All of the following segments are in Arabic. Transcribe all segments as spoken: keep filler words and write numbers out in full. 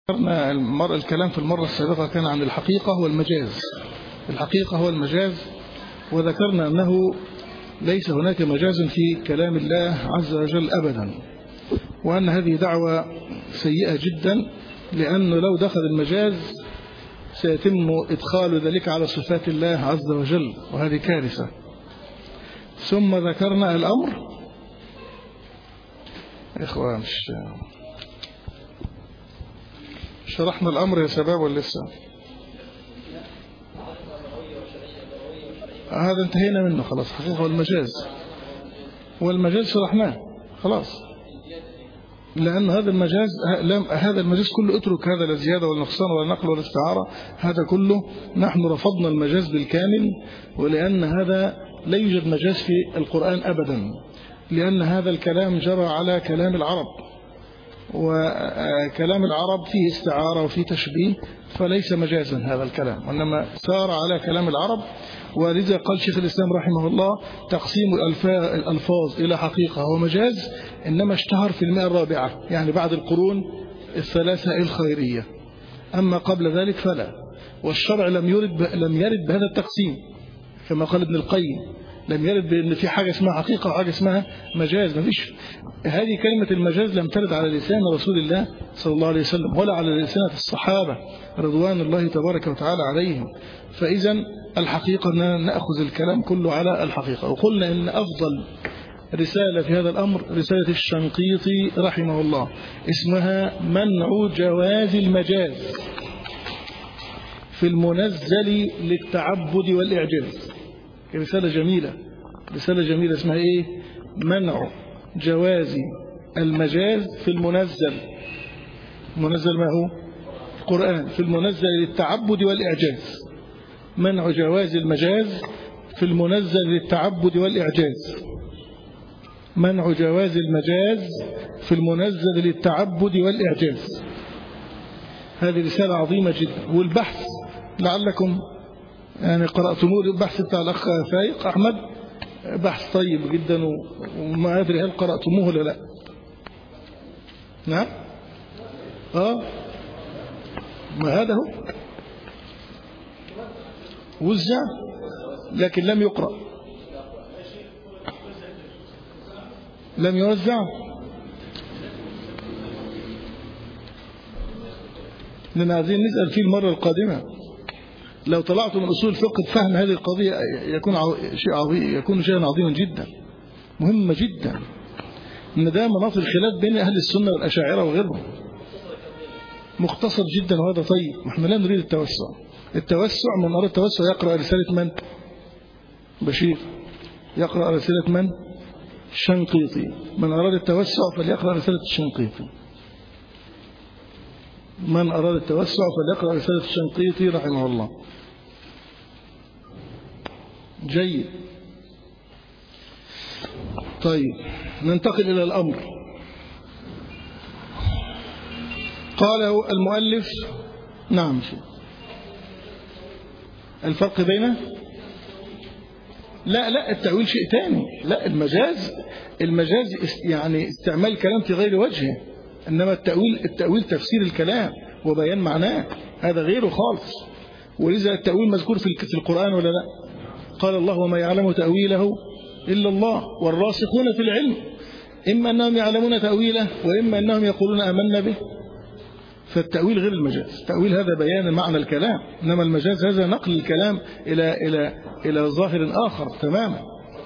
المرة الكلام في المرة السابقة كان عن الحقيقة والمجاز. الحقيقة هو المجاز، وذكرنا أنه ليس هناك مجاز في كلام الله عز وجل أبدا، وأن هذه دعوة سيئة جدا، لأنه لو دخل المجاز سيتم إدخال ذلك على صفات الله عز وجل، وهذه كارثة. ثم ذكرنا الأمر إخوان، شرحنا الأمر يا شباب ولا لسه؟ هذا انتهينا منه خلاص. حقيقة والمجاز، والمجاز شرحناه خلاص، لأن هذا المجاز هذا المجاز كله اترك هذا لا زيادة ولا نقصان ولا نقل ولا استعارة، هذا كله نحن رفضنا المجاز بالكامل، ولأن هذا لا يوجد مجاز في القرآن أبدا، لأن هذا الكلام جرى على كلام العرب، وكلام العرب فيه استعارة وفيه تشبيه، فليس مجازا هذا الكلام، وإنما سار على كلام العرب. ولذا قال شيخ الإسلام رحمه الله: تقسيم الألفاظ إلى حقيقة ومجاز إنما اشتهر في المئة الرابعة، يعني بعد القرون الثلاثة الخيرية، أما قبل ذلك فلا. والشرع لم يرد لم يرد بهذا التقسيم، كما قال ابن القيم، لم يرد بأن في حاجة اسمها حقيقة وحاجة اسمها مجاز. ما فيش. هذه كلمة المجاز لم ترد على لسان رسول الله صلى الله عليه وسلم، ولا على لسان الصحابة رضوان الله تبارك وتعالى عليهم. فإذا الحقيقة أن نأخذ الكلام كله على الحقيقة. وقلنا إن أفضل رسالة في هذا الأمر رسالة الشنقيطي رحمه الله، اسمها منع جواز المجاز في المنزل للتعبد والإعجاز. رسالة جميلة، رسالة جميلة اسمها إيه؟ منع جواز المجاز في المنزل. المنزل ما هو؟ القرآن. في المنزل للتعبد والإعجاز. منع جواز المجاز في المنزل للتعبد والإعجاز. منع جواز المجاز في المنزل للتعبد والإعجاز. هذه رسالة عظيمة جدا. والبحث لعلكم يعني قرأتموه، البحث بتاع الأخ فايق أحمد بحث طيب جدا، وما أدري هل قرأتموه ولا لا. نعم آه ما هذا هو وزع لكن لم يقرأ، لم يوزع، لأن عايزين نسأل فيه المرة القادمة. لو طلعت من أصول الفقه فهم هذه القضية يكون شيء عظيم، يكون شيئا عظيما جدا، مهمة جدا، إن ده مناط الخلاف بين أهل السنة والأشاعرة وغيرهم. مختصر جدا وهذا طيب. نحن لا نريد التوسع. التوسع من أراد التوسع يقرأ رسالة من؟ بشير. يقرأ رسالة من؟ الشنقيطي. من أراد التوسع فليقرأ رسالة الشنقيطي. من أراد التوسع فليقرأ رسالة الشنقيطي رحمه الله. جيد. طيب ننتقل إلى الأمر. قاله المؤلف. نعم. الفرق بين لا لا التأويل شيء ثاني. لا المجاز، المجاز يعني استعمال الكلام في غير وجهه، إنما التأويل التأويل تفسير الكلام وبيان معناه، هذا غيره خالص. ولذا التأويل مذكور في القرآن ولا لا؟ قال الله: وما يعلم تأويله إلا الله والراسخون في العلم إما أنهم يعلمون تأويله وإما أنهم يقولون آمنا به. فالتأويل غير المجاز. التأويل هذا بيان معنى الكلام، إنما المجاز هذا نقل الكلام إلى إلى إلى ظاهر آخر تماما.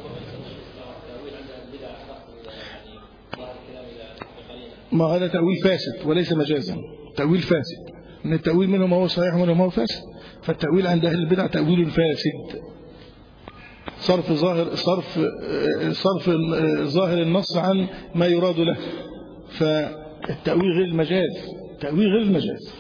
ما هذا تأويل فاسد وليس مجازا، تأويل فاسد. إن التأويل منهم هو صحيح ومنهم هو فاسد. فالتأويل عند أهل البدع تأويل فاسد، صرف ظاهر صرف صرف ظاهر النص عن ما يراد له. فالتأويل غير المجاز، تأويل غير المجاز.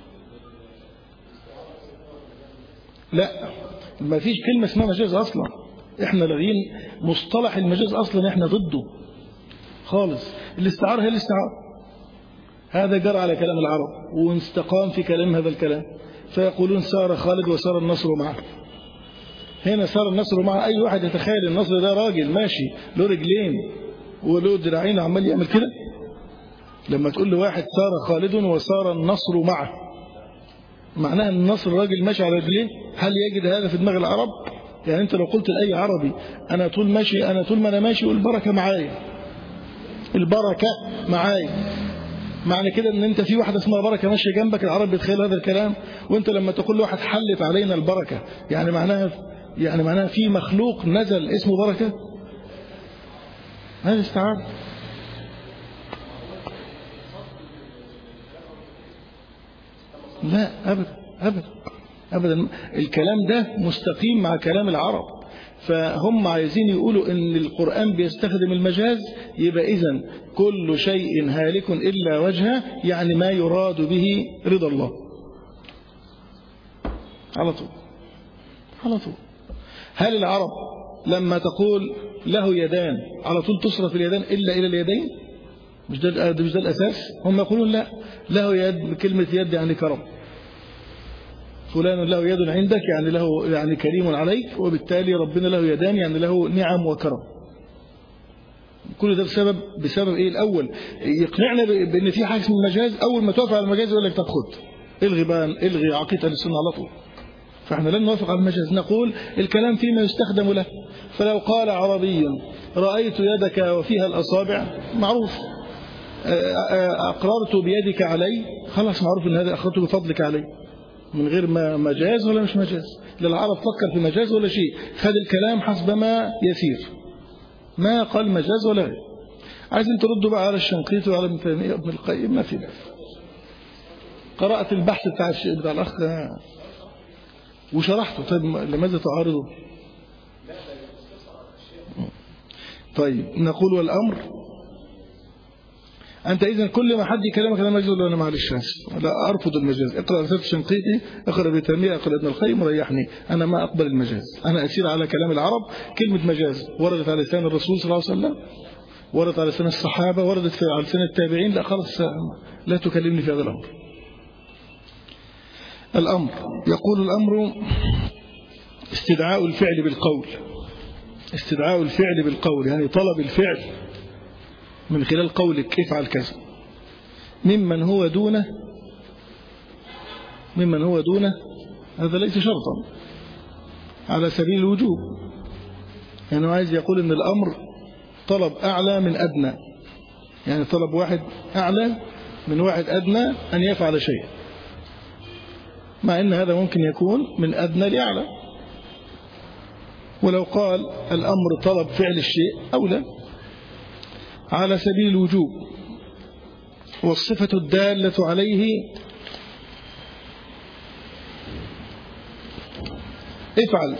لا ما فيش كلمة اسمها مجاز أصلا. احنا لاغين مصطلح المجاز أصلا، احنا ضده خالص. الاستعارة هي الاستعارة. هذا جرى على كلام العرب واستقام في كلام هذا الكلام، فيقولون سار خالد وسار النصر معه. هنا سار النصر معه، أي واحد يتخيل النصر ده راجل ماشي له رجلين وله دراعين عمال يعمل كده؟ لما تقول لواحد سار خالد وسار النصر معه، معناها ان النصر الراجل ماشي على رجليه. هل يجد هذا في دماغ العرب؟ يعني انت لو قلت لاي عربي انا طول ماشي انا طول ما انا ماشي والبركه معايا، البركه معايا، معنى كده ان انت في واحده اسمها بركه ماشيه جنبك، العرب بيتخيل هذا الكلام. وانت لما تقول لواحد حلت علينا البركه، يعني معناها يعني معناها في مخلوق نزل اسمه بركه. هذا استعار. لا ابدا ابدا ابدا، الكلام ده مستقيم مع كلام العرب. فهم عايزين يقولوا ان القرآن بيستخدم المجاز، يبقى اذن كل شيء هالك الا وجهه، يعني ما يراد به رضا الله على طول على طول. هل العرب لما تقول له يدان على طول تصرف اليدان الا الى اليدين؟ مش ده مش ده الاساس. هم يقولون لا، له يد، كلمه يد يعني كرم، فلان له يد عندك يعني له يعني كريم عليك، وبالتالي ربنا له يدان يعني له نعم وكرم. كل ده بسبب بسبب ايه؟ الاول يقنعنا بان في حاجه اسمها المجاز. اول ما توافق على المجاز يقول لك طب خد الغي بقى، الغي عقيده السنه على طول. فاحنا لن نوافق على المجاز، نقول الكلام فيما يستخدم له. فلو قال عربي رايت يدك وفيها الاصابع، معروف. اقررت بيدك علي، خلاص معروف ان هذا اقررت بفضلك علي، من غير ما مجاز ولا مش مجاز. للعرب فكر في مجاز ولا شيء، خد الكلام حسب ما يسير، ما قال مجاز ولا غير. عايزين تردوا بقى على الشنقيطي وعلى ابن تيمية ابن القيم، ما في ده. قرأت البحث بتاع الشيء بتاع الأخ وشرحته، طيب لماذا تعارضه؟ طيب نقول والأمر أنت إذن كل ما حد يكلمك أنا مجاز ولا أنا معلش لا أرفض المجاز. اقرأ رسالة الشنقيطي، اقرأ ابن تيمية، اقرأ ابن القيم، ريحني. أنا ما أقبل المجاز، أنا أسير على كلام العرب. كلمة مجاز وردت على لسان الرسول صلى الله عليه وسلم، وردت على لسان الصحابة، وردت على لسان التابعين، لا خلاص لا تكلمني في هذا الأمر. الأمر يقول الأمر استدعاء الفعل بالقول، استدعاء الفعل بالقول يعني طلب الفعل من خلال قولك افعل كذا، ممن هو دونه ممن هو دونه هذا ليس شرطا على سبيل الوجوب. يعني عايز يقول ان الأمر طلب أعلى من أدنى، يعني طلب واحد أعلى من واحد أدنى أن يفعل شيء، مع أن هذا ممكن يكون من أدنى لأعلى. ولو قال الأمر طلب فعل الشيء أولى على سبيل الوجوب، والصفة الدالة عليه افعل،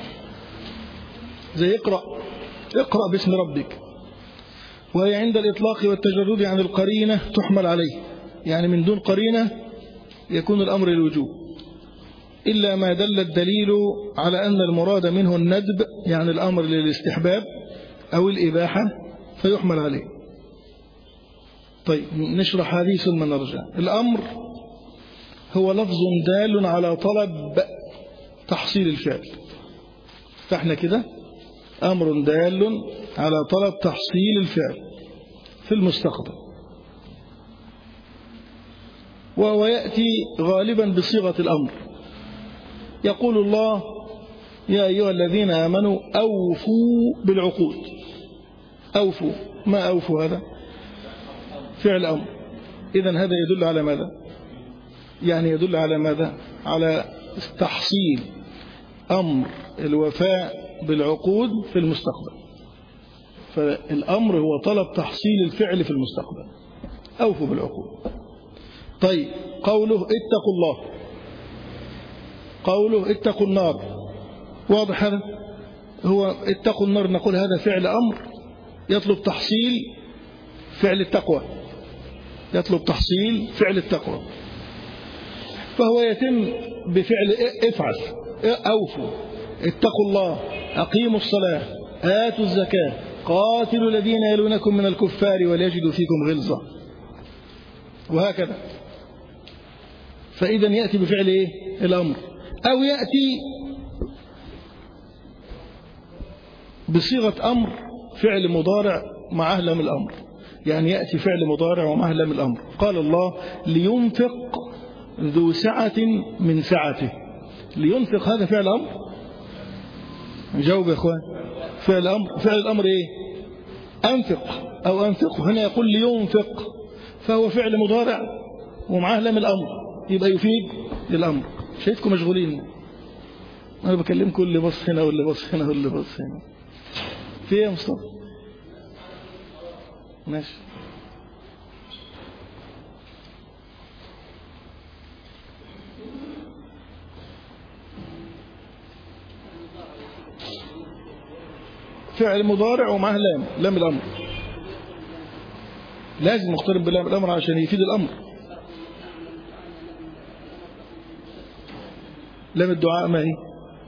زي اقرأ، اقرأ باسم ربك، وهي عند الإطلاق والتجرد عن القرينة تحمل عليه، يعني من دون قرينة يكون الأمر للوجوب، إلا ما دل الدليل على أن المراد منه الندب، يعني الأمر للاستحباب أو الإباحة، فيحمل عليه. طيب نشرح هذه ثم نرجع. الأمر هو لفظ دال على طلب تحصيل الفعل، فاحنا كده أمر دال على طلب تحصيل الفعل في المستقبل، وهو يأتي غالبا بصيغة الأمر. يقول الله يا أيها الذين آمنوا أوفوا بالعقود. أوفوا، ما أوفوا هذا فعل أمر، إذن هذا يدل على ماذا؟ يعني يدل على ماذا؟ على تحصيل أمر الوفاء بالعقود في المستقبل. فالأمر هو طلب تحصيل الفعل في المستقبل، أوفوا بالعقود. طيب قوله اتقوا الله، قوله اتقوا النار، واضح هذا؟ هو اتقوا النار، نقول هذا فعل أمر يطلب تحصيل فعل التقوى، يطلب تحصيل فعل التقوى، فهو يتم بفعل افعل، أوفوا، اتقوا الله، أقيموا الصلاة، آتوا الزكاة، قاتلوا الذين يلونكم من الكفار وليجدوا فيكم غلظة، وهكذا. فإذا يأتي بفعل إيه؟ الأمر، أو يأتي بصيغة أمر فعل مضارع مع لام الأمر. يعني يأتي فعل مضارع ومعه لام الأمر. قال الله لينفق ذو سعة من سعته. لينفق هذا فعل أمر؟ جاوب يا إخوان. فعل أمر. فعل الأمر إيه؟ أنفق أو أنفق. هنا يقول لينفق، فهو فعل مضارع ومعه لام الأمر، يبقى يفيد الأمر. شايفكم مشغولين، أنا بكلمكم اللي بص هنا واللي بص هنا واللي بص هنا. في إيه يا مصطفى؟ ماشي. فعل مضارع ومعه لام لام الأمر، لازم مقترن بلام الأمر عشان يفيد الأمر. لام الدعاء ما هي؟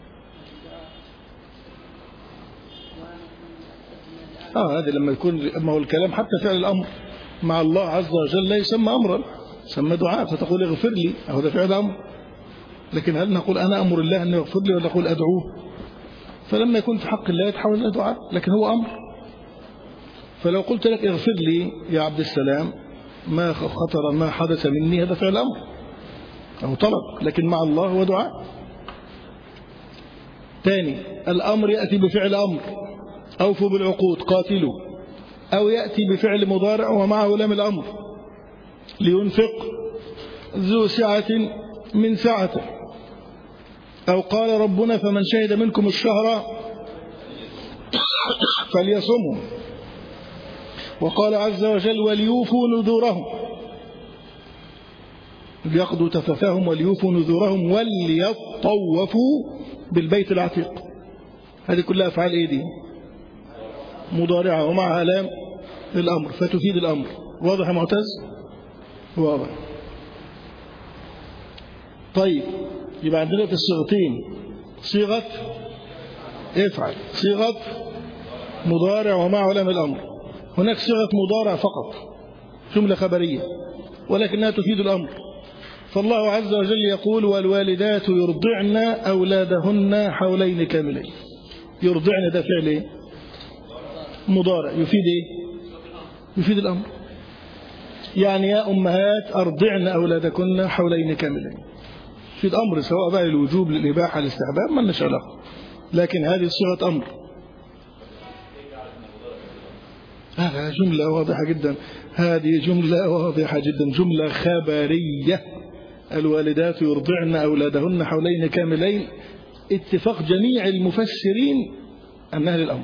آه هذا لما يكون، ما هو الكلام حتى فعل الأمر مع الله عز وجل لا يسمى أمرا، يسمى دعاء. فتقول اغفر لي، هذا فعل أمر. لكن هل نقول أنا أمر الله أن يغفر لي ولا نقول أدعوه؟ فلما يكون في حق الله يتحول إلى دعاء، لكن هو أمر. فلو قلت لك اغفر لي يا عبد السلام ما خطر ما حدث مني، هذا فعل أمر أو طلب، لكن مع الله هو دعاء. ثاني، الأمر يأتي بفعل أمر، أوفوا بالعقود قاتلوا، أو يأتي بفعل مضارع ومعه لام الأمر. لينفق ذو سعة من سعته، أو قال ربنا فمن شهد منكم الشهر فليصمه. وقال عز وجل وليوفوا نذورهم، ليقضوا تفثهم وليوفوا نذورهم وليطوفوا بالبيت العتيق. هذه كلها أفعال إيه دي؟ مضارعة ومعها لام الأمر، فتفيد الأمر. واضح يا معتز؟ واضح. طيب يبقى عندنا في الصيغتين صيغة افعل، صيغة مضارع ومعه لام الأمر. هناك صيغة مضارع فقط، جملة خبرية ولكنها تفيد الأمر. فالله عز وجل يقول والوالدات يرضعن أولادهن حولين كاملين. يرضعن ده فعل ايه؟ مضارع، يفيد ايه؟ يفيد الأمر. يعني يا أمهات أرضعن أولادكن حولين كاملين، يفيد أمر، سواء بقى الوجوب للإباحة الاستحباب ما لناش علاقة، لكن هذه صيغة أمر. هذه جملة واضحة جدا، هذه جملة واضحة جدا، جملة خبرية. الوالدات يرضعن أولادهن حولين كاملين، اتفاق جميع المفسرين أنها للأمر.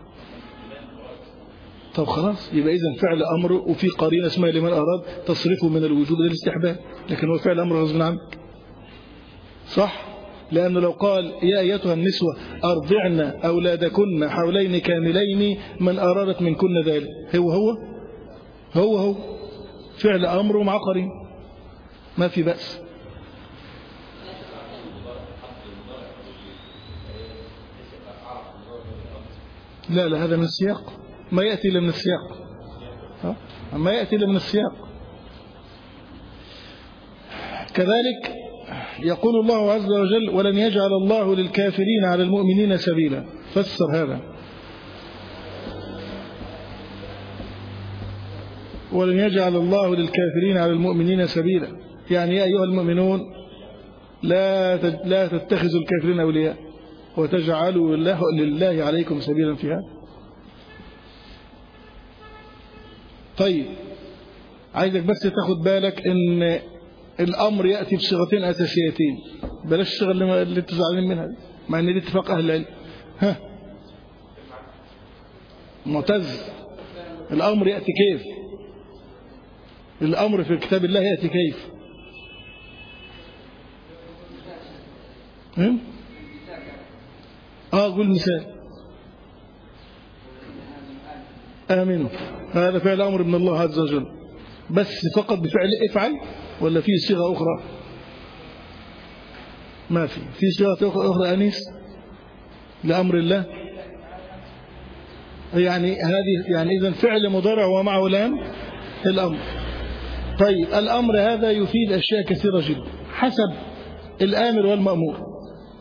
طب خلاص، يبقى إذن فعل أمر وفي قرينة اسمها لمن أراد تصرفه من الوجوب للاستحباب، لكن هو فعل أمر غصب عنك، صح؟ لأنه لو قال يا أيتها النسوة أرضعن أولادكن حولين كاملين من أرادت منكن ذلك، هو هو هو هو فعل أمر ومع قرين، ما في بأس. لا لا، هذا من السياق، ما يأتي إلا من السياق، ما يأتي إلا من السياق. كذلك يقول الله عز وجل ولن يجعل الله للكافرين على المؤمنين سبيلا. فسر هذا، ولن يجعل الله للكافرين على المؤمنين سبيلا، يعني يا أيها المؤمنون لا لا تتخذوا الكافرين أولياء وتجعلوا لله, لله عليكم سبيلا في هذا. طيب عايزك بس تاخد بالك ان الأمر يأتي بصيغتين أساسيتين، بلاش الصيغة اللي انتوا زعلانين منها دي، مع ان دي اتفاق أهل العلم. ها معتز، الأمر يأتي كيف؟ الأمر في كتاب الله يأتي كيف؟ هم؟ اه قول مثال. آمنوا، هذا فعل أمر من الله عز وجل، بس فقط بفعل افعل ولا في صيغة أخرى؟ ما في في صيغة أخرى أنيس لأمر الله، يعني هذه يعني إذن فعل مضارع ومعه لام الأمر. طيب الأمر هذا يفيد أشياء كثيرة جدا حسب الآمر والمأمور.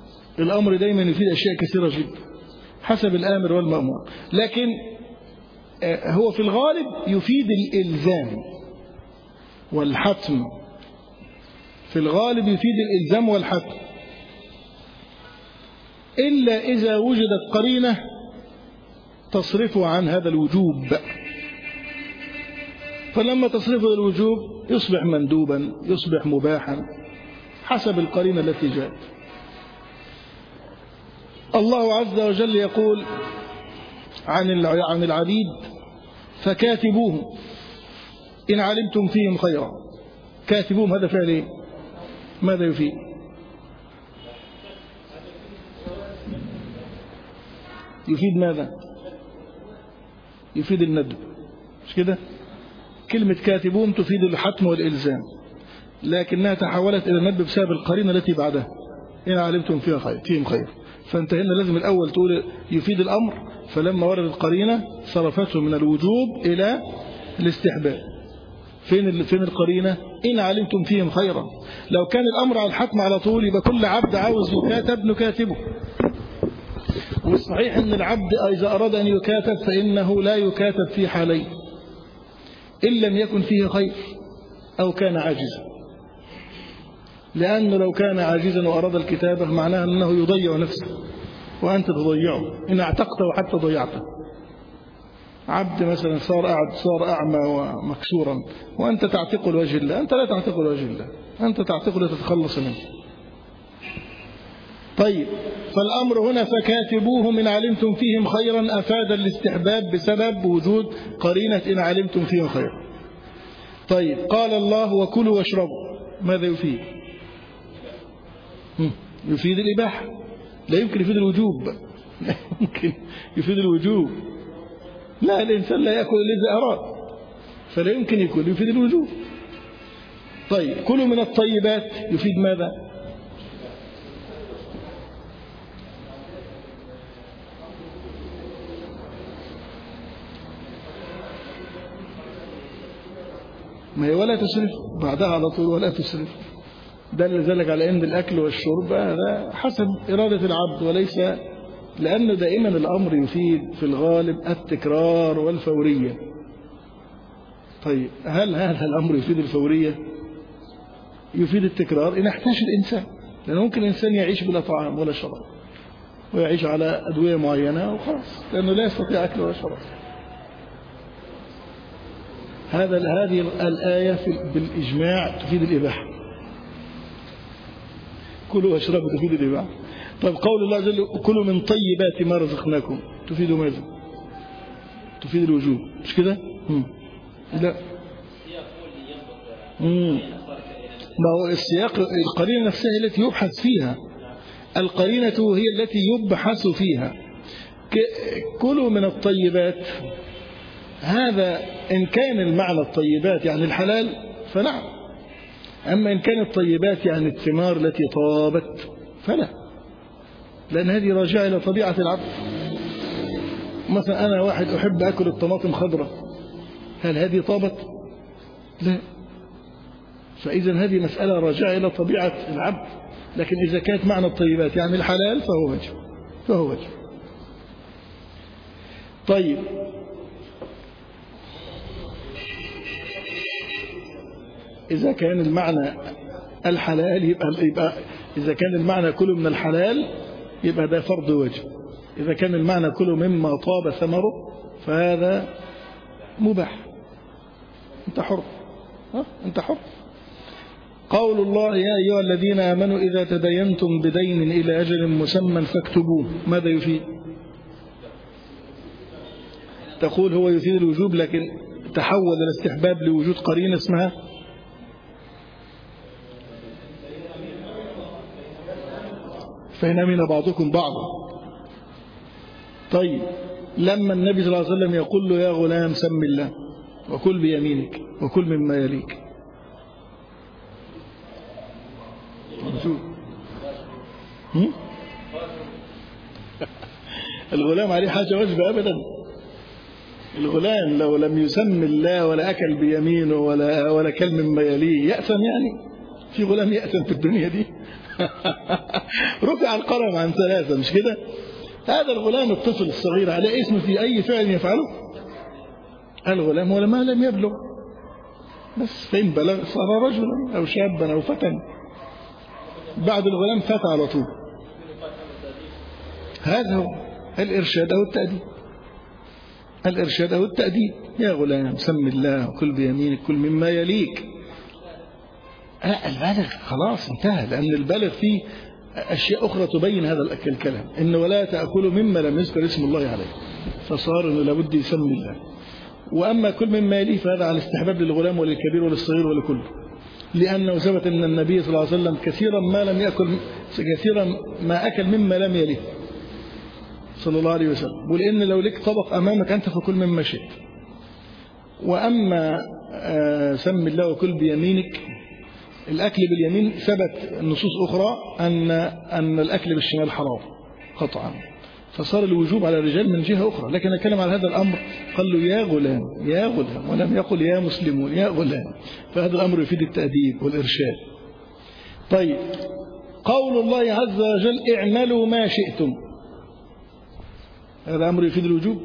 الأمر دايما يفيد أشياء كثيرة جدا حسب الآمر والمأمور، لكن هو في الغالب يفيد الإلزام والحتم، في الغالب يفيد الإلزام والحتم، إلا إذا وجدت قرينة تصرفه عن هذا الوجوب، فلما تصرفه الوجوب يصبح مندوبا، يصبح مباحا حسب القرينة التي جاءت. الله عز وجل يقول عن عن العبيد: فكاتبوهم إن علمتم فيهم خيرا. كاتبوهم هذا فعل إيه؟ ماذا يفيد؟ يفيد ماذا؟ يفيد الندب، مش كده؟ كلمة كاتبوهم تفيد الحتم والإلزام، لكنها تحولت إلى الندب بسبب القرينة التي بعدها: إن علمتم فيها خير فيهم خير. فأنت هنا لازم الأول تقول يفيد الأمر، فلما وردت القرينة صرفته من الوجوب إلى الاستحباب. فين فين القرينة؟ إن علمتم فيهم خيرا. لو كان الأمر على الحتم على طول يبقى كل عبد عاوز يكاتب نكاتبه. والصحيح أن العبد إذا أراد أن يكاتب فإنه لا يكاتب في حالين: إن لم يكن فيه خير أو كان عاجزا، لأنه لو كان عاجزا وأراد الكتابة معناها أنه يضيع نفسه وأنت تضيعه إن اعتقته حتى ضيعته. عبد مثلا صار أعد صار أعمى ومكسورا وأنت تعتقه لوجه الله، أنت لا تعتقه لوجه الله، أنت تعتقه لتتخلص منه. طيب، فالأمر هنا فكاتبوهم إن علمتم فيهم خيرا أفاد الاستحباب بسبب وجود قرينة إن علمتم فيهم خيرا. طيب، قال الله: وكلوا واشربوا. ماذا يفيد؟ يفيد الإباحة، لا يمكن يفيد الوجوب. لا يمكن يفيد الوجوب، لا، الإنسان لا يأكل إذا أراد، فلا يمكن يكون يفيد الوجوب. طيب، كلوا من الطيبات يفيد ماذا؟ ما هي ولا تسرف بعدها على طول، ولا تسرف. دل ذلك على أن الأكل والشرب هذا حسب إرادة العبد، وليس لأنه دائما الأمر يفيد في الغالب التكرار والفورية. طيب، هل هذا الأمر يفيد الفورية؟ يفيد التكرار إن احتاج الإنسان، لأنه ممكن الإنسان يعيش بلا طعام ولا شراب ويعيش على أدوية معينة وخلاص، لأنه لا يستطيع أكل ولا شراب. هذا هذه الآية بالإجماع تفيد الإباحة. كلوا واشربوا تفيد الإباحة. طيب، قول الله عز وجل: كلوا من طيبات ما رزقناكم تفيد ماذا؟ تفيد الوجوب، مش كده؟ لا، مم. ما هو السياق القرينة نفسها التي يبحث فيها، القرينة هي التي يبحث فيها. كلوا من الطيبات، هذا إن كان المعنى الطيبات يعني الحلال فنعم، أما إن كان الطيبات يعني الثمار التي طابت فلا، لأن هذه راجعة إلى طبيعة العبد. مثلا أنا واحد أحب أكل الطماطم خضراء، هل هذه طابت؟ لا. فإذا هذه مسألة راجعة إلى طبيعة العبد. لكن إذا كانت معنى الطيبات يعني الحلال فهو وجه فهو وجه طيب، إذا كان المعنى الحلال يبقى, يبقى إذا كان المعنى كله من الحلال يبقى ده فرض وجه. إذا كان المعنى كله مما طاب ثمره فهذا مباح، أنت حر. ها؟ أنت حر. قول الله: يا أيها الذين آمنوا إذا تدينتم بدين إلى أجل مسمى فاكتبوه. ماذا يفيد؟ تقول هو يفيد الوجوب، لكن تحول الاستحباب لوجود قرينة اسمها فإن أمن بعضكم بعضا. طيب، لما النبي صلى الله عليه وسلم يقول له: يا غلام سم الله وكل بيمينك وكل مما يليك، الغلام عليه حاجة واجبة أبدا. الغلام لو لم يسم الله ولا أكل بيمينه ولا ولا كل مما يليه يأثم؟ يعني في غلام يأثم في الدنيا دي؟ رفع القلم عن ثلاثة، مش كده؟ هذا الغلام الطفل الصغير عليه اسم في أي فعل يفعله الغلام هو ما لم يبلغ بس، فإن بلغ صار رجلا أو شابا أو فتى. بعد الغلام فتى على طول. هذا هو الإرشاد أو التأديب. الإرشاد أو التأديب: يا غلام سم الله وكل بيمينك كل مما يليك. لا، البالغ خلاص انتهى، لأن البالغ فيه أشياء أخرى تبين هذا الكلام، إن ولا تأكلوا مما لم يذكر اسم الله عليه، فصار إنه لابد يسمي الله. وأما كل مما يليه فهذا على استحباب للغلام وللكبير وللصغير ولكل، لأنه ثبت أن النبي صلى الله عليه وسلم كثيرا ما لم يأكل كثيرا ما أكل مما لم يليه صلى الله عليه وسلم. ولأن لو لك طبق أمامك أنت فكل مما شئت. وأما سم الله وكل بيمينك، الأكل باليمين ثبت نصوص أخرى أن أن الأكل بالشمال حرام قطعا، فصار الوجوب على الرجال من جهة أخرى. لكن أتكلم على هذا الأمر، قال له يا غلام يا غلام، ولم يقل يا مسلمون يا غلام، فهذا الأمر يفيد التأديب والإرشاد. طيب، قول الله عز وجل اعملوا ما شئتم، هذا أمر يفيد الوجوب؟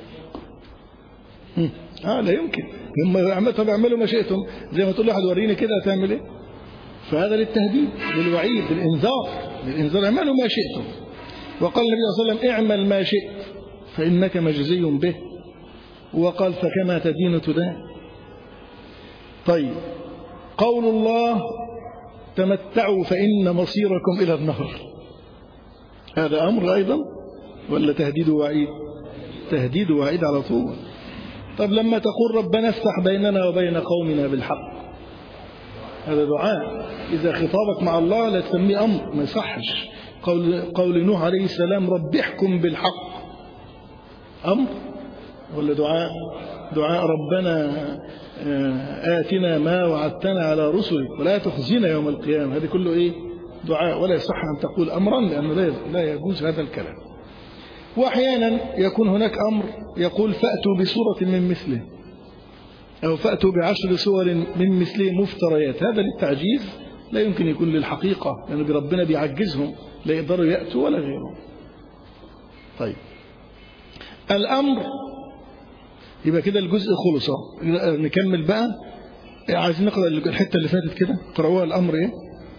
آه لا يمكن. لما طب اعملوا ما شئتم، زي ما تقول له واحد وريني كده هتعمل ايه؟ فهذا للتهديد للوعيد للإنذار للإنذار اعملوا ما شئتم. وقال النبي صلى الله عليه وسلم اعمل ما شئت فإنك مجزي به، وقال فكما تدين تدان. طيب، قول الله تمتعوا فإن مصيركم إلى النهر، هذا أمر أيضا ولا تهديد وعيد؟ تهديد وعيد على طول. طب لما تقول ربنا افتح بيننا وبين قومنا بالحق، هذا دعاء. إذا خطابك مع الله لا تسميه أمر، ما يصحش. قول, قول نوح عليه السلام رب احكم بالحق، أمر ولا دعاء؟ دعاء ربنا آتنا ما وعدتنا على رسلك ولا تخزنا يوم القيامة، هذه كله إيه؟ دعاء. ولا يصح أن تقول أمرا، لأنه لا يجوز هذا الكلام. وأحيانا يكون هناك أمر يقول فأتوا بسورة من مثله، أو فأتوا بعشر سور من مثله مفتريات، هذا للتعجيز، لا يمكن يكون للحقيقة، لأن يعني ربنا بيعجزهم لا يقدروا يأتوا ولا غيرهم. طيب، الأمر يبقى كده الجزء خلص. نكمل بقى، عايزين نقرأ الحتة اللي فاتت كده، قرأوها. الأمر إيه؟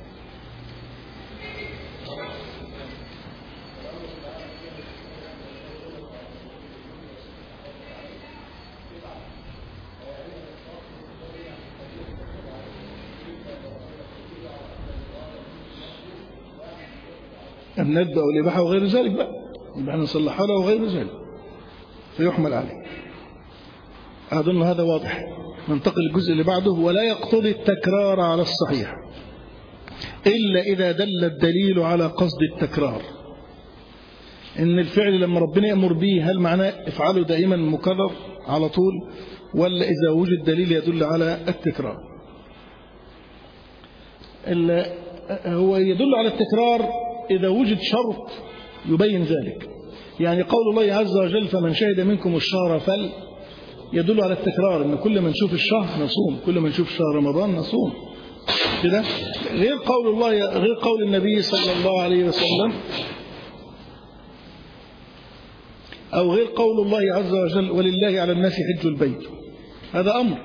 الندب أو الإباحة وغير ذلك بقى، يبقى نصلحها له وغير ذلك فيحمل عليه. أظن هذا واضح. ننتقل للجزء اللي بعده. ولا يقتضي التكرار على الصحيح إلا إذا دل الدليل على قصد التكرار. إن الفعل لما ربنا يأمر به هل معناه افعله دائما مكرر على طول، ولا إذا وجد دليل يدل على التكرار؟ هو يدل على التكرار إذا وجد شرط يبين ذلك. يعني قول الله عز وجل فمن شهد منكم الشهر فل، يدل على التكرار، إن كل ما نشوف الشهر نصوم، كل ما نشوف شهر رمضان نصوم كده. غير قول الله، غير قول النبي صلى الله عليه وسلم، أو غير قول الله عز وجل ولله على الناس حج البيت، هذا أمر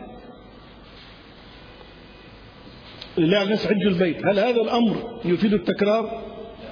لله على الناس حج البيت. هل هذا الأمر يفيد التكرار؟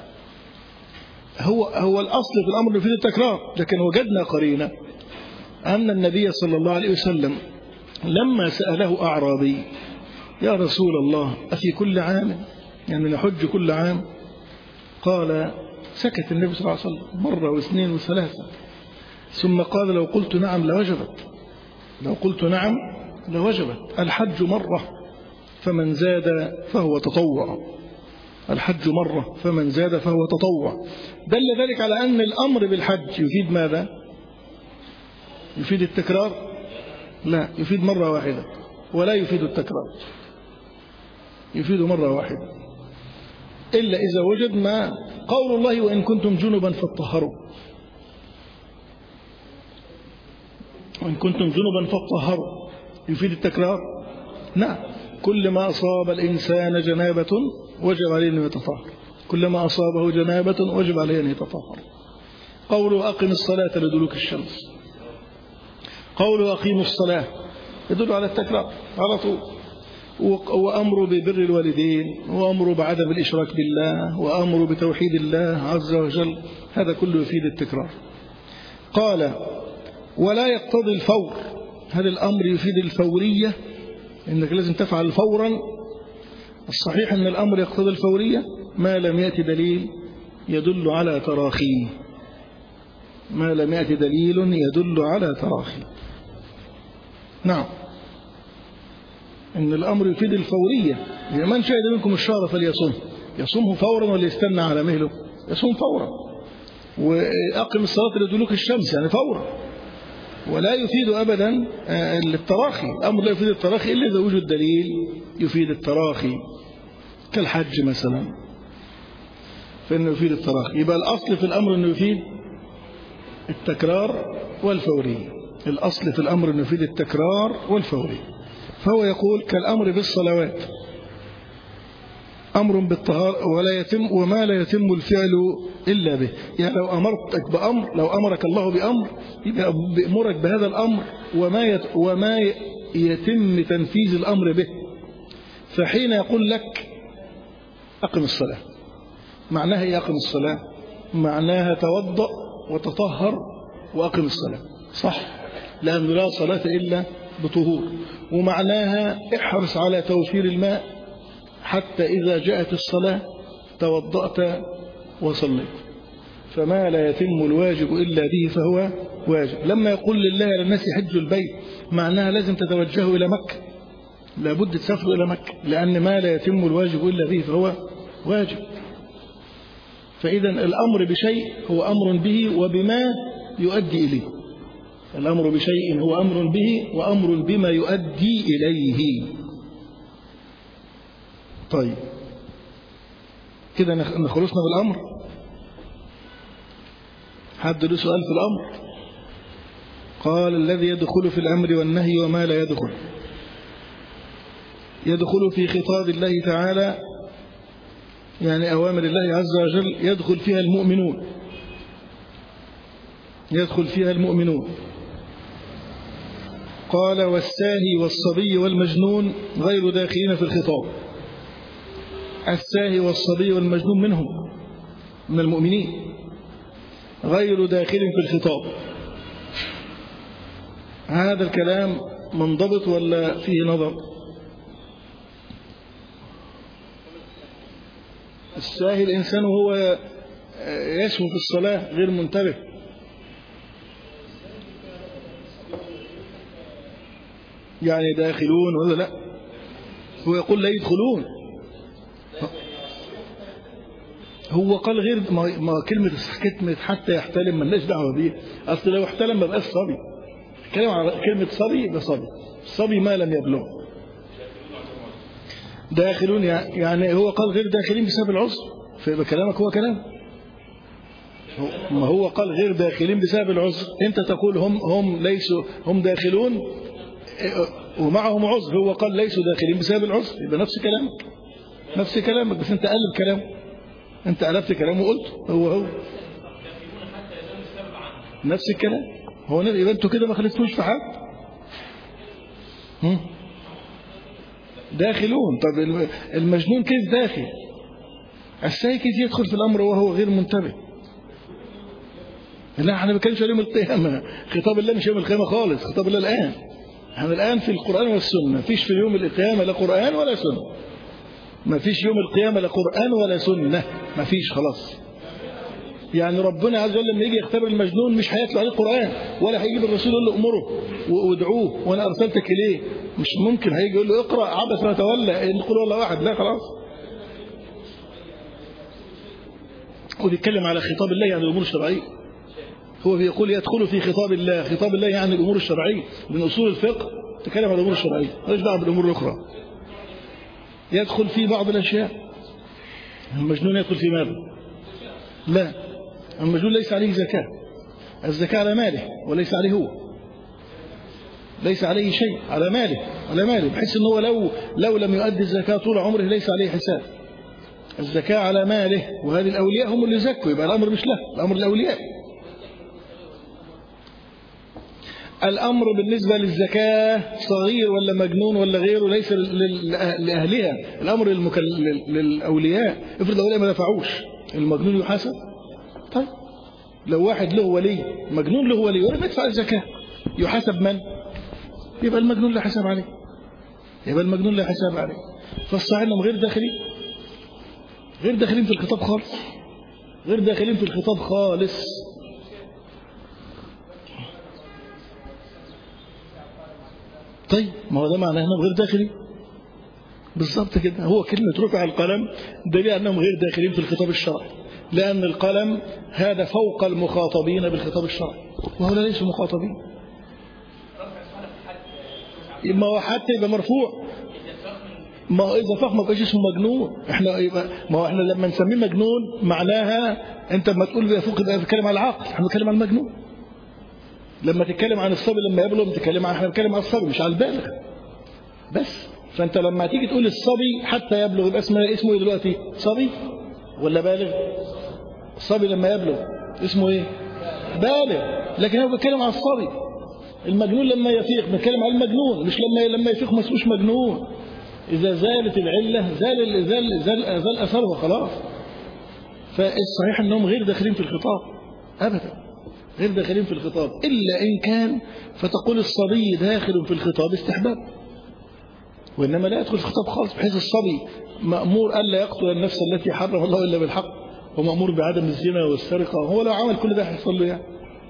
هو هو الأصل في الأمر يفيد التكرار، لكن وجدنا قرينة أن النبي صلى الله عليه وسلم لما سأله أعرابي يا رسول الله أفي كل عام، يعني نحج كل عام؟ قال، سكت النبي صلى الله عليه وسلم مرة واثنين وثلاثة، ثم قال لو قلت نعم لوجبت، لو قلت نعم لوجبت. الحج مرة فمن زاد فهو تطوع، الحج مرة فمن زاد فهو تطوع. دل ذلك على أن الأمر بالحج يفيد ماذا؟ يفيد التكرار؟ لا، يفيد مرة واحدة، ولا يفيد التكرار، يفيد مرة واحدة، إلا إذا وجد ما قول الله وإن كنتم جنبا فاطهروا، وإن كنتم جنبا فاطهروا يفيد التكرار؟ نعم. كل ما أصاب الإنسان جنابة وجب عليه أن يتطهر، كل ما أصابه جنابة وجب عليه أن يتطهر. قوله أقم الصلاة لدلوك الشمس، قوله أقيموا الصلاة يدل على التكرار على طول، وأمر ببر الوالدين، وأمر بعدم الإشراك بالله، وأمر بتوحيد الله عز وجل، هذا كله يفيد التكرار. قال ولا يقتضي الفور، هذا الأمر يفيد الفورية، إنك لازم تفعل فورا. الصحيح أن الأمر يقتضي الفورية ما لم يأتي دليل يدل على تراخيه، ما لم يأتي دليل يدل على تراخي. نعم، إن الأمر يفيد الفورية. من شهد منكم الشهر فليصوم، يصومه فورا ولا يستنى على مهله؟ يصوم فورا. وأقم الصلاة لدلوك الشمس، يعني فورا. ولا يفيد أبدا التراخي، الأمر لا يفيد التراخي إلا إذا وجد دليل يفيد التراخي، كالحج مثلا فإنه يفيد التراخي. يبقى الأصل في الأمر أنه يفيد التكرار والفورية، الأصل في الأمر أنه يفيد التكرار والفورية. فهو يقول كالأمر بالصلوات، أمر بالطهارة ولا يتم وما لا يتم الفعل إلا به. يعني لو أمرتك بأمر، لو أمرك الله بأمر يبقى بأمرك بهذا الأمر وما وما يتم تنفيذ الأمر به. فحين يقول لك أقم الصلاة، معناها إيه أقم الصلاة؟ معناها توضأ وتطهر وأقم الصلاة، صح؟ لأن لا صلاة إلا بطهور. ومعناها احرص على توفير الماء حتى إذا جاءت الصلاة توضأت وصليت. فما لا يتم الواجب إلا به فهو واجب. لما يقول لله على الناس حج البيت، معناها لازم تتوجهوا إلى مكة، لابد تسافروا إلى مكة، لأن ما لا يتم الواجب إلا به فهو واجب. فإذا الأمر بشيء هو أمر به وبما يؤدي إليه. الأمر بشيء هو أمر به وأمر بما يؤدي إليه. طيب كده نخلصنا بالأمر. حد له سؤال في الأمر؟ قال الذي يدخل في الأمر والنهي وما لا يدخل. يدخل في خطاب الله تعالى، يعني أوامر الله عز وجل يدخل فيها المؤمنون، يدخل فيها المؤمنون. قال والساهي والصبي والمجنون غير داخلين في الخطاب. الساهي والصبي والمجنون منهم، من المؤمنين، غير داخل في الخطاب. هذا الكلام منضبط ولا فيه نظر؟ الساهي الإنسان وهو يسهو في الصلاة غير منتبه. يعني داخلون ولا لا؟ هو يقول لا يدخلون. هو قال غير ما كلمة كلمة حتى يحتلم مالناش دعوة بيه. أصل لو احتلم ما بقاش صبي. كلام على كلمة صبي يبقى صبي. الصبي ما لم يبلغ. داخلون يعني هو قال غير داخلين بسبب العذر، فيبقى كلامك هو كلام. ما هو قال غير داخلين بسبب العذر، أنت تقول هم هم ليسوا هم داخلون ومعهم عذر، هو قال ليسوا داخلين بسبب العذر، يبقى نفس كلامك نفس كلامك بس أنت قلب كلامه، أنت قلبت كلامه وقلت هو هو نفس الكلام. هو يبقى أنتوا كده ما خلفتوش في حاجة. داخلون. طب المجنون كيف داخل؟ الساهي كيف يدخل في الأمر وهو غير منتبه؟ لا احنا ما كانش يوم القيامة، خطاب الله مش يوم القيامة خالص، خطاب الله الآن. احنا الآن في القرآن والسنة، ما فيش في يوم القيامة لا قرآن ولا سنة، ما فيش يوم القيامة لا قرآن ولا سنة، ما فيش خلاص. يعني ربنا عز وجل لما يجي يختبر المجنون مش هيتلو عليه القرآن، ولا هيجيب الرسول يقول له امره وادعوه وانا ارسلتك اليه، مش ممكن هيجي يقول له اقرأ عبس وتولى ان قل والله واحد، لا خلاص. وبيتكلم على خطاب الله يعني الامور الشرعيه. هو بيقول يدخل في خطاب الله، خطاب الله يعني الامور الشرعيه، من اصول الفقه تتكلم على الامور الشرعيه، مالهاش دعوه بالامور الاخرى. يدخل في بعض الاشياء. المجنون يدخل في ماله؟ لا، المجنون ليس عليه زكاة، الزكاة على ماله وليس عليه هو، ليس عليه شيء، على ماله على ماله، بحيث أنه لو لو لم يؤدي الزكاة طول عمره ليس عليه حساب. الزكاة على ماله، وهذه الأولياء هم اللي زكوا، يبقى الأمر مش له، الأمر الأولياء. الأمر بالنسبة للزكاة صغير ولا مجنون ولا غيره ليس لأهلها، الأمر للأولياء. افرض الأولياء ما دفعوش، المجنون يحاسب. طيب لو واحد له ولي مجنون له ولي ولا يدفع الزكاة، يحاسب من؟ يبقى المجنون لا حساب عليه، يبقى المجنون لا حساب عليه. فالصحيح انهم غير داخلين، غير داخلين في الخطاب خالص، غير داخلين في الخطاب خالص. طيب ما هو ده معناه انهم غير داخلين بالظبط كده. هو كلمة رفع القلم دليل انهم غير داخلين في الخطاب الشرعي، لأن القلم هذا فوق المخاطبين بالخطاب الشرعي، وهؤلاء ليسوا مخاطبين. ما هو حتى يبقى مرفوع، ما هو إذا فخ ما بقاش اسمه مجنون. احنا يبقى ما هو احنا لما نسميه مجنون معناها انت لما تقول بيفوق يبقى بتتكلم على العقل، احنا بنتكلم عن المجنون. لما تتكلم عن الصبي لما يبلغ بتتكلم عن احنا بنتكلم عن الصبي مش على البالغ بس. فانت لما تيجي تقول الصبي حتى يبلغ يبقى اسمه اسمه ايه دلوقتي؟ صبي ولا بالغ؟ الصبي لما يبلغ اسمه ايه؟ بالغ. لكن هو بيتكلم عن الصبي. المجنون لما يفيق بنتكلم عن المجنون، مش لما لما يفيق ما اسموش مجنون. اذا زالت العله زال زال زال, زال اثرها خلاص. فالصحيح انهم غير داخلين في الخطاب ابدا، غير داخلين في الخطاب، الا ان كان فتقول الصبي داخل في الخطاب استحباب، وانما لا يدخل في الخطاب خالص، بحيث الصبي مأمور الا يقتل النفس التي حرم الله الا بالحق، ومأمور بعدم الزنا والسرقه. هو لو عمل كل ده هيحصل له يعني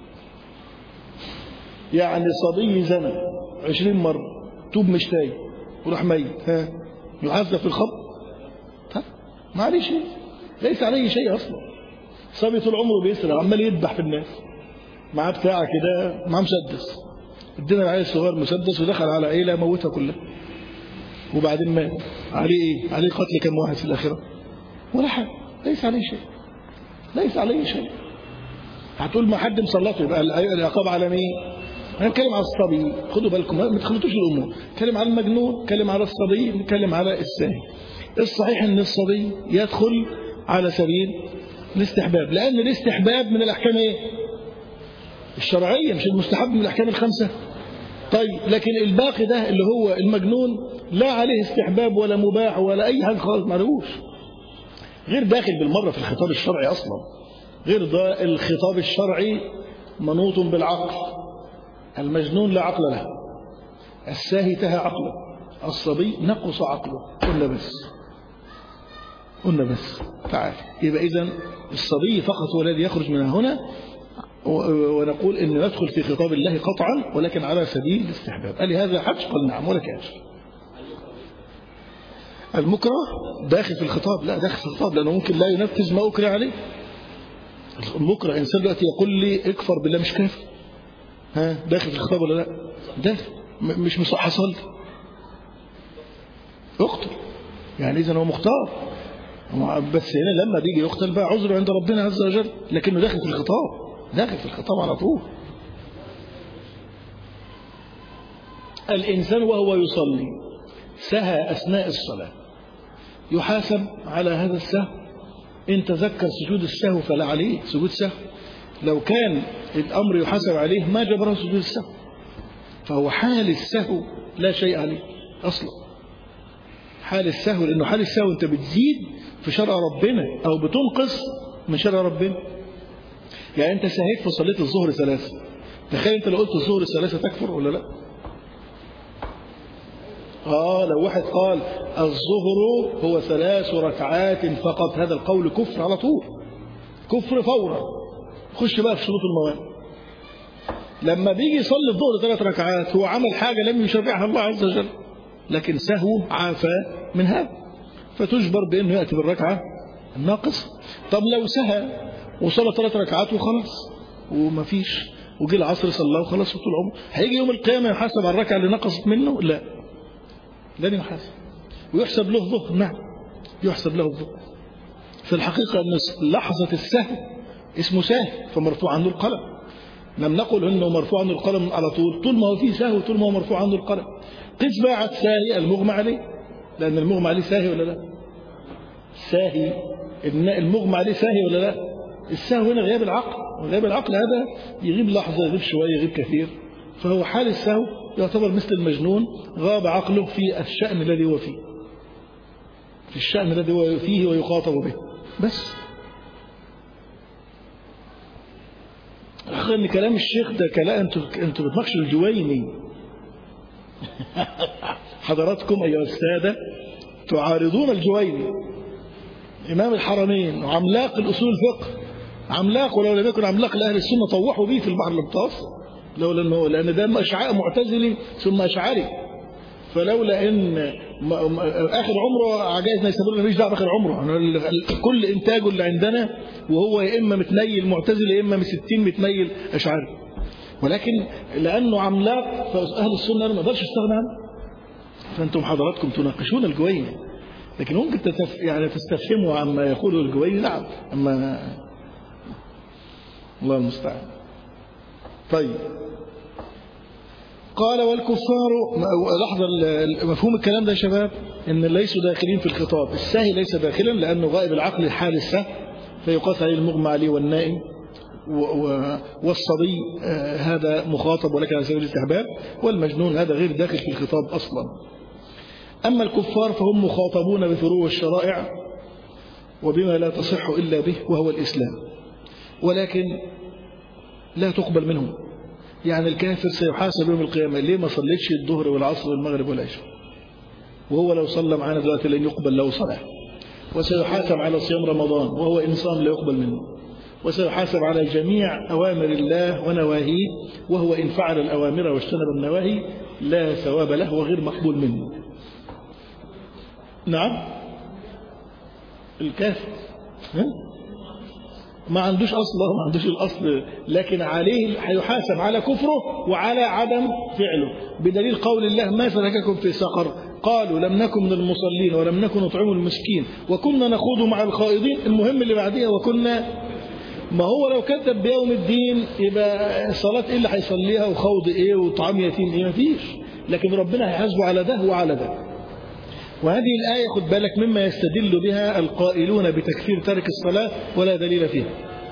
يعني صبي زنا عشرين مرة توب مش تايب وراح ميت، ها يعذب في الخبر؟ ها ما عليه شيء، ليس عليه شيء اصلا. صبي طول عمره بيسرق عمال يذبح في الناس، معاه بتاعه كده معاه مسدس، ادينا العيل الصغير مسدس ودخل على عيله موتها كلها، وبعدين مات. عليه ايه؟ عليه قتل كم واحد في الاخره؟ ولا حاجه، ليس عليه شيء، ليس عليه شيء. هتقول ما حد مسلطه يبقى العقاب على مين؟ انا نتكلم على الصبي، خدوا بالكم ما تخلطوش الامور، نتكلم على المجنون، نتكلم على الصبي، نتكلم على الساهي. الصحيح ان الصبي يدخل على سبيل الاستحباب، لان الاستحباب من الاحكام ايه؟ الشرعيه، مش المستحب من الاحكام الخمسه. طيب لكن الباقي ده اللي هو المجنون لا عليه استحباب ولا مباح ولا اي حاجه خالص، معلوش، غير داخل بالمره في الخطاب الشرعي اصلا. غير ده الخطاب الشرعي منوط بالعقل. المجنون لا عقل له، الساهي تهى عقله، الصبي نقص عقله. قلنا بس قلنا بس تعال. يبقى إذن الصبي فقط هو الذي يخرج من هنا، ونقول إن ندخل في خطاب الله قطعا ولكن على سبيل الاستحباب. قال لي هذا حج؟ قال نعم ولا كاش. المكره داخل في الخطاب؟ لا داخل في الخطاب، لأنه ممكن لا ينفذ ما أكره عليه. المكره إنسان دلوقتي يقول لي اكفر بالله، مش كافر، ها داخل في الخطاب ولا لا؟ داخل. مش مصح صلي اقتل، يعني إذن هو مختار، بس هنا لما بيجي يقتل بقى عذره عند ربنا عز وجل، لكنه داخل في الخطاب، داخل في الخطاب على طول. الإنسان وهو يصلي سهى أثناء الصلاة يحاسب على هذا السهو. إن تذكر سجود السهو فلا عليه سجود سهو، لو كان الأمر يحاسب عليه ما جبره سجود السهو، فهو حال السهو لا شيء عليه أصلا. حال السهو، لأنه حال السهو أنت بتزيد في شرع ربنا أو بتنقص من شرع ربنا. يعني أنت سهيت في صلاة الظهر ثلاثة، تخيل أنت لو قلت الظهر الثلاثة تكفر ولا لا؟ آه لو واحد قال الظهر هو ثلاث ركعات فقط، هذا القول كفر على طول، كفر فورا. خش بقى في شروط الموانع. لما بيجي يصلي الظهر ثلاث ركعات هو عمل حاجة لم يشرعها الله عز وجل، لكن سهو عافى من هذا، فتجبر بأنه يأتي بالركعة الناقص. طب لو سهى وصلى ثلاث ركعات وخلاص وما فيش، وجي العصر صلى وخلاص طول عمره، هيجي يوم القيامة يحاسب على الركعة اللي نقصت منه؟ لا، لن يحاسب، ويحسب له الظهر. نعم يحسب له الظهر. في الحقيقة أن لحظة السهو اسمه ساهي فمرفوع عنه القلم. لم نقل أنه مرفوع عنه القلم على طول، طول ما هو فيه سهو طول ما هو مرفوع عنه القلم. قس بقى على الساهي المغمى عليه، لأن المغمى عليه ساهي ولا لا؟ ساهي المغمى عليه ساهي ولا لا؟ السهو هنا غياب العقل، وغياب العقل هذا يغيب لحظة، يغيب شوية، يغيب كثير، فهو حال السهو يعتبر مثل المجنون غاب عقله في الشأن الذي هو فيه في الشأن الذي هو فيه ويخاطب به بس. أخي أن كلام الشيخ ده كلام أنتوا أنتوا بتناقشوا الجويني حضراتكم أيها السادة تعارضون الجويني إمام الحرمين وعملاق الأصول الفقه، عملاق، ولو لم يكن عملاق لأهل السنة طوحوا به في البحر المتوسط، لولا أنه لأن ده أشعاء معتزلي ثم أشعري، فلولا إن آخر عمره عجائز نيسابور مفيش دعوة بآخر عمره، كل إنتاجه اللي عندنا وهو يا إما متنيل معتزل يا إما من ستين متنيل أشعري، ولكن لأنه عملاق فأهل السنة ما يقدرش يستغنى عنه. فأنتم حضراتكم تناقشون الجويني، لكن ممكن تتف... يعني تستفهموا عما يقوله الجويني. نعم، أما الله المستعان. طيب، قال والكفار، لحظة مفهوم الكلام ده يا شباب، إن ليسوا داخلين في الخطاب. الساهي ليس داخلا لأنه غائب العقل حال السهو، فيقاس عليه المغمى عليه والنائم والصبي هذا مخاطب ولكن على سبيل الاستحباب، والمجنون هذا غير داخل في الخطاب أصلا. أما الكفار فهم مخاطبون بفروع الشرائع وبما لا تصح إلا به وهو الإسلام، ولكن لا تقبل منهم. يعني الكافر سيحاسب يوم القيامة ليه ما صليتش الظهر والعصر والمغرب والعشاء، وهو لو صلى معنا دلوقتي لن يقبل له صلاة. وسيحاسب على صيام رمضان وهو إنسان لا يقبل منه. وسيحاسب على جميع أوامر الله ونواهيه، وهو إن فعل الأوامر واجتنب النواهي لا ثواب له وغير مقبول منه. نعم، الكافر ما عندوش أصل، ما عندوش الأصل، لكن عليه هيحاسب على كفره وعلى عدم فعله، بدليل قول الله ما سلككم في سقر قالوا لم نكن من المصلين ولم نكن نطعم المسكين وكنا نخوض مع الخائضين. المهم اللي بعديها وكنا، ما هو لو كذب بيوم الدين يبقى صلاة ايه اللي هيصليها وخوض ايه وطعام يتيم ايه؟ مفيش. لكن ربنا هيحاسبه على ده وعلى ده. وهذه الآية خد بالك مما يستدل بها القائلون بتكفير تارك الصلاة ولا دليل فيها.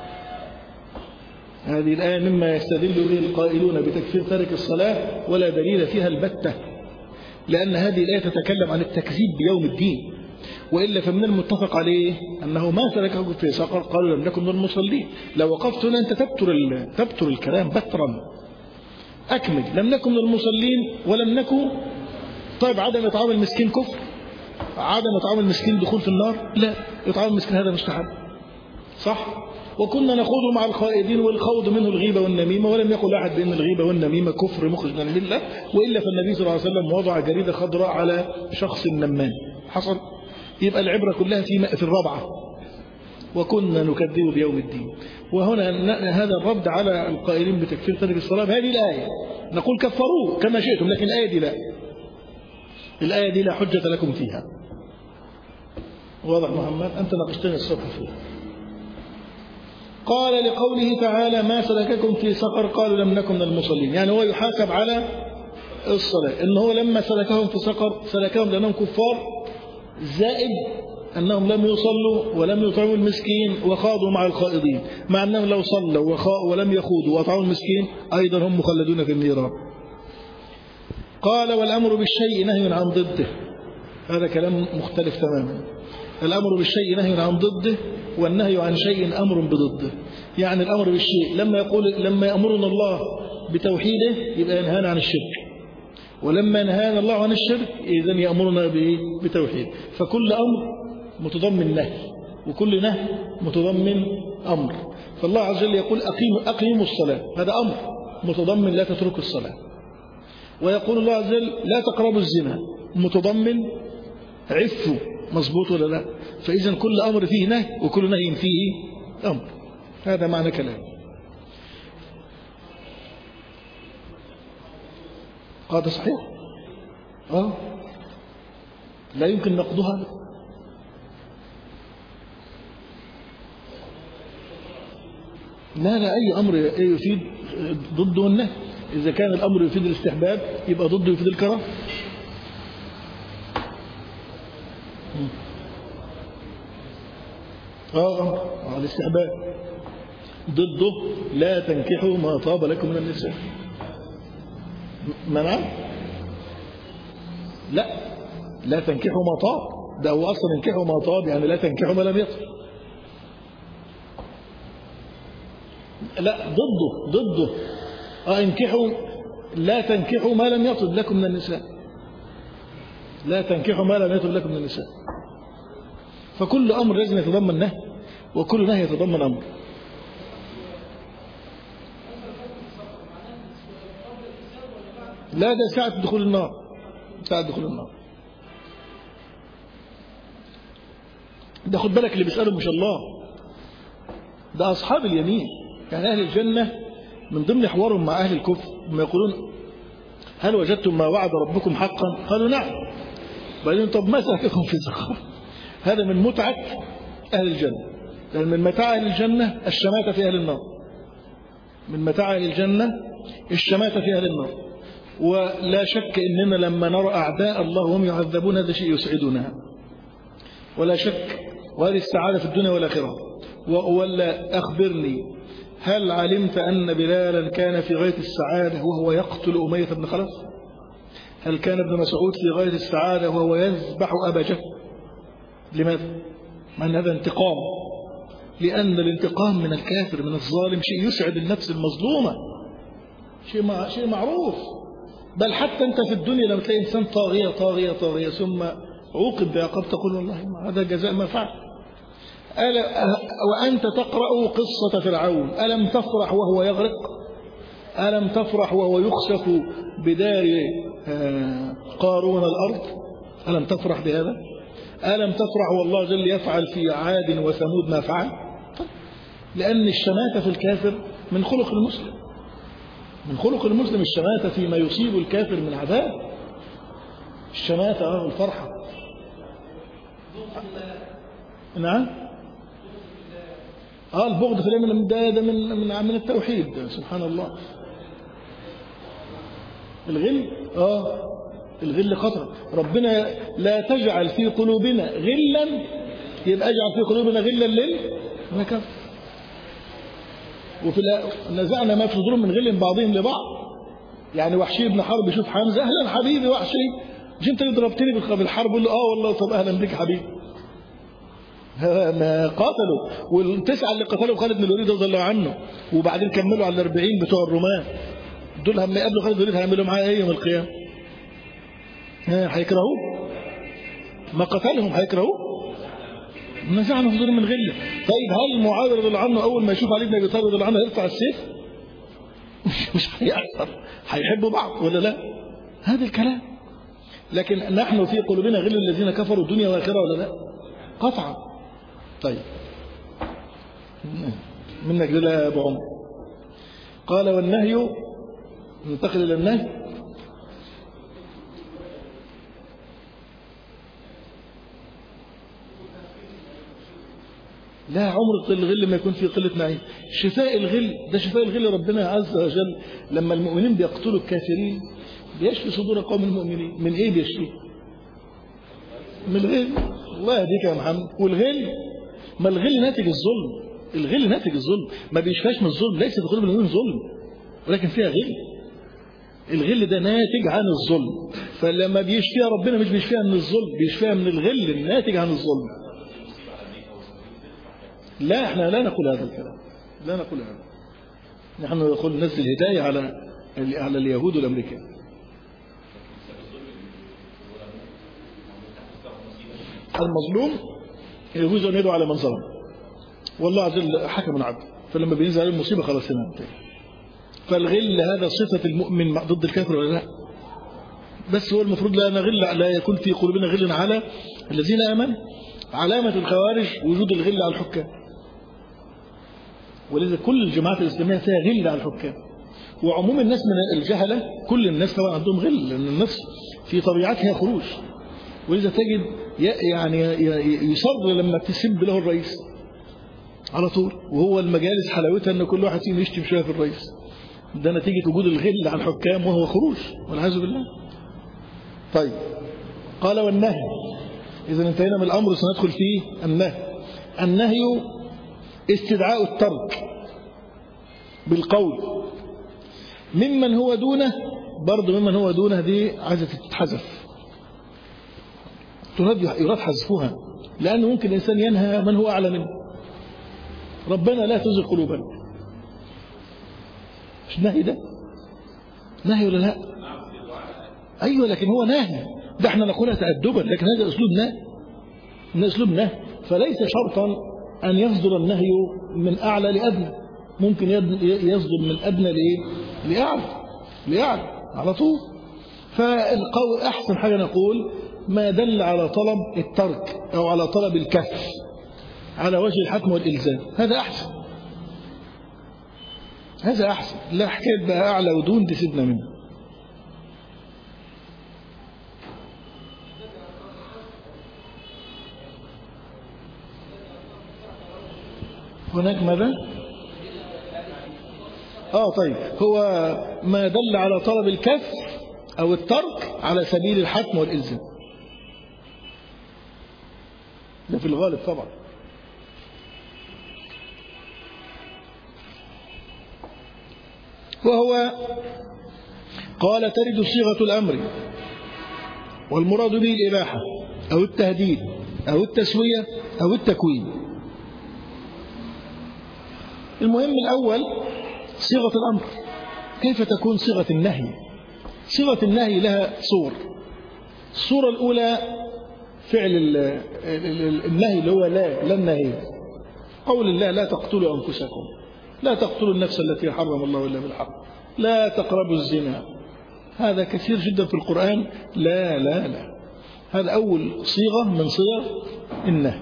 هذه الآية مما يستدل به القائلون بتكفير تارك الصلاة ولا دليل فيها البتة، لأن هذه الآية تتكلم عن التكذيب بيوم الدين، وإلا فمن المتفق عليه أنه ما سلككم في سقر قالوا لم نكن من المصلين. لو وقفت هنا أنت تبتر, تبتر الكلام بترا. أكمل، لم نكن من المصلين ولم نكن. طيب عدم إطعام المسكين كفر؟ عدم إطعام المسكين دخول في النار؟ لا، إطعام المسكين هذا مستحب، صح؟ وكنا نخوض مع الخائضين، والخوض منه الغيبة والنميمة، ولم يقل أحد بأن الغيبة والنميمة كفر مخرج من الملة، وإلا فالنبي صلى الله عليه وسلم وضع جريدة خضراء على شخص نمان حصل. يبقى العبرة كلها في في الرابعة، وكنا نكذب بيوم الدين. وهنا هذا الرد على القائلين بتكفير تارك الصلاة بهذه الآية، نقول كفروه كما شئتم، لكن الآية دي لا، الآية دي لا حجة لكم فيها. واضح محمد؟ أنت ناقشتني الصبح فيه. قال لقوله تعالى ما سلككم في سقر قالوا لم نكن من المصلين، يعني هو يحاسب على الصلاة، إن هو لما سلكهم في سقر سلكهم لأنهم كفار، زائد أنهم لم يصلوا ولم يطعموا المسكين وخاضوا مع الخائضين، مع أنهم لو صلوا وخاضوا ولم يخوضوا وأطعموا المسكين أيضا هم مخلدون في النيران. قال والأمر بالشيء نهي عن ضده، هذا كلام مختلف تماما. الأمر بالشيء نهي عن ضده، والنهي عن شيء أمر بضده. يعني الأمر بالشيء لما يقول لما يأمرنا الله بتوحيده يبقى ينهانا عن الشرك، ولما نهانا الله عن الشرك إذن يأمرنا بتوحيد. فكل أمر متضمن نهي، وكل نهي متضمن أمر. فالله عز وجل يقول أقيموا أقيموا الصلاة، هذا أمر متضمن لا تتركوا الصلاة. ويقول الله عز وجل لا تقربوا الزنا، متضمن عفوا، مظبوط ولا لا؟ فإذا كل أمر فيه نهي وكل نهي فيه أمر. هذا معنى كلام. هذا صحيح، آه لا يمكن نقضها. لا لا أي أمر يفيد ضده النهي. إذا كان الأمر يفيد الاستحباب يبقى ضده يفيد الكراهة. آه آه الاستحباب ضده لا تنكحوا ما طاب لكم من النساء. منع؟ لا، لا تنكحوا ما طاب، ده هو أصلا انكحوا ما طاب يعني لا تنكحوا ما لم يطب. لا، ضده ضده اه انكحوا، لا تنكحوا ما لم يطب لكم من النساء، لا تنكحوا ما لم يطب لكم من النساء. فكل أمر لازم يتضمن نهي، وكل نهي يتضمن أمر. لا، ده ساعة دخول النار، ساعة دخول النار. ده خد بالك اللي بيسألهم مش الله، ده أصحاب اليمين. يعني أهل الجنة من ضمن حوارهم مع أهل الكفر هم يقولون هل وجدتم ما وعد ربكم حقا؟ قالوا نعم. بعدين طب ما سلككم في سقر؟ هذا من متعة أهل الجنة، لأن من متاع أهل الجنة الشماتة في أهل النار، من متاع أهل الجنة الشماتة في أهل النار. ولا شك إننا لما نرى أعداء الله وهم يعذبون هذا شيء يسعدنا، ولا شك، وهذه السعادة في الدنيا والآخرة. ولا أخبرني، هل علمت أن بلالا كان في غاية السعادة وهو يقتل أمية بن خلف؟ هل كان ابن مسعود في غاية السعادة وهو يذبح أبا جهل؟ لماذا؟ مع أن هذا انتقام، لأن الانتقام من الكافر من الظالم شيء يسعد النفس المظلومة، شيء شيء معروف. بل حتى أنت في الدنيا لما تلاقي إنسان طاغية طاغية طاغية ثم عوقب بعقاب تقول والله هذا جزاء ما فعل. وأنت تقرأ قصة فرعون، ألم تفرح وهو يغرق؟ ألم تفرح وهو يخسف بدار قارون الأرض؟ ألم تفرح بهذا؟ ألم تفرح والله جل يفعل في عاد وثمود ما فعل؟ لأن الشماتة في الكافر من خلق المسلم، من خلق المسلم الشماتة فيما يصيب الكافر من عذاب. الشماتة اه الفرحة. نعم، اه البغض في الإيمان ده, ده من من من التوحيد، سبحان الله. الغل اه الغل خطر. ربنا لا تجعل في قلوبنا غلا، يبقى اجعل في قلوبنا غلا للكفر. وفي نزعنا ما في صدورهم من غل بعضهم لبعض. يعني وحشي بن حرب يشوف حمزه، اهلا حبيبي وحشي، مش انت اللي ضربتني بالحرب؟ يقول له اه والله. طب اهلا بك حبيبي. ما قاتلوا، والتسعه اللي قتلوا خالد بن الوليد رضي الله عنه وبعدين كملوا على الأربعين بتوع الرومان، دول هم يقابلوا خالد بن الوليد هيعملوا معاه ايه يوم القيامه؟ هيكرهوه، ما قتلهم هيكرهوه. نزعنا في صدورهم من غله. طيب هل معاذ رضي الله عنه اول ما يشوف علي بن ابي طالب رضي الله عنه يرفع السيف؟ مش هيأثر، هيحبوا بعض ولا لا؟ هذا الكلام. لكن نحن في قلوبنا غل الذين كفروا الدنيا والاخره ولا لا؟ قطعا. طيب منك لله يا ابو عمر. قال والنهي، ننتقل الى النهي. لا، عمر الغل ما يكون في قلة نعيم. شفاء الغل ده شفاء الغل ربنا عز وجل لما المؤمنين بيقتلوا الكافرين بيشفي صدور قوم المؤمنين. من ايه بيشفي؟ من الغل. الله يهديك يا محمد. والغل، ما الغل ناتج الظلم، الغل ناتج الظلم، ما بيشفاش من الظلم، ليس في قلوب المؤمنين ظلم ولكن فيها غل. الغل ده ناتج عن الظلم، فلما بيشفيها ربنا مش بيشفيها من الظلم، بيشفيها من الغل الناتج عن الظلم. لا، احنا لا نقول هذا الكلام، لا نقول هذا. نحن نقول ننزل هداية على على اليهود والامريكان. المظلوم يجوز ان يدعو على من ظلم، والله عز وجل حكم عدل، فلما بينزل عليه المصيبه خلاص هنا. فالغل هذا صفه المؤمن ضد الكافر ولا لا؟ بس هو المفروض لا نغل، لا يكون في قلوبنا غل على الذين امنوا. علامه الخوارج وجود الغل على الحكام، ولذا كل الجماعات الاسلاميه فيها غل على الحكام. وعموم الناس من الجهله كل الناس طبعا عندهم غل، لان النفس في طبيعتها خروج. ولذا تجد يعني يصر لما تسب له الرئيس على طول، وهو المجالس حلاوتها ان كل واحد فيهم يشتم شويه في الرئيس. ده نتيجه وجود الغل على الحكام وهو خروج والعياذ بالله. طيب قال والنهي، اذا انتهينا من الامر سندخل فيه النهي. النهي استدعاء الترك بالقول ممن هو دونه برضه ممن هو دونه دي عايزة تتحذف، يراد حذفها، لأنه ممكن الإنسان ينهى من هو أعلى منه. ربنا لا تزغ قلوبنا، مش نهي ده؟ نهي ولا لا؟ أيوة، لكن هو نهي، ده احنا نقولها تأدبا، لكن هذا أسلوب نهي، من أسلوب نهي، فليس شرطا أن يصدر النهي من أعلى لأدنى، ممكن يصدر من أدنى لإيه؟ لأعلى، لأعلى على طول. فالقول أحسن حاجة نقول ما دل على طلب الترك أو على طلب الكف على وجه الحتم والإلزام، هذا أحسن، هذا أحسن. لا حكاية بقى أعلى ودون دي سيبنا منه. هناك ماذا؟ آه طيب، هو ما دل على طلب الكف أو الترك على سبيل الحتم والإلزام، ده في الغالب طبعا. وهو قال ترد صيغة الأمر والمراد به الإباحة أو التهديد أو التسوية أو التكوين. المهم الأول صيغة الأمر، كيف تكون صيغة النهي؟ صيغة النهي لها صور. الصورة الأولى فعل النهي اللي هو لا لا النهي، قول الله لا تقتلوا أنفسكم، لا تقتلوا النفس التي حرم الله إلا بالحق، لا تقربوا الزنا، هذا كثير جدا في القرآن، لا لا لا، هذا أول صيغة من صيغ النهي.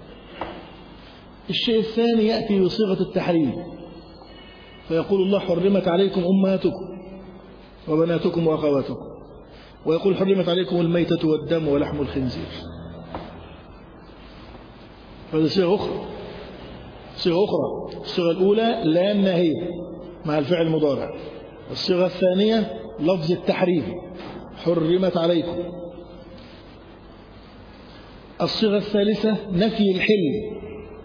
الشيء الثاني يأتي بصيغة التحريم، فيقول الله حرمت عليكم أمهاتكم وبناتكم وأخواتكم، ويقول حرمت عليكم الميتة والدم ولحم الخنزير. هذه صيغة أخرى، صيغة أخرى. الصيغة الأولى لا النهي مع الفعل المضارع، الصيغة الثانية لفظ التحريم حرمت عليكم، الصيغة الثالثة نفي الحل،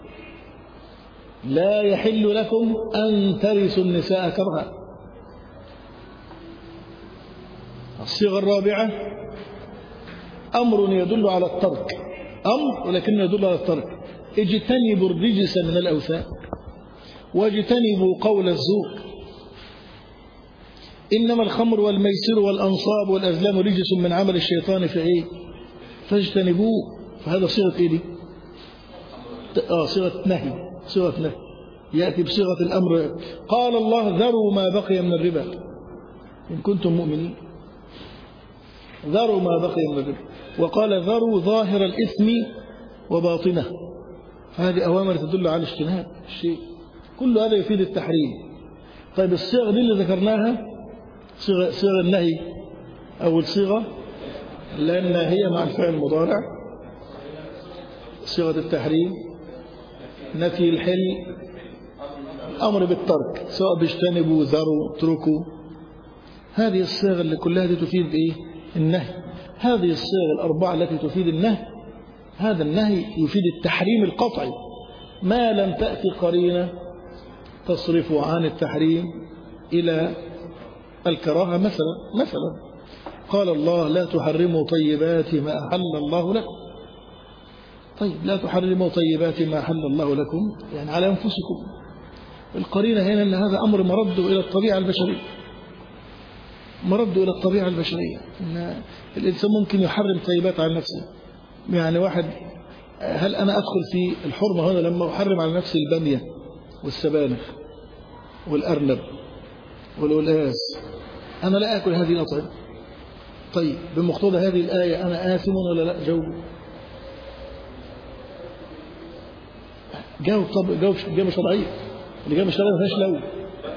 لا يحل لكم أن ترثوا النساء كرها. الصيغة الرابعة أمر يدل على الترك، أمر ولكنه يدل على الترك، اجتنبوا الرجس من الأوثان واجتنبوا قول الزور، إنما الخمر والميسر والأنصاب والأزلام رجس من عمل الشيطان في إيه؟ فاجتنبوه. فهذا صيغة إيه دي؟ آه صيغة نهي، صيغة نهي يأتي بصيغة الأمر. قال الله ذروا ما بقي من الربا إن كنتم مؤمنين، ذروا ما بقي من الربا، وقال ذروا ظاهر الإثم وباطنه، هذه أوامر تدل على اجتناب الشيء، كل هذا يفيد التحريم. طيب الصيغة دي اللي ذكرناها صيغة, صيغة النهي، أول صيغة لا الناهية مع الفعل المضارع، صيغة التحريم نفي الحل، الأمر بالترك سواء بيجتنبوا ذروا اتركوا، هذه الصيغة اللي كلها دي تفيد إيه؟ النهي. هذه الصيغة الأربعة التي تفيد النهي، هذا النهي يفيد التحريم القطعي ما لم تأتي قرينة تصرف عن التحريم إلى الكراهة. مثلا مثلا قال الله لا تحرموا طيبات ما أحل الله لكم، طيب لا تحرموا طيبات ما أحل الله لكم يعني على أنفسكم، القرينة هنا أن هذا أمر مرده إلى الطبيعة البشرية، مرده إلى الطبيعة البشرية، إن الإنسان ممكن يحرم طيبات على نفسه. يعني واحد، هل أنا أدخل في الحرمة هنا لما أحرم على نفسي البامية والسبانخ والأرنب والقلقاس، أنا لا أكل هذه الأطعمة، طيب بمقتضى هذه الآية أنا آثم ولا لا؟ جاوب جاوب طب جاوب إجابة شرعية، الإجابة الشرعية ما فيهاش لو.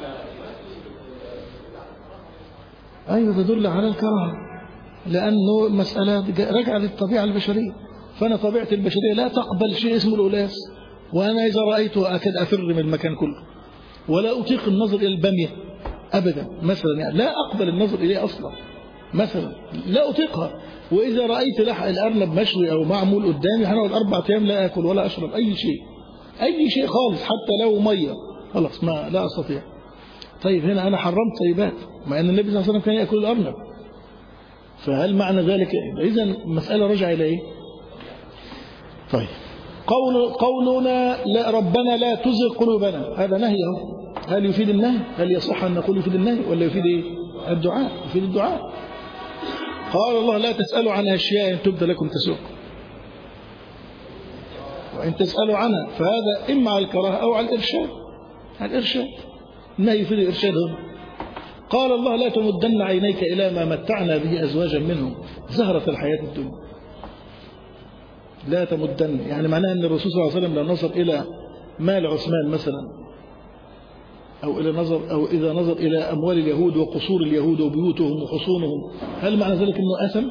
أيوة تدل على الكراهة، لأنه مسألة رجع للطبيعة البشرية، فأنا طبيعة البشرية لا تقبل شيء اسمه القلاس، وأنا إذا رأيته أكاد أفر من المكان كله، ولا أطيق النظر إلى البامية أبدا مثلا، يعني لا أقبل النظر إليه أصلا مثلا، لا أطيقها. وإذا رأيت لحق الأرنب مشوي أو معمول قدامي هنقعد أربع أيام لا أكل ولا أشرب أي شيء، أي شيء خالص، حتى لو مية خلاص ما لا أستطيع. طيب هنا أنا حرمت طيبات مع أن النبي صلى الله عليه وسلم كان يأكل الأرنب، فهل معنى ذلك إيه؟ إذن المسألة رجع إلى إيه؟ طيب قول قولنا لا ربنا لا تزغ قلوبنا، هذا نهي. هل يفيد النهي؟ هل يصح أن نقول يفيد النهي ولا يفيد إيه؟ الدعاء؟ يفيد الدعاء. قال الله لا تسألوا عن أشياء إن تبد لكم تسؤ، وإن تسألوا عنها فهذا إما على الكراهة أو على الإرشاد. على الإرشاد، النهي يفيد الإرشاد هنا. قال الله لا تمدن عينيك إلى ما متعنا به أزواجا منهم زهرة الحياة الدنيا. لا تمدن يعني معناها أن الرسول صلى الله عليه وسلم لو نظر إلى مال عثمان مثلا، أو إلى نظر أو إذا نظر إلى أموال اليهود وقصور اليهود وبيوتهم وحصونهم، هل معنى ذلك أنه أثم؟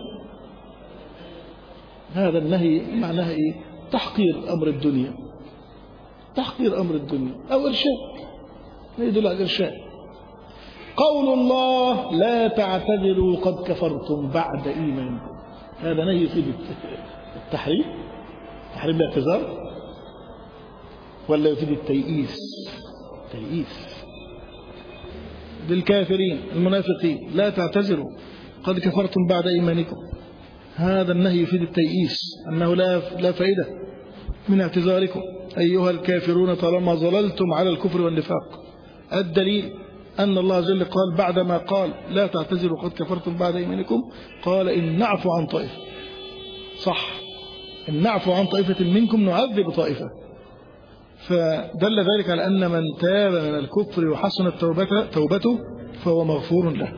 هذا النهي معناها إيه؟ تحقير أمر الدنيا، تحقير أمر الدنيا أو إرشاد، يدل على الإرشاد. قول الله لا تعتذروا قد كفرتم بعد إيمانكم، هذا نهي يفيد التحريم، تحريم الاعتذار، ولا يفيد التيئيس؟ تيئيس للكافرين المنافقين، لا تعتذروا قد كفرتم بعد إيمانكم، هذا النهي يفيد التيئيس، أنه لا لا فائدة من اعتذاركم أيها الكافرون طالما ظللتم على الكفر والنفاق. الدليل أن الله جل قال بعدما قال لا تعتذروا قد كفرتم بعد إيمانكم قال إن نعفو عن طائفة، صح، إن نعفو عن طائفة منكم نعذب طائفة، فدل ذلك على أن من تاب من الكفر وحسنت توبته, توبته فهو مغفور له.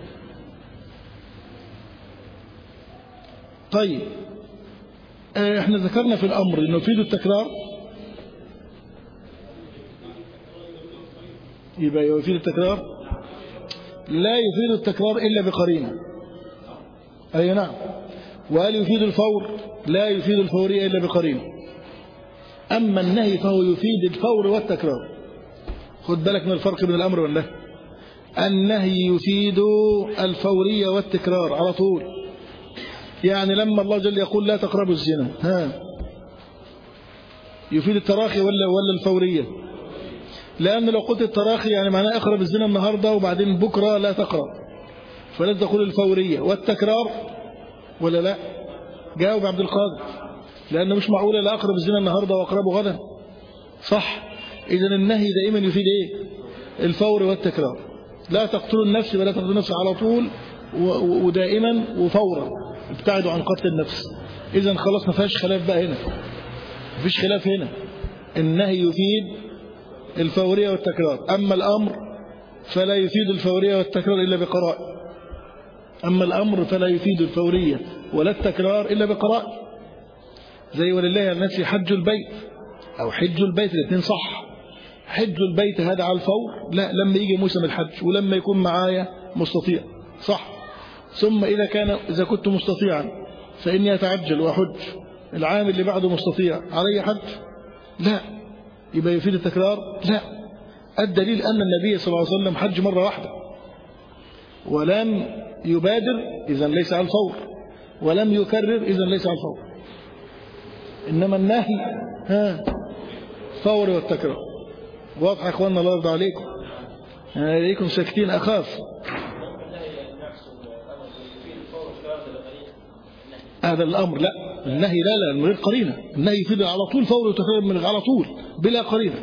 طيب احنا ذكرنا في الأمر أنه يفيد التكرار، يبقى يفيد التكرار، لا يفيد التكرار إلا بقرينة، أي نعم. وهل يفيد الفور؟ لا يفيد الفورية إلا بقرينة. أما النهي فهو يفيد الفور والتكرار. خد بالك من الفرق بين الأمر والنهي. النهي يفيد الفورية والتكرار على طول، يعني لما الله جل يقول لا تقربوا الزنا، ها يفيد التراخي ولا ولا الفورية؟ لأن لو قلت التراخي يعني معناه اقرب الزنا النهاردة وبعدين بكرة لا تقرب، فلازم تقول الفورية. والتكرار ولا لا؟ جاوب عبد القادر، لأنه مش معقولة لا أقرب الزنا النهاردة وأقربه غدا، صح؟ إذن النهي دائما يفيد إيه؟ الفور والتكرار. لا تقتلوا النفس ولا تقتلوا النفس على طول ودائما وفورا، ابتعدوا عن قتل النفس. إذن خلاص ما فيهاش خلاف بقى هنا، ما فيش خلاف هنا، النهي يفيد الفورية والتكرار. أما الأمر فلا يفيد الفورية والتكرار إلا بقراء. أما الأمر فلا يفيد الفورية ولا التكرار إلا بقراء، زي ولله على الناس حج البيت أو حج البيت، الاثنين صح. حج البيت هذا على الفور، لا لما يجي موسم الحج ولما يكون معايا مستطيع، صح. ثم إذا كان إذا كنت مستطيعا فإني أتعجل وأحج العام اللي بعده مستطيع، علي حج؟ لا، يبقى يفيد التكرار؟ لا. الدليل أن النبي صلى الله عليه وسلم حج مرة واحدة ولم يبادر، إذن ليس على الفور، ولم يكرر، إذن ليس على الفور. إنما النهي ها فور والتكرار. واضح يا إخواننا؟ الله يرضى عليكم، أنا عليكم ساكتين أخاف. هذا الأمر لا، النهي لا لا من غير قرينة، النهي يفيد على طول فور وتكرار من على طول بلا قرينة.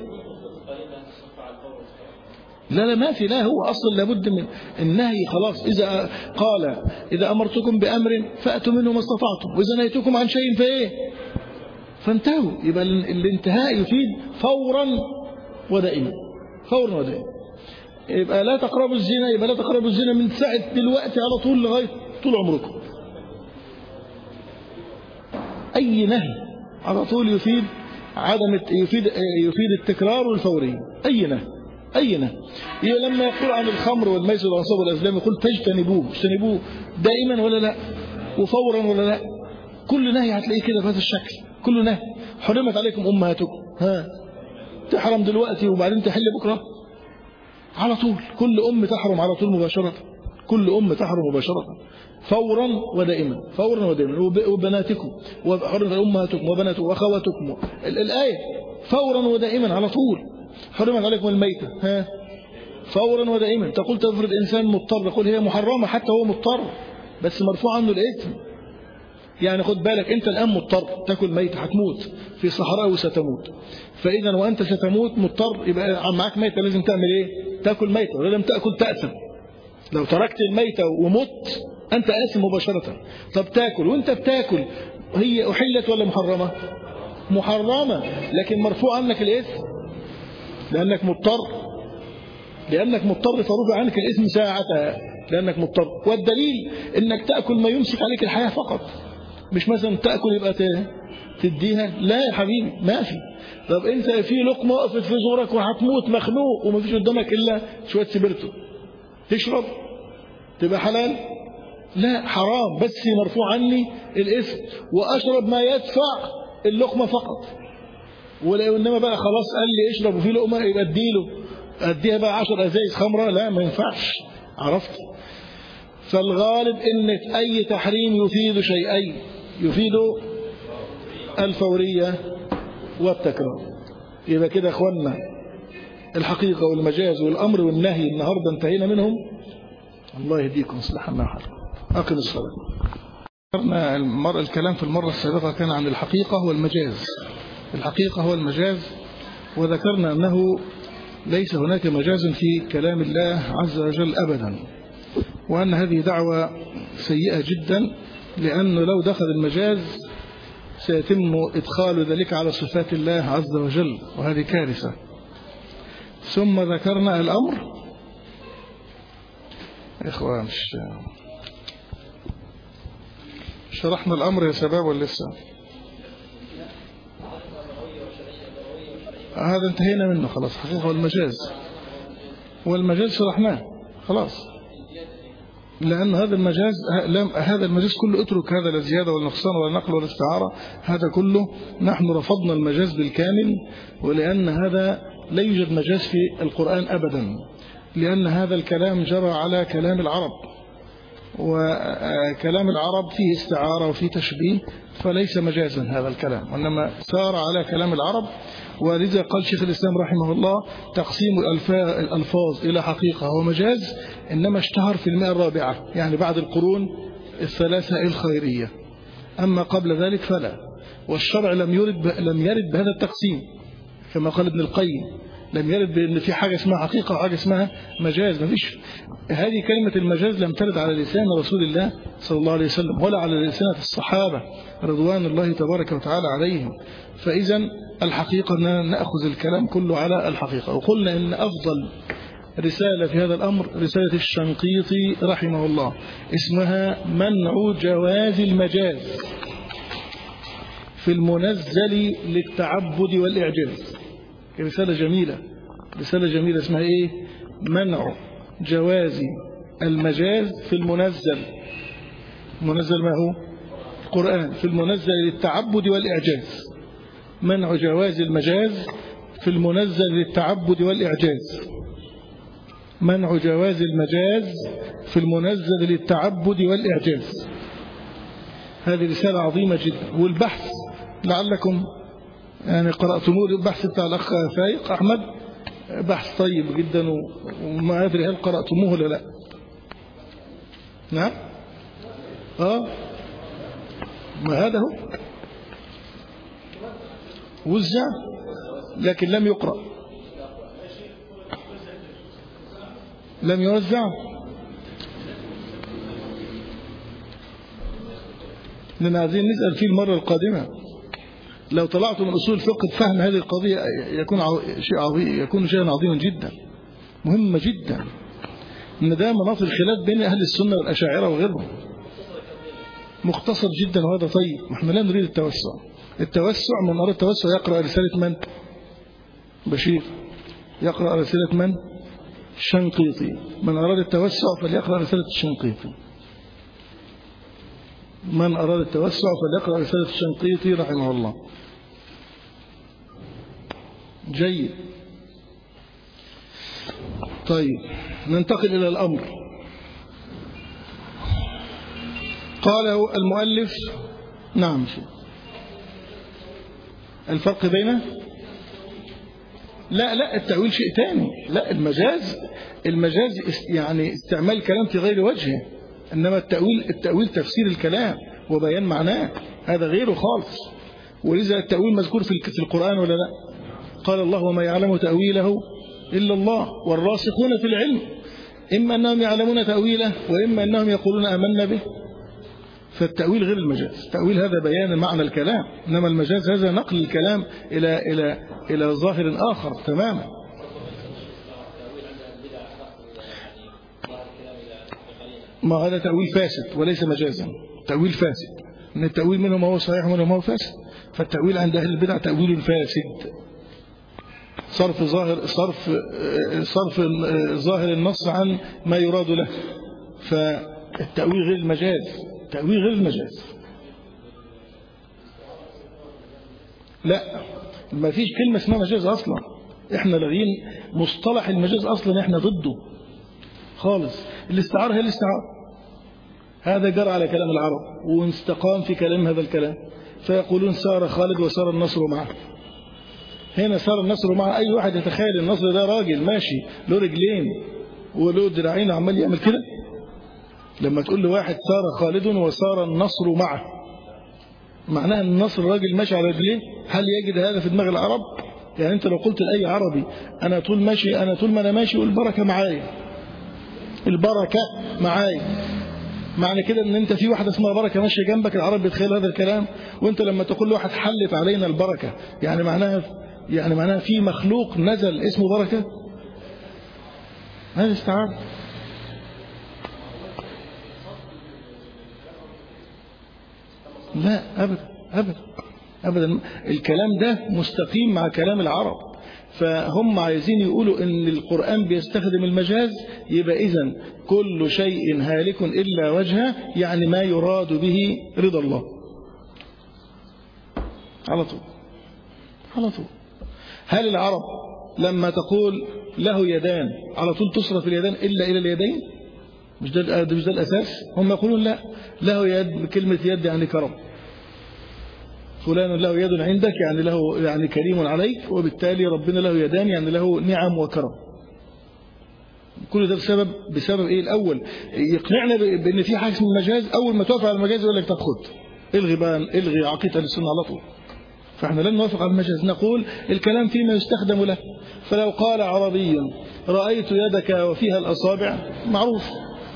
لا لا ما في، لا هو أصلا لابد من النهي خلاص. إذا قال إذا أمرتكم بأمر فأتوا منه ما استطعتم وإذا نهيتكم عن شيء فإيه فانتهوا. يبقى الانتهاء يفيد فورا ودائما، فورا ودائما. يبقى لا تقربوا الزنا، يبقى لا تقربوا الزنا من ساعة دلوقتي على طول لغاية طول عمركم. أي نهي على طول يفيد عدم يفيد يفيد التكرار والفورية. أي نهي أي نهي. يعني لما يقول عن الخمر والميسر والأنصاب والأزلام يقول تجتنبوه، اجتنبوه دائما ولا لا؟ وفورا ولا لا؟ كل نهي هتلاقيه كده بهذا الشكل، كل نهي. حرمت عليكم أمهاتكم، ها تحرم دلوقتي وبعدين تحل بكرة على طول. كل أم تحرم على طول مباشرة، كل أم تحرم مباشرة فورا ودائما، فورا ودائما. وبناتكم وحرمت أمهاتكم وبناتكم وأخواتكم، الآية فورا ودائما على طول. حرمت عليكم الميتة، ها فورا ودائما. تقول تفرض إنسان مضطر، تقول هي محرمة حتى هو مضطر بس مرفوع عنه الإثم. يعني خد بالك أنت الآن مضطر تأكل ميت، هتموت في صحراء وستموت، فإذا وأنت ستموت مضطر يبقى معاك ميتة لازم تعمل إيه؟ تأكل ميتة، ولا لم تأكل تأثم. لو تركت الميتة ومت أنت آثم مباشرة. طب تأكل، وأنت بتأكل هي أحلت ولا محرمة؟ محرمة، لكن مرفوع عنك الإثم لأنك مضطر، لأنك مضطر فرفع عنك الإثم ساعتها لأنك مضطر. والدليل إنك تأكل ما يمسك عليك الحياة فقط، مش مثلا تأكل يبقى تديها، لا يا حبيبي ما في. طب أنت في لقمة وقفت في زورك وهتموت مخنوق وما فيش قدامك إلا شوية سبرتو، تشرب تبقى حلال؟ لا حرام، بس مرفوع عني الإثم. وأشرب ما يدفع اللقمة فقط، ولو إنما بقى خلاص قال لي اشرب وفي لقمة يبقى اديله، اديها بقى عشر ازايز خمرة، لا ما ينفعش. عرفت؟ فالغالب ان اي تحريم يفيد شيئين، يفيد الفورية والتكرار. يبقى كده يا اخوانا الحقيقة والمجاز والامر والنهي النهاردة انتهينا منهم. الله يهديكم ويصلح لنا حالكم. اقم الصلاة. المرة الكلام في المرة السابقة كان عن الحقيقة والمجاز. الحقيقة هو المجاز، وذكرنا أنه ليس هناك مجاز في كلام الله عز وجل أبدا، وأن هذه دعوة سيئة جدا، لأنه لو دخل المجاز سيتم إدخال ذلك على صفات الله عز وجل، وهذه كارثة. ثم ذكرنا الأمر. إخوان شرحنا الأمر يا شباب ولا لسه؟ هذا انتهينا منه خلاص. حقيقة والمجاز، والمجاز شرحناه خلاص، لأن هذا المجاز هذا المجاز كله اترك هذا لا زيادة ولا نقصان ولا نقل ولا استعارة، هذا كله نحن رفضنا المجاز بالكامل، ولأن هذا لا يوجد مجاز في القرآن أبدا، لأن هذا الكلام جرى على كلام العرب، وكلام العرب فيه استعارة وفيه تشبيه، فليس مجازا هذا الكلام، وإنما سار على كلام العرب. ولذا قال شيخ الإسلام رحمه الله تقسيم الألفاظ إلى حقيقة ومجاز إنما اشتهر في المئة الرابعة، يعني بعد القرون الثلاثة الخيرية، أما قبل ذلك فلا. والشرع لم يرد لم يرد بهذا التقسيم، كما قال ابن القيم لم يرد بأن في حاجة اسمها حقيقة وحاجة اسمها مجاز، ما فيش. هذه كلمة المجاز لم ترد على لسان رسول الله صلى الله عليه وسلم ولا على لسان الصحابة رضوان الله تبارك وتعالى عليهم. فإذا الحقيقة نأخذ الكلام كله على الحقيقة. وقلنا إن أفضل رسالة في هذا الأمر رسالة الشنقيطي رحمه الله، اسمها منع جواز المجاز في المنزل للتعبد والإعجاز. رسالة جميلة، رسالة جميلة اسمها إيه؟ منع جواز المجاز في المنزل. المنزل ما هو؟ القرآن. في المنزل للتعبد والإعجاز. منع جواز المجاز في المنزل للتعبد والإعجاز. منع جواز المجاز في المنزل للتعبد والإعجاز. هذه رسالة عظيمة جدا، والبحث لعلكم يعني قرأتموه، البحث بتاع الأخ فايق أحمد بحث طيب جدا، وما أدري هل قرأتموه ولا لا. نعم آه ما هذا هو وزع لكن لم يقرأ، لم يوزع. لأن عايزين نسأل فيه المرة القادمة. لو طلعت من أصول الفقه فهم هذه القضية يكون شيء عظيم، يكون شيئا عظيما جدا، مهمة جدا، إن ده مناط الخلاف بين أهل السنة والأشاعرة وغيرهم. مختصر جدا وهذا طيب. نحن لا نريد التوسع. التوسع من أراد التوسع يقرأ رسالة من؟ بشير. يقرأ رسالة من؟ الشنقيطي. من أراد التوسع فليقرأ رسالة الشنقيطي. من أراد التوسع فليقرأ رسالة الشنقيطي رحمه الله. جيد. طيب ننتقل إلى الأمر. قال المؤلف نعم الفرق بين لا لا التأويل شيء تاني. لا المجاز المجاز يعني استعمال كلام في غير وجهه، إنما التأويل التأويل تفسير الكلام وبيان معناه، هذا غيره خالص. ولذا التأويل مذكور في القرآن ولا لا؟ قال الله وما يعلم تأويله إلا الله والراسخون في العلم إما أنهم يعلمون تأويله وإما أنهم يقولون آمنا به. فالتأويل غير المجاز، التأويل هذا بيان معنى الكلام، إنما المجاز هذا نقل الكلام إلى إلى إلى ظاهر آخر تماما. ما هذا تأويل فاسد وليس مجازا، تأويل فاسد، إن التأويل منهم هو صحيح ومنهم هو فاسد. فالتأويل عند أهل البدع تأويل فاسد، صرف ظاهر صرف صرف ظاهر النص عن ما يراد له. فالتأويل غير المجاز، تأويل غير المجاز. لا ما فيش كلمة اسمها مجاز أصلا، احنا لاغيين مصطلح المجاز أصلا، احنا ضده خالص. الاستعارة هي الاستعارة، هذا جرى على كلام العرب واستقام في كلام هذا الكلام، فيقولون سار خالد وسار النصر معه. هنا سار النصر معه، أي واحد يتخيل النصر ده راجل ماشي له رجلين وله دراعين عمال يعمل كده؟ لما تقول لواحد سار خالد وسار النصر معه، معناها النصر راجل ماشي على رجليه. هل يجد هذا في دماغ العرب؟ يعني انت لو قلت لأي عربي انا طول ماشي انا طول ما انا ماشي والبركه معايا، البركه معايا، معنى كده ان انت في واحده اسمها بركه ماشيه جنبك، العرب بيتخيل هذا الكلام. وانت لما تقول لواحد حلت علينا البركه، يعني معناها يعني معناها في مخلوق نزل اسمه بركه؟ هذا استعاره. لا أبدا أبدا أبدا، الكلام ده مستقيم مع كلام العرب. فهم عايزين يقولوا إن القرآن بيستخدم المجاز، يبقى إذن كل شيء هالك إلا وجهه، يعني ما يراد به رضا الله على طول على طول. هل العرب لما تقول له يدان على طول تصرف اليدان إلا إلى اليدين؟ مش ده مش ده الأساس؟ هم يقولون لا، له يد، كلمة يد يعني كرم، فلان له يد عندك يعني له يعني كريم عليك، وبالتالي ربنا له يدان يعني له نعم وكرم. كل ده بسبب بسبب ايه؟ الاول يقنعنا بان في حاجه اسمها المجاز، اول ما توافق على المجاز يقول لك طب خد الغي بقى، الغي عقيده السنه على طول. فاحنا لن نوافق على المجاز، نقول الكلام فيما يستخدم له. فلو قال عربي رايت يدك وفيها الاصابع، معروف.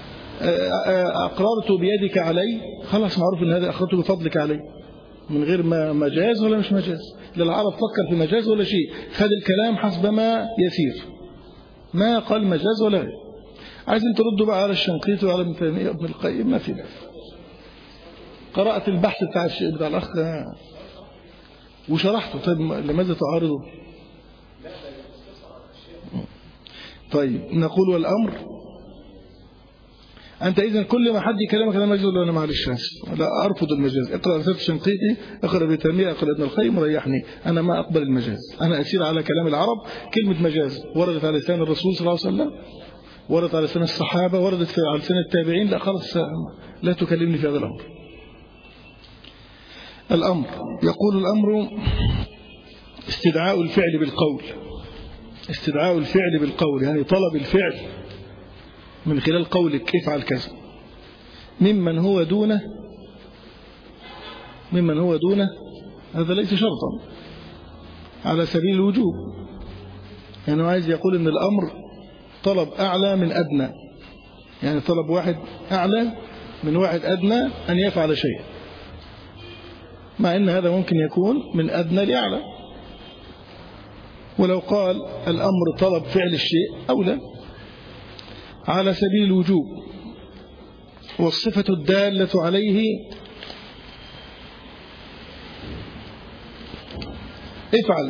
اقررت بيدك علي، خلاص معروف ان هذا اقررت بفضلك علي، من غير ما مجاز ولا مش مجاز. للعرب فكر في مجاز ولا شيء، خد الكلام حسب ما يسير، ما قال مجاز ولا غير. عايزين تردوا بقى على الشنقيطي وعلى ابن تيمية ابن القيم، ما في ده. قرأت البحث بتاع الشيء بتاع الأخ وشرحته، طيب لماذا تعارضه؟ طيب نقول والأمر أنت إذن كل ما حد يكلمك أنا مجاز ولا أنا معلش لا أرفض المجاز. اقرأ رسالة الشنقيطي، اقرأ ابن تيمية، اقرأ ابن القيم، ريحني، أنا ما أقبل المجاز، أنا أسير على كلام العرب. كلمة مجاز وردت على لسان الرسول صلى الله عليه وسلم، وردت على لسان الصحابة، وردت على لسان التابعين، لا خلاص لا تكلمني في هذا الأمر. الأمر يقول الأمر استدعاء الفعل بالقول، استدعاء الفعل بالقول يعني طلب الفعل من خلال قولك افعل كذا، ممن هو دونه ممن هو دونه هذا ليس شرطا على سبيل الوجوب. يعني عايز يقول ان الأمر طلب أعلى من أدنى، يعني طلب واحد أعلى من واحد أدنى أن يفعل شيء، مع أن هذا ممكن يكون من أدنى لأعلى. ولو قال الأمر طلب فعل الشيء أولى على سبيل الوجوب، والصفة الدالة عليه افعل،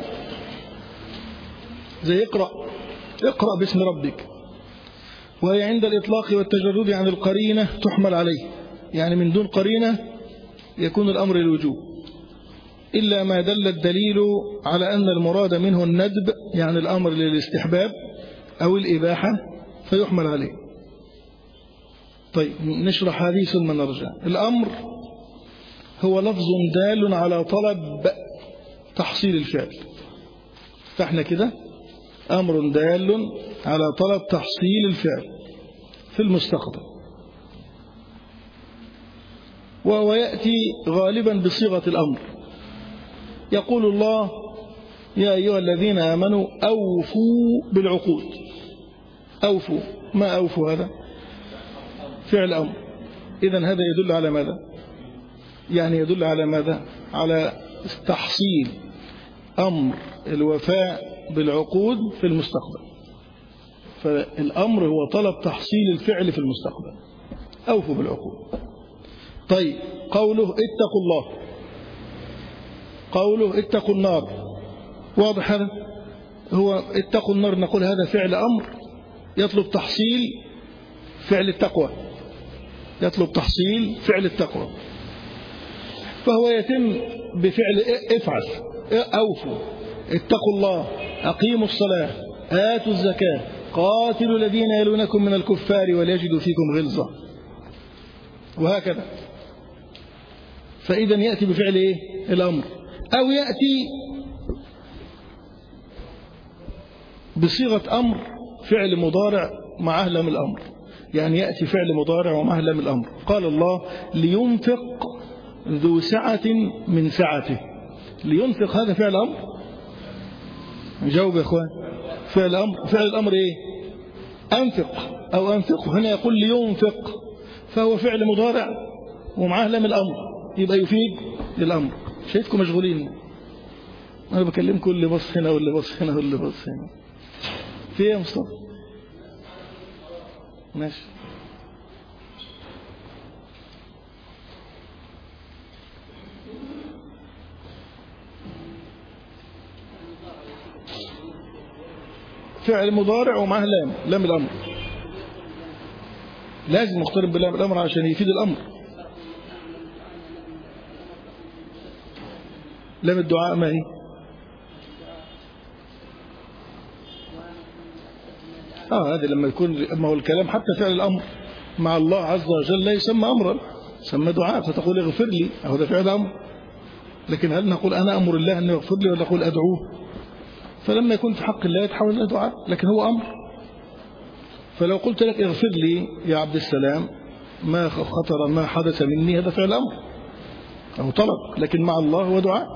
زي اقرأ، اقرأ باسم ربك، وهي عند الإطلاق والتجرد عن القرينة تحمل عليه، يعني من دون قرينة يكون الأمر للوجوب، إلا ما دل الدليل على أن المراد منه الندب، يعني الأمر للاستحباب أو الإباحة، فيحمل عليه. طيب نشرح هذه ثم نرجع. الأمر هو لفظ دال على طلب تحصيل الفعل، فاحنا كده أمر دال على طلب تحصيل الفعل في المستقبل، وهو يأتي غالبا بصيغة الأمر. يقول الله يا أيها الذين آمنوا أوفوا بالعقود. أوفوا، ما أوفوا هذا فعل أمر، إذن هذا يدل على ماذا؟ يعني يدل على ماذا؟ على تحصيل أمر الوفاء بالعقود في المستقبل. فالأمر هو طلب تحصيل الفعل في المستقبل. أوفوا بالعقود. طيب قوله اتقوا الله، قوله اتقوا النار، واضح هذا؟ هو اتقوا النار، نقول هذا فعل أمر يطلب تحصيل فعل التقوى، يطلب تحصيل فعل التقوى، فهو يتم بفعل افعل، أوفوا، اتقوا الله، أقيموا الصلاة، آتوا الزكاة، قاتلوا الذين يلونكم من الكفار وليجدوا فيكم غلظة، وهكذا. فإذا يأتي بفعل إيه؟ الأمر، أو يأتي بصيغة أمر فعل مضارع مع لام الأمر، يعني يأتي فعل مضارع ومع لام الأمر. قال الله لينفق ذو سعة من سعته. لينفق هذا فعل أمر؟ جاوب يا إخوان. فعل أمر، فعل الأمر إيه؟ أنفق أو أنفق، هنا يقول لينفق، فهو فعل مضارع ومعه لام الأمر، يبقى يفيد للأمر. شايفكم مشغولين، أنا بكلمكم اللي بص هنا واللي بص هنا واللي بص هنا. في إيه يا مصطفى؟ ماشي. فعل مضارع ومعه لام، لام الأمر، لازم نقترب بلام الأمر عشان يفيد الأمر. لام الدعاء ما هي؟ آه هذه لما يكون، ما هو الكلام حتى فعل الأمر مع الله عز وجل لا يسمى أمرا، يسمى دعاء، فتقول اغفر لي، أو ده فعل أمر. لكن هل نقول أنا أمر الله أن يغفر لي، ولا نقول أدعوه؟ فلما يكون في حق الله يتحول إلى دعاء، لكن هو أمر. فلو قلت لك اغفر لي يا عبد السلام ما خطر ما حدث مني، هذا فعل أمر أو طلب، لكن مع الله هو دعاء.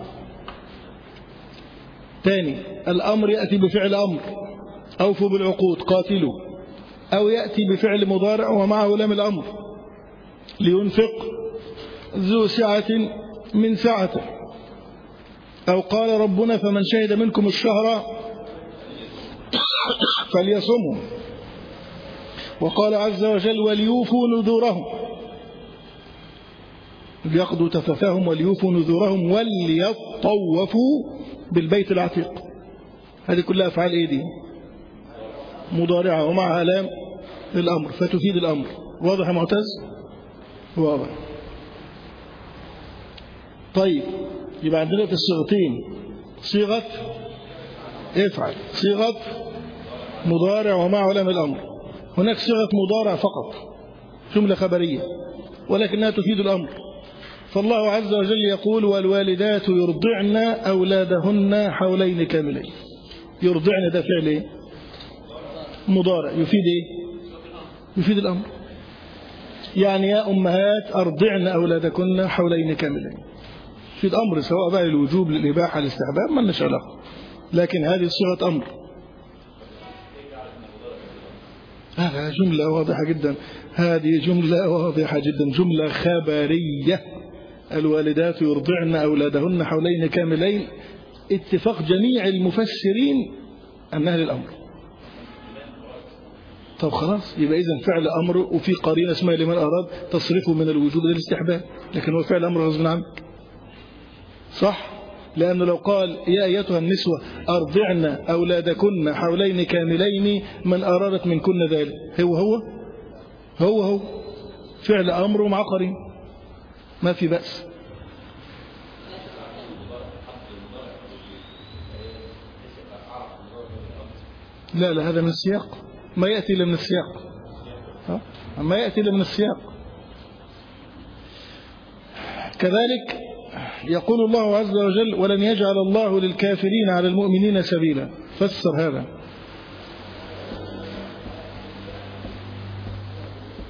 ثاني الأمر يأتي بفعل أمر، أوفوا بالعقود، قاتلوا، أو يأتي بفعل مضارع ومعه لام الأمر، لينفق ذو سعة من سعته، أو قال ربنا فمن شهد منكم الشهر فليصمه، وقال عز وجل وليوفوا نذورهم، ليقضوا تفثهم وليوفوا نذورهم وليطوفوا بالبيت العتيق. هذه كلها أفعال إيه دي؟ مضارعة ومعها لام الأمر، فتفيد الأمر. واضح يا معتز؟ واضح. طيب يبقى عندنا في الصيغتين صيغة افعل، صيغة مضارع ومعه لام الأمر. هناك صيغة مضارع فقط، جملة خبرية ولكنها تفيد الأمر. فالله عز وجل يقول والوالدات يرضعن أولادهن حولين كاملين. يرضعن ده فعل ايه؟ مضارع، يفيد ايه؟ يفيد الأمر. يعني يا أمهات أرضعن أولادكن حولين كاملين، يفيد أمر، سواء بقى الوجوب للإباحة الاستحباب ما لناش علاقة، لكن هذه صيغة أمر. هذه جملة واضحة جدا، هذه جملة واضحة جدا، جملة خبرية. الوالدات يرضعن أولادهن حولين كاملين، اتفاق جميع المفسرين أنها للأمر. طب خلاص، يبقى إذن فعل أمر وفي قرينة اسمها لمن أراد تصرفه من الوجوب للاستحباب، لكن هو فعل أمر غصب عنك، صح؟ لأنه لو قال يا أيتها النسوة أرضعن أولادكن حولين كاملين من أرادت منكن ذلك، هو هو هو هو فعل أمر ومع قرين، ما في بأس. لا لا، هذا من السياق، ما يأتي إلا من السياق، ما يأتي إلا من السياق. كذلك يقول الله عز وجل ولن يجعل الله للكافرين على المؤمنين سبيلا. فسر هذا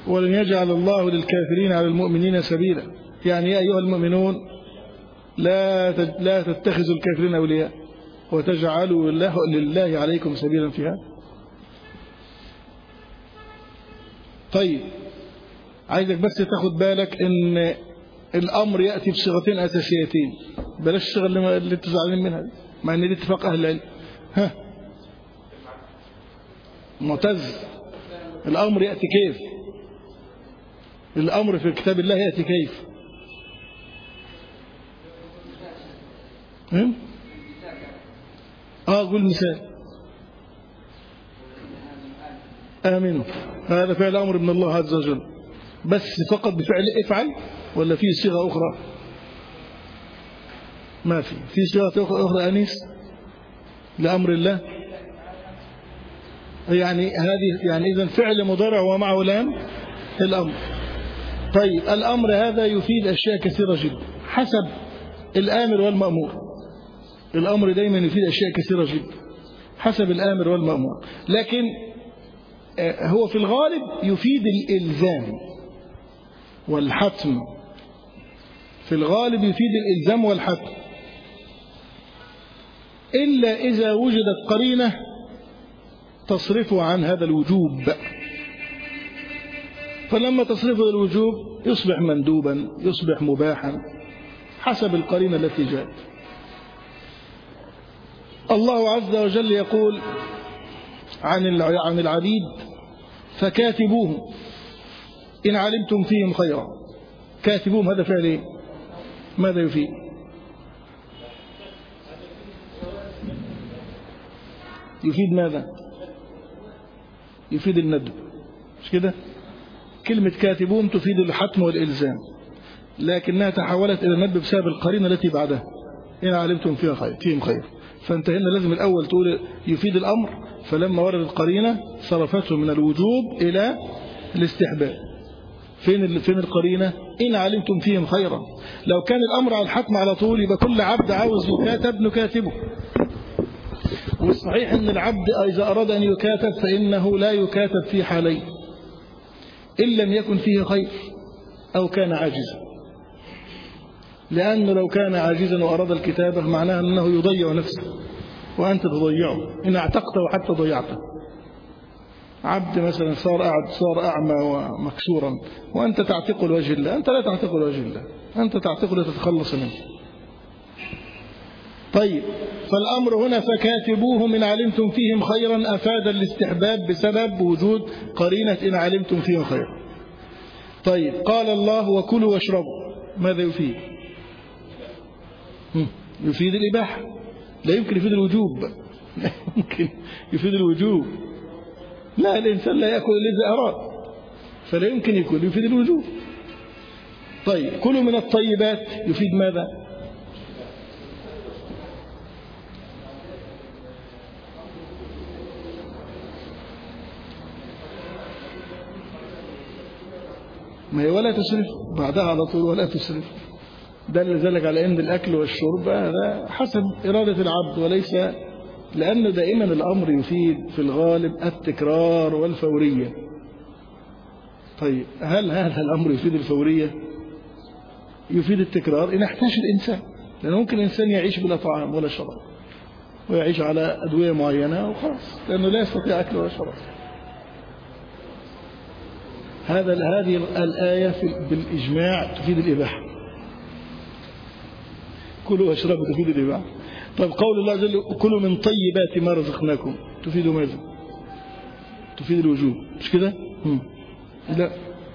ولن يجعل الله للكافرين على المؤمنين سبيلا. يعني يا أيها المؤمنون لا لا تتخذوا الكافرين أولياء وتجعلوا الله لله عليكم سبيلا في هذا. طيب عايزك بس تاخد بالك ان الامر ياتي بصيغتين اساسيتين، بلاش الصيغه اللي, اللي انتوا زعلانين منها دي، مع ان دي اتفاق اهل العلم. ها معتز، الامر ياتي كيف؟ الامر في كتاب الله ياتي كيف؟ ها اه قول مثال. امنوا، هذا فعل امر من الله عز وجل، بس فقط بفعل افعل ولا في صيغه اخرى؟ ما في في صيغه اخرى انيس لامر الله. يعني هذه يعني اذا فعل مضارع ومعه لام الامر. طيب الامر هذا يفيد اشياء كثيره جدا حسب الامر والمامور. الامر دايما يفيد اشياء كثيره جدا حسب الامر والمامور، لكن هو في الغالب يفيد الالزام والحتم. في الغالب يفيد الالزام والحتم، الا اذا وجدت قرينه تصرفه عن هذا الوجوب، فلما تصرفه الوجوب يصبح مندوبا يصبح مباحا حسب القرينه التي جاءت. الله عز وجل يقول عن عن العبيد فكاتبوهم إن علمتم فيهم خيرا. كاتبوهم هذا فعل ايه؟ ماذا يفيد؟ يفيد ماذا؟ يفيد الندب، مش كده؟ كلمة كاتبوهم تفيد الحتم والإلزام، لكنها تحولت إلى الندب بسبب القرينة التي بعدها إن علمتم فيها خير فيهم خير. فانت هنا لازم الأول تقول يفيد الأمر، فلما ورد القرينة صرفته من الوجوب إلى الاستحباب. فين فين القرينة؟ إن علمتم فيهم خيرا. لو كان الأمر على الحتم على طول يبقى كل عبد عاوز يكاتب نكاتبه. والصحيح أن العبد إذا أراد أن يكاتب فإنه لا يكاتب في حالين: إن لم يكن فيه خير أو كان عاجزا، لأنه لو كان عاجزا وأراد الكتابة معناه أنه يضيع نفسه وأنت تضيعه إن اعتقته وحتى ضيعته. عبد مثلا صار أعد صار أعمى ومكسورا وأنت تعتقه لوجه الله، أنت لا تعتقه لوجه الله، أنت تعتقه لتتخلص منه. طيب فالأمر هنا فكاتبوهم إن علمتم فيهم خيرا أفاد الاستحباب بسبب وجود قرينة إن علمتم فيهم خيرا. طيب قال الله وكلوا واشربوا، ماذا يفيد؟ يفيد الإباحة، لا يمكن يفيد الوجوب. لا يمكن يفيد الوجوب، لا الإنسان لا يأكل إلا إذا أراد، فلا يمكن يكون يفيد الوجوب. طيب كلوا من الطيبات يفيد ماذا؟ ما هي ولا تسرف بعدها على طول ولا تسرف. ده اللي ذلك على ان الاكل والشرب هذا حسب اراده العبد، وليس لانه دائما الامر يفيد في الغالب التكرار والفوريه. طيب هل هذا الامر يفيد الفوريه؟ يفيد التكرار ان احتاج الانسان، لان ممكن الانسان يعيش بلا طعام ولا شراب ويعيش على ادويه معينه وخلاص، لانه لا يستطيع اكل ولا شراب. هذا هذه الآية بالإجماع تفيد الإباحة. كلوا واشربوا تفيد الإباحة. طيب قول الله جل كلوا من طيبات ما رزقناكم تفيد ماذا؟ تفيد الوجوب، مش كده؟ لا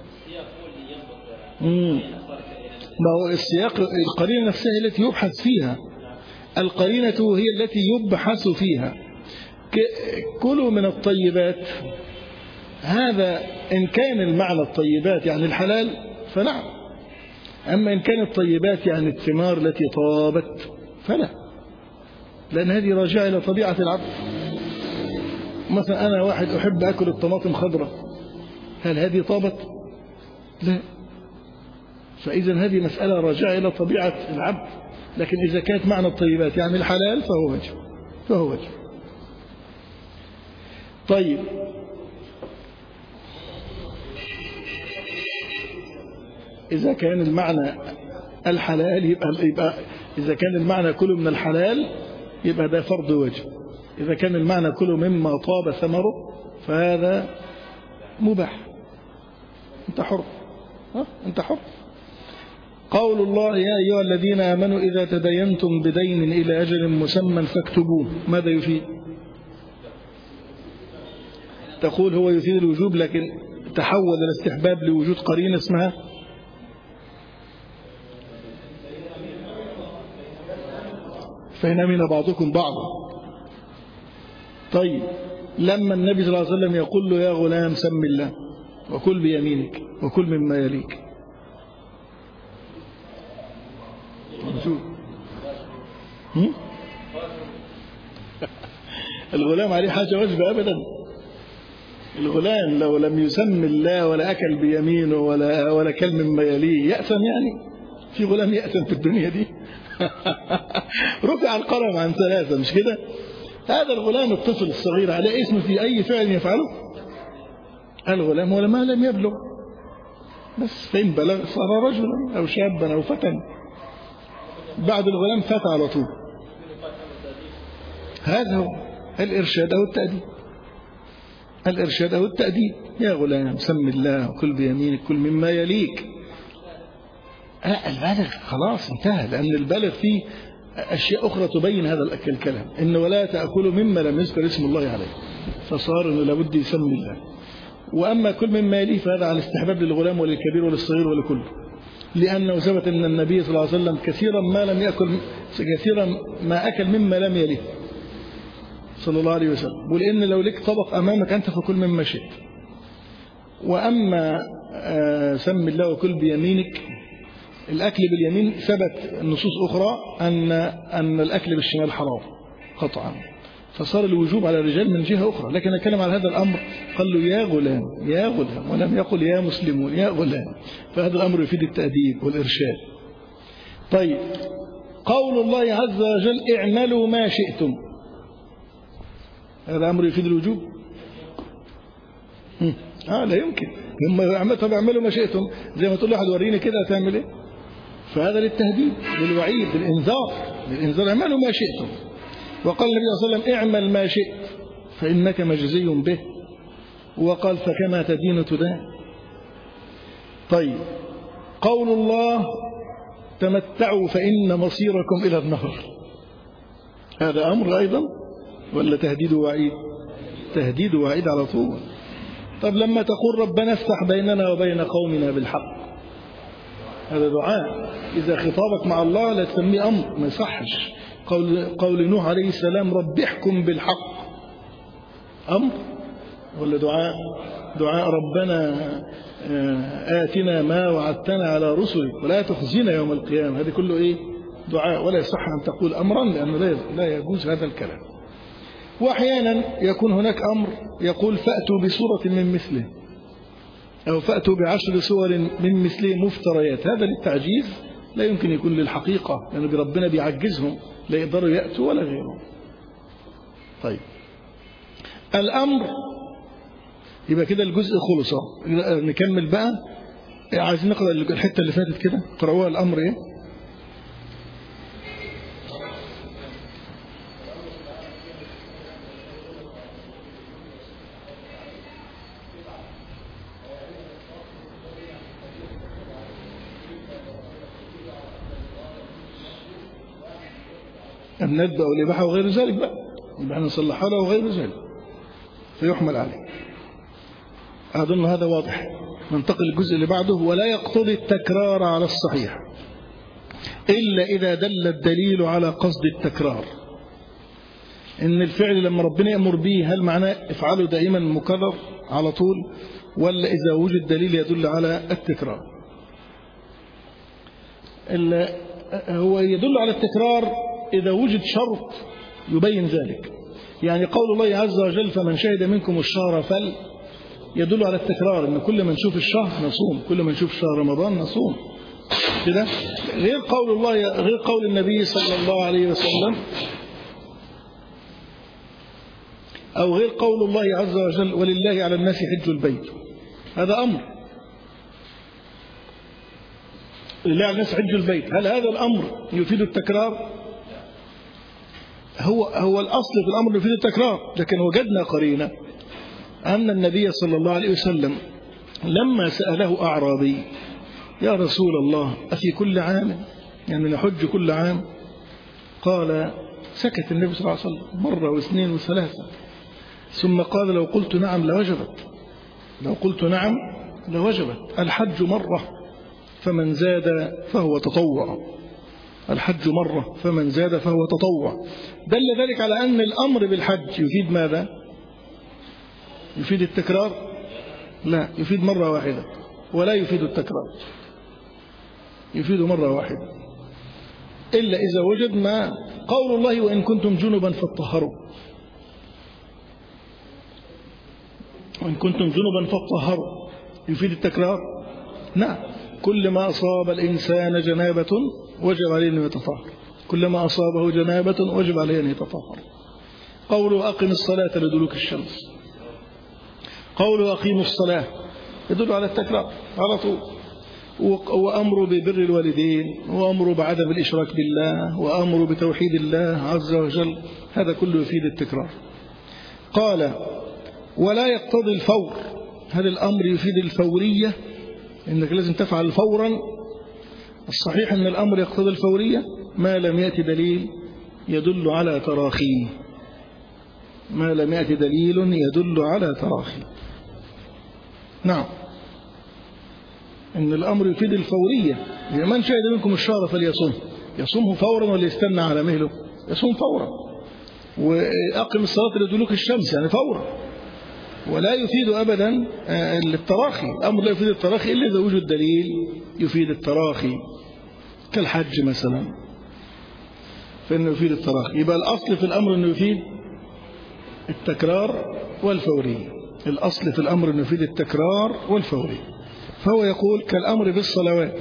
مم. ما هو السياق القرينة نفسها التي يبحث فيها، القرينة هي التي يبحث فيها. كلوا من الطيبات، هذا إن كان المعنى الطيبات يعني الحلال فنعم، أما إن كانت الطيبات يعني الثمار التي طابت فلا، لأن هذه راجعة إلى طبيعة العبد. مثلا أنا واحد أحب أكل الطماطم خضراء، هل هذه طابت؟ لا. فإذا هذه مسألة راجعة إلى طبيعة العبد. لكن إذا كانت معنى الطيبات يعني الحلال فهو وجه فهو وجه. طيب إذا كان المعنى الحلال يبقى, يبقى إذا كان المعنى كله من الحلال يبقى ده فرض واجب. إذا كان المعنى كله مما طاب ثمره فهذا مباح. أنت حر، ها؟ أنت حر. قول الله يا أيها الذين آمنوا إذا تدينتم بدين إلى أجل مسمى فاكتبوه، ماذا يفيد؟ تقول هو يفيد الوجوب، لكن تحول الاستحباب لوجود قرينة اسمها فإن من بعضكم بعضا. طيب لما النبي صلى الله عليه وسلم يقول له يا غلام سم الله وكل بيمينك وكل مما يليك، الغلام عليه حاجة واجبة أبدا. الغلام لو لم يسم الله ولا أكل بيمينه ولا ولا كل مما يليه يأثم؟ يعني في غلام يأثم في الدنيا دي؟ رفع القلم عن ثلاثة، مش كده؟ هذا الغلام الطفل الصغير عليه اسم في أي فعل يفعله. الغلام ولا ما لم يبلغ، بس فإن بلغ صار رجلا أو شابا أو فتى. بعد الغلام فتى على طول. هذا هو الإرشاد أو التأديب. الإرشاد أو التأديب، يا غلام سم الله وكل بيمينك كل مما يليك. آه البالغ خلاص انتهى، لأن البالغ فيه أشياء أخرى تبين هذا الكلام، إن ولا تأكلوا مما لم يذكر اسم الله عليه، فصار إنه لابد يسمي الله. وأما كل مما يليه فهذا على استحباب للغلام وللكبير وللصغير ولكل، لأنه ثبت أن النبي صلى الله عليه وسلم كثيرا ما لم يأكل كثيرا ما أكل مما لم يليه صلى الله عليه وسلم. ولأن لو لك طبق أمامك أنت فكل مما شئت. وأما سم الله وكل بيمينك، الأكل باليمين ثبت نصوص أخرى أن أن الأكل بالشمال حرام قطعا، فصار الوجوب على الرجال من جهة أخرى. لكن أتكلم على هذا الأمر، قال له يا غلام يا غلام، ولم يقل يا مسلمون يا غلام، فهذا الأمر يفيد التأديب والإرشاد. طيب قول الله عز وجل اعملوا ما شئتم، هذا أمر يفيد الوجوب؟ آه لا يمكن. هم طب اعملوا ما شئتم، زي ما تقول له واحد وريني كده هتعمل ايه؟ فهذا للتهديد للوعيد للإنذار للإنذار اعملوا ما شئتم. وقال النبي صلى الله عليه وسلم اعمل ما شئت فإنك مجزي به، وقال فكما تدين تدان. طيب قول الله تمتعوا فإن مصيركم إلى النار، هذا أمر أيضا ولا تهديد وعيد؟ تهديد وعيد على طول. طب لما تقول ربنا افتح بيننا وبين قومنا بالحق، هذا دعاء. إذا خطابك مع الله لا تسميه أمر، ما يصحش. قول, قول نوح عليه السلام رب احكم بالحق، أمر ولا دعاء؟ دعاء ربنا آتنا ما وعدتنا على رسلك ولا تخزينا يوم القيامة، هذه كله إيه؟ دعاء. ولا يصح أن تقول أمرا، لأنه لا يجوز هذا الكلام. وأحيانا يكون هناك أمر يقول فأتوا بصورة من مثله، أو فأتوا بعشر صور من مثله مفتريات، هذا للتعجيز لا يمكن يكون للحقيقة، لأنه يعني ربنا بيعجزهم لا يقدروا يأتوا ولا غيرهم. طيب الأمر يبقى كده الجزء خلص. نكمل بقى، عايزين نقرأ الحتة اللي فاتت كده، قرأوها. الأمر إيه؟ الندب أو الإباحة وغير ذلك بقى، يبقى نصلحها له وغير ذلك فيحمل عليه. أظن هذا واضح. ننتقل للجزء اللي بعده. ولا يقتضي التكرار على الصحيح إلا إذا دل الدليل على قصد التكرار. إن الفعل لما ربنا يأمر به هل معناه افعله دائما مكرر على طول، ولا إذا وجد دليل يدل على التكرار؟ هو يدل على التكرار إذا وجد شرط يبين ذلك. يعني قول الله عز وجل فمن شهد منكم الشهر فل، يدل على التكرار، إن كل ما نشوف الشهر نصوم، كل ما نشوف شهر رمضان نصوم كده. غير قول الله، غير قول النبي صلى الله عليه وسلم، أو غير قول الله عز وجل ولله على الناس حج البيت، هذا أمر. لله على الناس حج البيت، هل هذا الأمر يفيد التكرار؟ هو هو الأصل في الأمر يفيد التكرار، لكن وجدنا قرينة أن النبي صلى الله عليه وسلم لما سأله أعرابي يا رسول الله أفي كل عام يعني نحج كل عام؟ قال سكت النبي صلى الله عليه وسلم مرة واثنين وثلاثة، ثم قال لو قلت نعم لوجبت، لو قلت نعم لوجبت. الحج مرة فمن زاد فهو تطوع، الحج مرة فمن زاد فهو تطوع. دل ذلك على أن الأمر بالحج يفيد ماذا؟ يفيد التكرار؟ لا، يفيد مرة واحدة ولا يفيد التكرار، يفيد مرة واحدة، إلا إذا وجد ما قول الله وإن كنتم جنبا فاطهروا، وإن كنتم جنبا فاطهروا يفيد التكرار؟ نعم، كل ما أصاب الإنسان جنابة وجب عليه أن يتطهر، كل ما أصابه جنابة وجب عليه أن يتطهر. قوله أقم الصلاة لدلوك الشمس، قوله أقيموا الصلاة يدل على التكرار على طول، وأمر ببر الوالدين، وأمر بعدم الإشراك بالله، وأمر بتوحيد الله عز وجل، هذا كله يفيد التكرار. قال ولا يقتضي الفور، هذا الأمر يفيد الفورية، إنك لازم تفعل فورا. الصحيح أن الأمر يقتضي الفورية ما لم يأتي دليل يدل على تراخيه، ما لم يأتي دليل يدل على تراخيه. نعم، إن الأمر يفيد الفورية، من شهد منكم الشهر فليصوم، يصومه فورا ولا يستنى على مهله؟ يصوم فورا. وأقم الصلاة لدلوك الشمس يعني فورا، ولا يفيد أبدا التراخي، الأمر لا يفيد التراخي إلا إذا وجد دليل يفيد التراخي كالحج مثلا، فإنه يفيد التراخي. يبقى الأصل في الأمر أنه يفيد التكرار والفوري، الأصل في الأمر أنه يفيد التكرار والفوري. فهو يقول كالأمر بالصلوات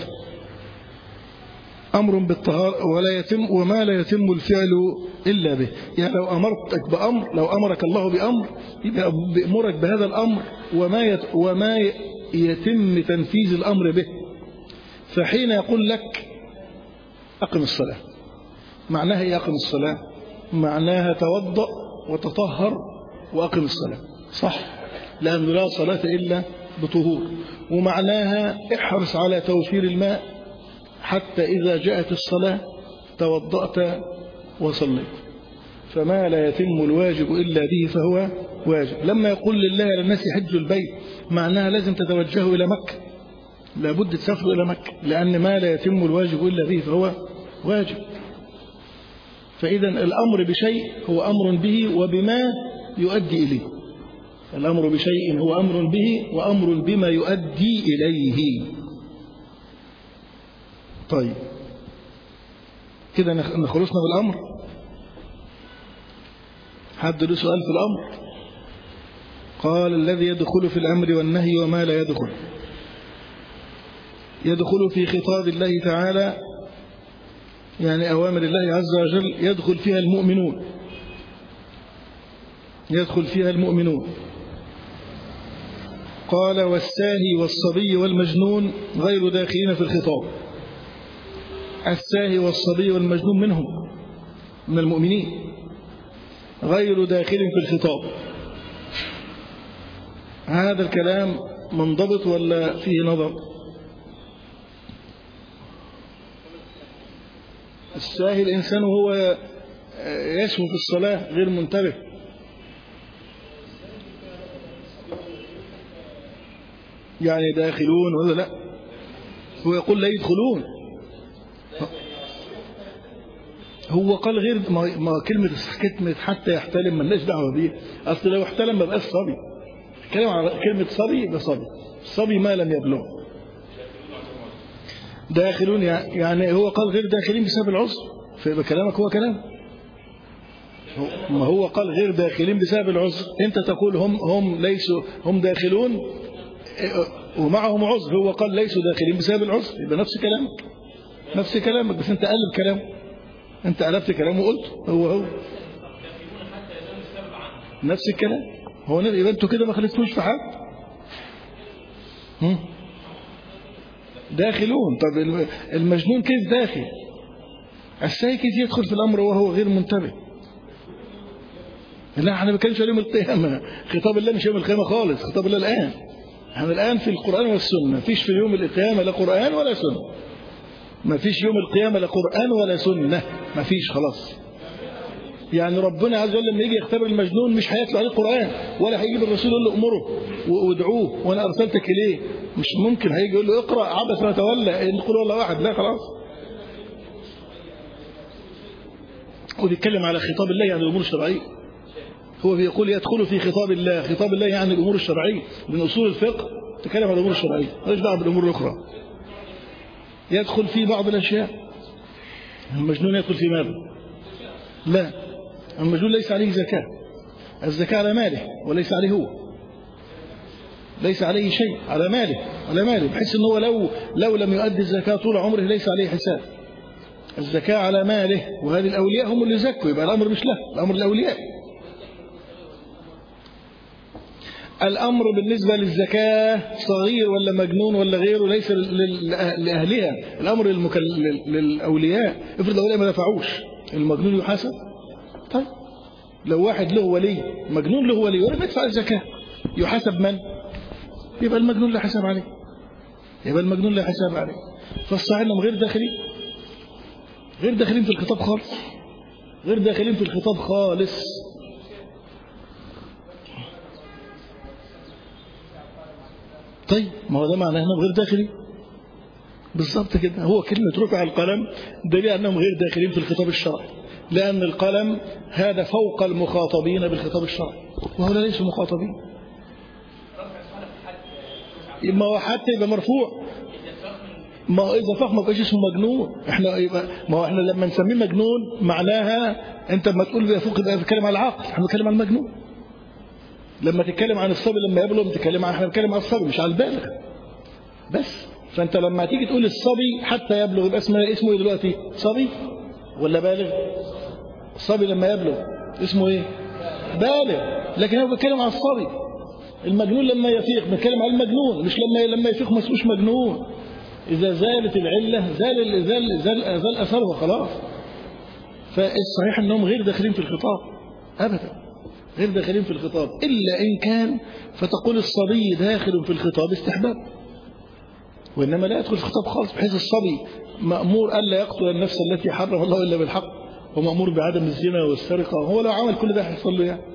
أمر بالطهارة ولا يتم وما لا يتم الفعل إلا به، يعني لو أمرتك بأمر، لو أمرك الله بأمر يبقى بأمرك بهذا الأمر وما وما يتم تنفيذ الأمر به. فحين يقول لك أقم الصلاة، معناها إيه أقم الصلاة؟ معناها توضأ وتطهر وأقم الصلاة، صح؟ لأن لا صلاة إلا بطهور. ومعناها احرص على توفير الماء حتى إذا جاءت الصلاة توضأت وصليت. فما لا يتم الواجب إلا به فهو واجب. لما يقول لله على الناس حج البيت معناها لازم تتوجهوا إلى مكة، لابد تسافروا إلى مكة، لأن ما لا يتم الواجب إلا به فهو واجب. فإذا الأمر بشيء هو أمر به وبما يؤدي إليه، الأمر بشيء هو أمر به وأمر بما يؤدي إليه. طيب كده نخلصنا بالأمر. حد له سؤال في الأمر؟ قال الذي يدخل في الأمر والنهي وما لا يدخل. يدخل في خطاب الله تعالى يعني أوامر الله عز وجل يدخل فيها المؤمنون، يدخل فيها المؤمنون. قال والساهي والصبي والمجنون غير داخلين في الخطاب. الساهي والصبي والمجنون منهم من المؤمنين غير داخل في الخطاب. هذا الكلام منضبط ولا فيه نظر؟ الساهي الإنسان وهو يسهو في الصلاة غير منتبه، يعني داخلون ولا لا؟ هو يقول لا يدخلون، هو قال غير ما كلمة كلمة حتى يحتلم مالناش دعوة بيه، أصل لو احتلم ما بقاش صبي. كلمة على كلمة صبي ده صبي، الصبي ما لم يبلغ. داخلون يعني هو قال غير داخلين بسبب العذر، فيبقى كلامك هو كلام. ما هو قال غير داخلين بسبب العذر، أنت تقول هم هم ليسوا هم داخلون ومعهم عذر، هو قال ليسوا داخلين بسبب العذر، يبقى نفس كلامك نفس كلامك بس أنت قلب كلامه، أنت قلبت كلامه وقلت هو هو نفس الكلام. هو يبقى أنتوا كده ما خلفتوش في حد. داخلون. طب المجنون كيف داخل؟ الساهي كيف يدخل في الأمر وهو غير منتبه؟ لا احنا ما بنتكلمش عن يوم القيامة، خطاب الله مش يوم القيامة خالص، خطاب الله الآن. احنا الآن في القرآن والسنة، ما فيش في يوم القيامة لا قرآن ولا سنة. ما فيش يوم القيامة لا قرآن ولا سنة، ما فيش خلاص. يعني ربنا عز وجل لما يجي يختبر المجنون مش هيتلو عليه القرآن، ولا هيجيب الرسول يقول له امره وادعوه وانا ارسلتك اليه. مش ممكن هيجي يقول له اقرأ عبس وتولى ان قل والله واحد، لا خلاص. وبيتكلم على خطاب الله يعني الامور الشرعيه. هو بيقول يدخل في خطاب الله، خطاب الله يعني الامور الشرعيه، من اصول الفقه تتكلم عن الامور الشرعيه، مالهاش دعوه بالامور الاخرى. يدخل في بعض الاشياء. المجنون يدخل في ماذا؟ لا، المجنون ليس عليه زكاه، الزكاه على ماله وليس عليه هو، ليس عليه شيء، على ماله على ماله، بحيث ان هو لو لو لم يؤدي الزكاه طول عمره ليس عليه حساب. الزكاه على ماله، وهذه الاولياء هم اللي زكوا، يبقى الامر مش له، الامر الاولياء. الأمر بالنسبة للزكاة صغير ولا مجنون ولا غيره ليس لأهلها، الأمر للأولياء. افرض الأولياء ما دفعوش، المجنون يحاسب. طيب لو واحد له ولي، مجنون له ولي ولم يدفع الزكاة، يحاسب من؟ يبقى المجنون لا حساب عليه، يبقى المجنون لا حساب عليه. فالصحيح انهم غير داخلين، غير داخلين في الخطاب خالص، غير داخلين في الخطاب خالص. طيب ما هو ده معناه انهم غير داخلين بالظبط كده. هو كلمه رفع القلم دليل انهم غير داخلين في الخطاب الشرعي، لان القلم هذا فوق المخاطبين بالخطاب الشرعي، وهؤلاء ليسوا مخاطبين. ما هو حتى يبقى مرفوع، ما هو اذا فهم ما بقاش اسمه مجنون. احنا ما هو احنا لما نسميه مجنون معناها انت لما تقول بيفوق يبقى بتتكلم على العقل، احنا بنتكلم على المجنون. لما تتكلم عن الصبي لما يبلغ بتتكلم عن، احنا بنتكلم عن الصبي مش على البالغ بس. فانت لما تيجي تقول الصبي حتى يبلغ يبقى اسمه اسمه ايه دلوقتي؟ صبي ولا بالغ؟ الصبي لما يبلغ اسمه ايه؟ بالغ. لكن هو بيتكلم عن الصبي. المجنون لما يفيق بنتكلم عن المجنون، مش لما لما يفيق ما اسموش مجنون. اذا زالت العله زال زال زال, زال اثرها خلاص. فالصحيح انهم غير داخلين في الخطاب ابدا، غير داخلين في الخطاب، إلا إن كان فتقول الصبي داخل في الخطاب استحباب، وإنما لا يدخل في الخطاب خالص، بحيث الصبي مأمور ألا يقتل النفس التي حرم الله إلا بالحق، ومأمور بعدم الزنا والسرقة. هو لو عمل كل ده هيحصل له يعني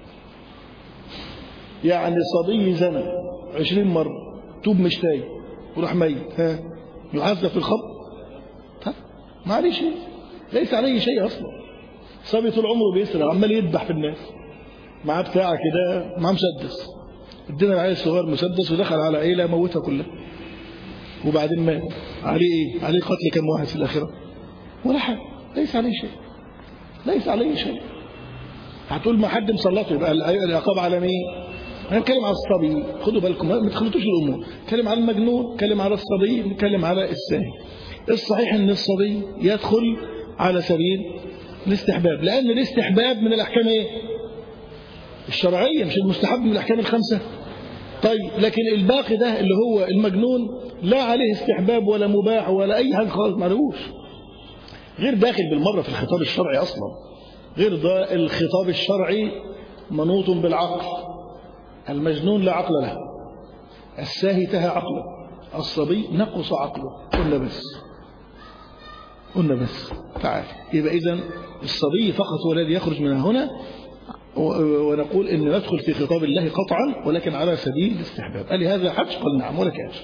يعني صبي زنا عشرين مرة توب مش تايب وراح ميت، ها يعذب في الخبر؟ ما عليه شيء، ليس عليه شيء أصلا. صبي طول عمره بيسرق عمال يذبح في الناس، معاه بتاعه كده، معاه مسدس، ادينا العيل الصغير مسدس ودخل على عيله موتها كلها، وبعدين مات. عليه ايه؟ عليه قتل كم واحد في الاخره؟ ولا حاجه، ليس عليه شيء، ليس عليه شيء. هتقول ما حد مسلطه يبقى العقاب على مين؟ انا بتكلم على الصبي، خدوا بالكم ما تخلطوش الامور. نتكلم على المجنون، نتكلم على الصبي، نتكلم على الساهي. الصحيح ان الصبي يدخل على سبيل الاستحباب، لان الاستحباب من الاحكام ايه؟ الشرعية، مش المستحب من الأحكام الخمسة. طيب لكن الباقي ده اللي هو المجنون لا عليه استحباب ولا مباح ولا أي حاجة خالص، معلوش، غير داخل بالمرة في الخطاب الشرعي أصلا. غير ده الخطاب الشرعي منوط بالعقل. المجنون لا عقل له، الساهي تهى عقله، الصبي نقص عقله. قلنا بس قلنا بس تعال. يبقى إذن الصبي فقط هو الذي يخرج من هنا، ونقول إن ندخل في خطاب الله قطعا ولكن على سبيل الاستحباب. قال لي هذا حج؟ قال نعم ولا كاش.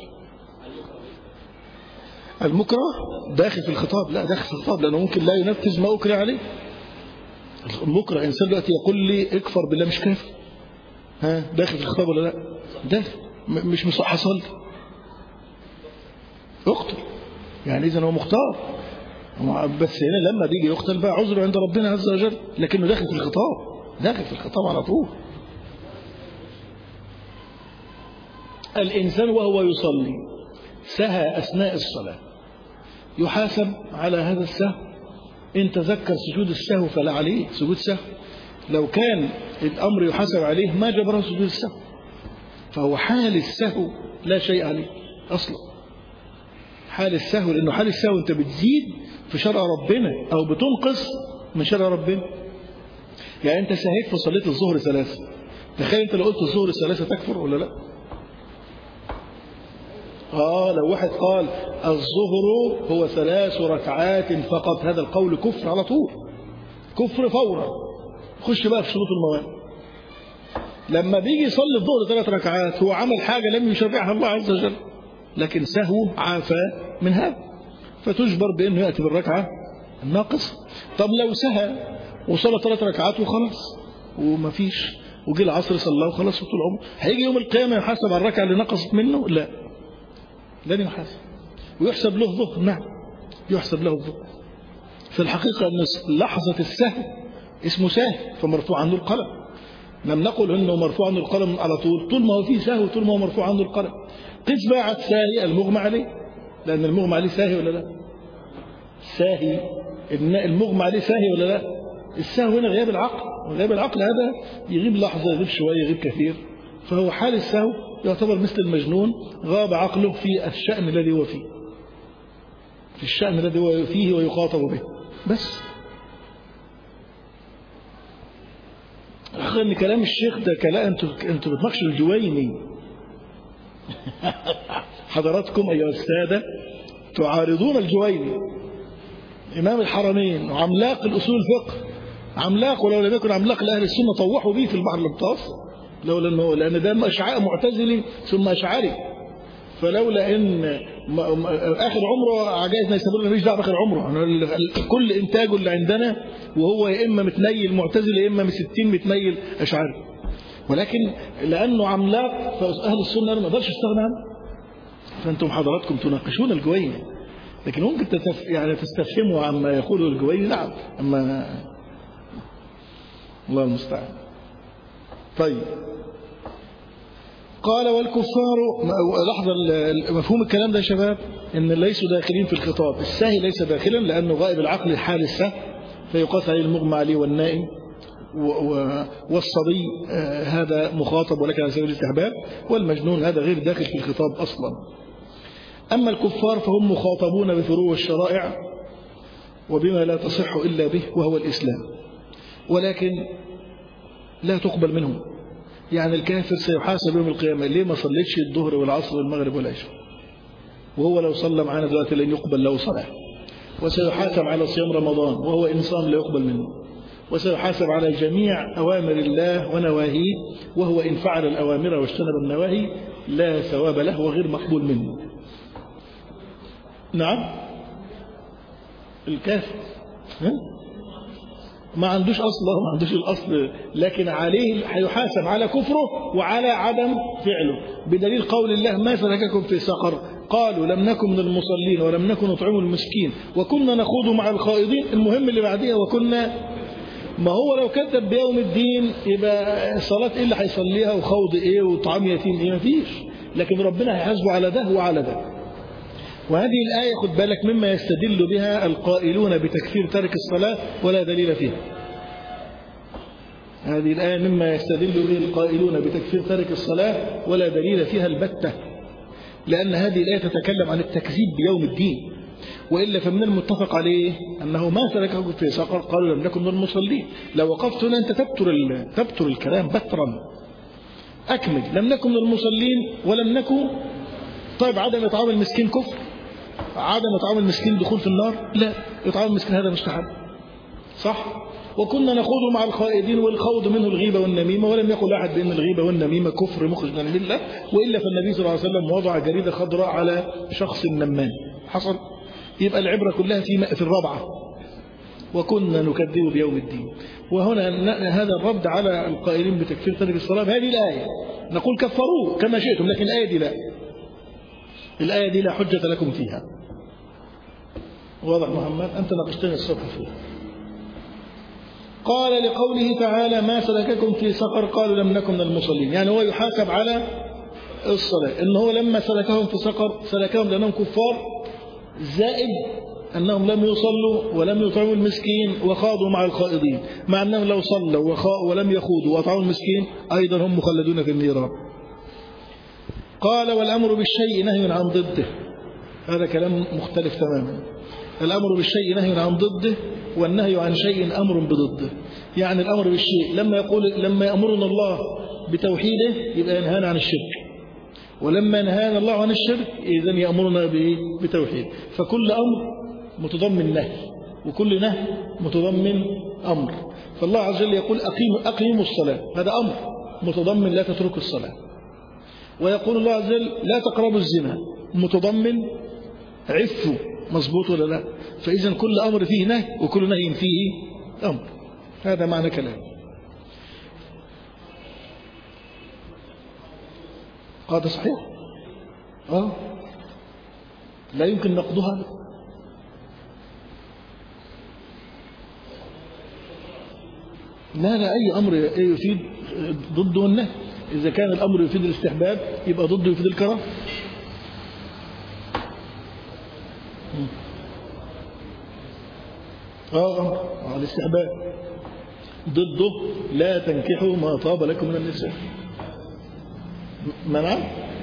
المكره داخل في الخطاب؟ لا داخل في الخطاب، لأنه ممكن لا ينفذ ما أكره عليه. المكره إنسان دلوقتي يقول لي اكفر بالله، مش كافر، ها داخل في الخطاب ولا لا؟ داخل، مش مش حصل اقتل يعني، إذن هو مختار. بس هنا لما بيجي يقتل بقى عذره عند ربنا عز وجل، لكنه داخل في الخطاب، داخل في الخطاب على طول. الإنسان وهو يصلي سهى أثناء الصلاة يحاسب على هذا السهو. إن تذكر سجود السهو فلا عليه سجود سهو، لو كان الأمر يحاسب عليه ما جبره سجود السهو، فهو حال السهو لا شيء عليه أصلا. حال السهو، لأنه حال السهو أنت بتزيد في شرع ربنا أو بتنقص من شرع ربنا. يعني أنت سهيت في صليت الظهر ثلاثة، تخيل أنت لو قلت الظهر ثلاثة تكفر ولا لا؟ آه لو واحد قال الظهر هو ثلاث ركعات فقط، هذا القول كفر على طول، كفر فورا. خش بقى في شروط الموانع. لما بيجي يصلي الظهر ثلاث ركعات هو عمل حاجة لم يشرعها الله عز وجل، لكن سهو عافى من هذا، فتجبر بأنه يأتي بالركعة الناقصة. طب لو سهى وصلى ثلاث ركعات وخلاص وما فيش، وجي العصر صلى وخلاص طول عمره، هيجي يوم القيامة يحاسب على الركعة اللي نقصت منه؟ لا، لن يحاسب. ويحسب له ظهر، نعم يحسب له الظهر. في الحقيقة أن لحظة السهو اسمه سهو فمرفوع عنه القلم. لم نقل أنه مرفوع عنه القلم على طول، طول ما هو فيه سهو طول ما هو مرفوع عنه القلم. قس بقى على الساهي المغمى عليه، لأن المغمى عليه ساهي ولا لا؟ ساهي، المغمى عليه ساهي ولا لا؟ السهو هنا غياب العقل، وغياب العقل هذا يغيب لحظة يغيب شوية يغيب كثير، فهو حال السهو يعتبر مثل المجنون غاب عقله في الشأن الذي هو فيه، في الشأن الذي هو فيه ويخاطب به بس. أخي أن كلام الشيخ ده كلام أنتوا أنتوا بتناقشوا الجويني. حضراتكم أيها السادة تعارضون الجويني إمام الحرمين وعملاق الأصول الفقه، عملاق، ولو لم يكن عملاق لأهل السنة طوحوا به في البحر المتوسط، لولا أنه لأن ده أشعاء معتزلي ثم أشعري، فلولا ان اخر عمره عجائز يستمر ماليش دعوه باخر عمره، كل انتاجه اللي عندنا وهو يا اما متنيل معتزل يا اما من ستين متنيل اشعري، ولكن لانه عملاق فاهل السنه ما نقدرش نستغنى عنه. فانتم حضراتكم تناقشون الجويني، لكن ممكن تتف... يعني تستفهموا عما يقوله الجويني، نعم، اما الله المستعان. طيب قال والكفار، لحظة مفهوم الكلام ده يا شباب، ان ليسوا داخلين في الخطاب. الساهي ليس داخلا لأنه غائب العقل حال السهو، فيقاس عليه المغمى عليه والنائم والصبي هذا مخاطب ولكن على سبيل الاستحباب، والمجنون هذا غير داخل في الخطاب أصلا. أما الكفار فهم مخاطبون بفروع الشرائع وبما لا تصح إلا به وهو الإسلام، ولكن لا تقبل منهم. يعني الكافر سيحاسب يوم القيامة ليه ما صليتش الظهر والعصر والمغرب والعشاء، وهو لو صلى معنا دلوقتي لن يقبل له صلاة. وسيحاسب على صيام رمضان وهو إنسان لا يقبل منه. وسيحاسب على جميع أوامر الله ونواهيه، وهو إن فعل الأوامر واجتنب النواهي لا ثواب له وغير مقبول منه. نعم الكافر ما عندوش أصل، ما عندوش الأصل، لكن عليه هيحاسب على كفره وعلى عدم فعله، بدليل قول الله ما سلككم في سقر قالوا لم نكن من المصلين ولم نكن نطعم المسكين وكنا نخوض مع الخائضين. المهم اللي بعديها وكنا، ما هو لو كذب بيوم الدين يبقى الصلاة ايه اللي هيصليها وخوض ايه وطعام يتيم ايه؟ مفيش. لكن ربنا هيحاسبه على ده وعلى ده. وهذه الآية خد بالك مما يستدل بها القائلون بتكفير ترك الصلاة ولا دليل فيها. هذه الآية مما يستدل به القائلون بتكفير ترك الصلاة ولا دليل فيها البتة، لأن هذه الآية تتكلم عن التكذيب بيوم الدين، وإلا فمن المتفق عليه أنه ما سلككم في سقر قالوا لم نكن من المصلين. لو وقفت هنا أنت تبتر, تبتر الكلام بترا. أكمل، لم نكن من المصلين ولم نكن. طيب عدم إطعام المسكين كفر؟ عدم إطعام المسكين دخول في النار؟ لا، إطعام المسكين هذا مستحب، صح؟ وكنا نخوض مع الخائضين، والخوض منه الغيبة والنميمة، ولم يقل أحد بأن الغيبة والنميمة كفر مخرج من الملة، وإلا فالنبي صلى الله عليه وسلم وضع جريدة خضراء على شخص نمان حصل. يبقى العبرة كلها في في الرابعة وكنا نكذب بيوم الدين. وهنا هذا الرد على القائلين بتكفير ترك الصلاة بهذه الآية، نقول كفروه كما شئتم، لكن الآية دي لا، الآية دي لا حجة لكم فيها. واضح محمد؟ أنت ناقشتني الصبح فيها. قال لقوله تعالى ما سلككم في سقر قالوا لم نكن من المصلين، يعني هو يحاسب على الصلاة، إن هو لما سلكهم في سقر سلكهم لأنهم كفار، زائد أنهم لم يصلوا ولم يطعموا المسكين وخاضوا مع الخائضين، مع أنهم لو صلوا ولم يخوضوا وأطعموا المسكين أيضا هم مخلدون في النيران. قال والأمر بالشيء نهي عن ضده، هذا كلام مختلف تماما. الأمر بالشيء نهي عن ضده، والنهي عن شيء أمر بضده. يعني الأمر بالشيء لما يقول لما يأمرنا الله بتوحيده يبقى ينهانا عن الشرك، ولما نهانا الله عن الشرك إذن يأمرنا بتوحيد. فكل أمر متضمن نهي، وكل نهي متضمن أمر. فالله عز وجل يقول أقيموا أقيموا الصلاة، هذا أمر متضمن لا تتركوا الصلاة. ويقول الله عز وجل لا تقربوا الزنا، متضمن عفوا. مظبوط ولا لا؟ فإذا كل أمر فيه نهي وكل نهي فيه أمر. هذا معنى كلام. هذا صحيح. آه لا يمكن نقضها. لا لا أي أمر يفيد ضده النهي. إذا كان الأمر يفيد الاستحباب يبقى ضده يفيد الكراهة. آه آه الاستحباب ضده لا تنكحوا ما طاب لكم من النساء. منع؟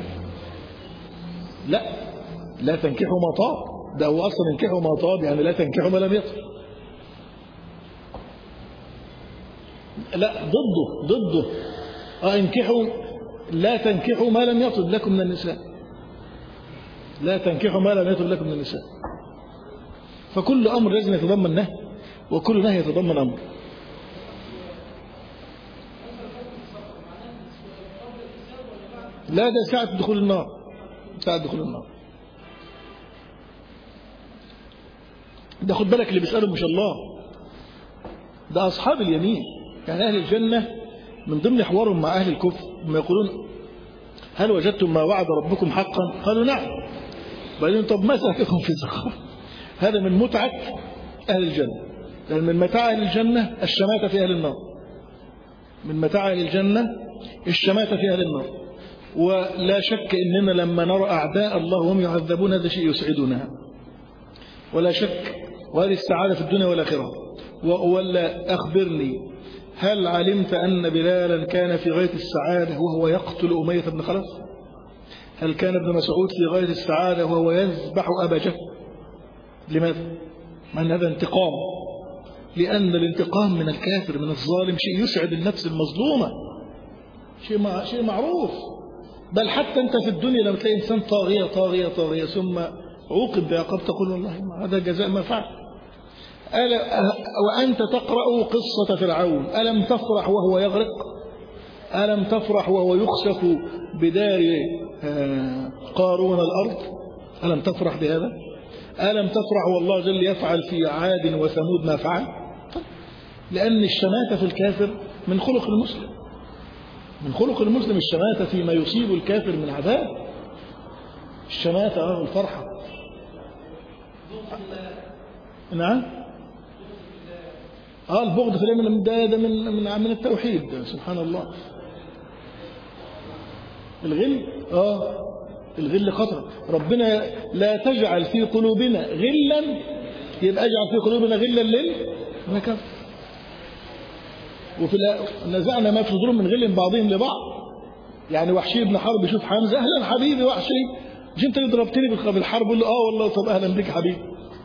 لا لا تنكحوا ما طاب، ده هو أصلا انكحوا ما طاب يعني لا تنكحوا ما لم يطب. لا ضده ضده اه انكحوا لا تنكحوا ما لم يطب لكم من النساء. لا تنكحوا ما لم يطب لكم من النساء. فكل أمر لازم يتضمن نهي، وكل نهي يتضمن أمر. لا ده ساعة دخول النار، ساعة دخول النار. ده خد بالك اللي بيسأله مش الله، ده أصحاب اليمين. يعني أهل الجنة من ضمن حوارهم مع أهل الكفر لما يقولون هل وجدتم ما وعد ربكم حقا؟ قالوا نعم. بعدين طب ما سلككم في سقر؟ هذا من متعة أهل الجنة. لأن من متاع أهل الجنة الشماتة في أهل النار. من متاع أهل الجنة الشماتة في أهل النار. ولا شك إننا لما نرى أعداء الله وهم يعذبون هذا شيء يسعدنا، ولا شك. وهذه السعادة في الدنيا والآخرة. ولا أخبرني هل علمت أن بلالا كان في غاية السعادة وهو يقتل أمية بن خلف؟ هل كان ابن مسعود في غاية السعادة وهو يذبح أبا جهل؟ لماذا؟ من هذا انتقام. لأن الانتقام من الكافر من الظالم شيء يسعد النفس المظلومة، شيء مع... شيء معروف. بل حتى أنت في الدنيا لما تلاقي إنسان طاغية طاغية طاغية ثم عوقب بعقاب تقول والله هذا جزاء ما فعل. وأنت تقرأ قصة فرعون، ألم تفرح وهو يغرق؟ ألم تفرح وهو يخسف بدار قارون الأرض؟ ألم تفرح بهذا؟ ألم تفرح والله جل يفعل في عاد وثمود ما فعل؟ لأن الشماتة في الكافر من خلق المسلم، من خلق المسلم الشماتة فيما يصيب الكافر من عذاب. الشماتة اه الفرحة. نعم اه البغض في الإيمان ده, ده من من من التوحيد. سبحان الله. الغل اه الغل خطر. ربنا لا تجعل في قلوبنا غلا، يبقى اجعل في قلوبنا غلا للكفر. وفي نزعنا ما في صدورهم من غل بعضهم لبعض. يعني وحشي بن حرب يشوف حمزه اهلا حبيبي وحشي، مش انت اللي ضربتني بالحرب؟ يقول له اه والله طب اهلا بك حبيبي.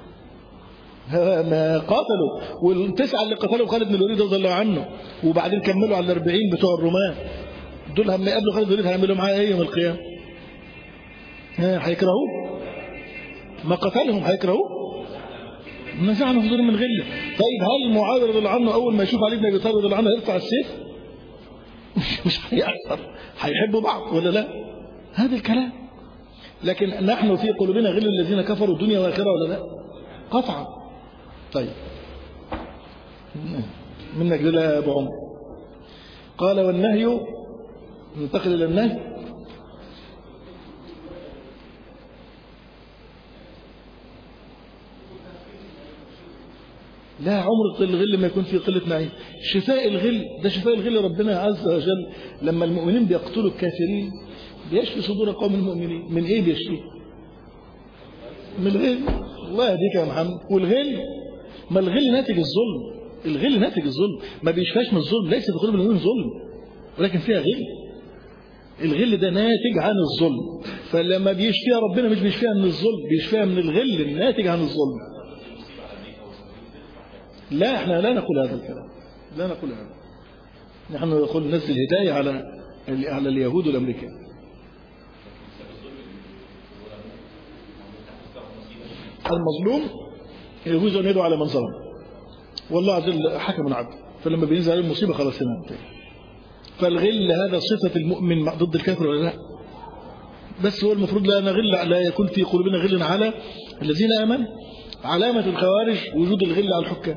ما قاتلوا، والتسعه اللي قتلوا خالد بن الوليد رضي الله عنه وبعدين كملوا على الأربعين بتوع الرومان دول لما يقابلوا خالد بن الوليد هيعملوا معاه ايه يوم القيامه؟ هيكرهوه؟ ما قتلهم هيكرهوه؟ نزعنا في صدورهم من غله. طيب هل معاويه رضي الله عنه اول ما يشوف علي بن ابي طالب رضي الله عنه يرفع السيف؟ مش هيأثر، هيحبوا بعض ولا لا؟ هذا الكلام. لكن نحن في قلوبنا غل الذين كفروا الدنيا والاخره ولا لا؟ قطعا. طيب منك دلها يا ابو عمر. قال والنهي، ننتقل الى النهي. لا عمر الغل ما يكون في قلة نعيم. شفاء الغل ده شفاء الغل ربنا عز وجل لما المؤمنين بيقتلوا الكافرين بيشفي صدور قوم المؤمنين. من ايه بيشفي؟ من الغل. الله يهديك يا محمد. والغل ما الغل ناتج الظلم. الغل ناتج الظلم، ما بيشفاش من الظلم. ليس في قلوب المؤمنين ظلم ولكن فيها غل. الغل ده ناتج عن الظلم، فلما بيشفيها ربنا مش بيشفيها من الظلم، بيشفيها من الغل الناتج عن الظلم. لا احنا لا نقول هذا الكلام، لا نقول هذا. نحن نقول نزل الهداية على على اليهود والامريكان. المظلوم يجوز ان يدعو على من ظلم، والله عز وجل حكم عدل، فلما بينزل عليه المصيبه خلاص هنا. فالغل هذا صفه المؤمن ضد الكافر ولا لا؟ بس هو المفروض لا نغل، لا يكون في قلوبنا غل على الذين امنوا. علامه الخوارج وجود الغل على الحكام،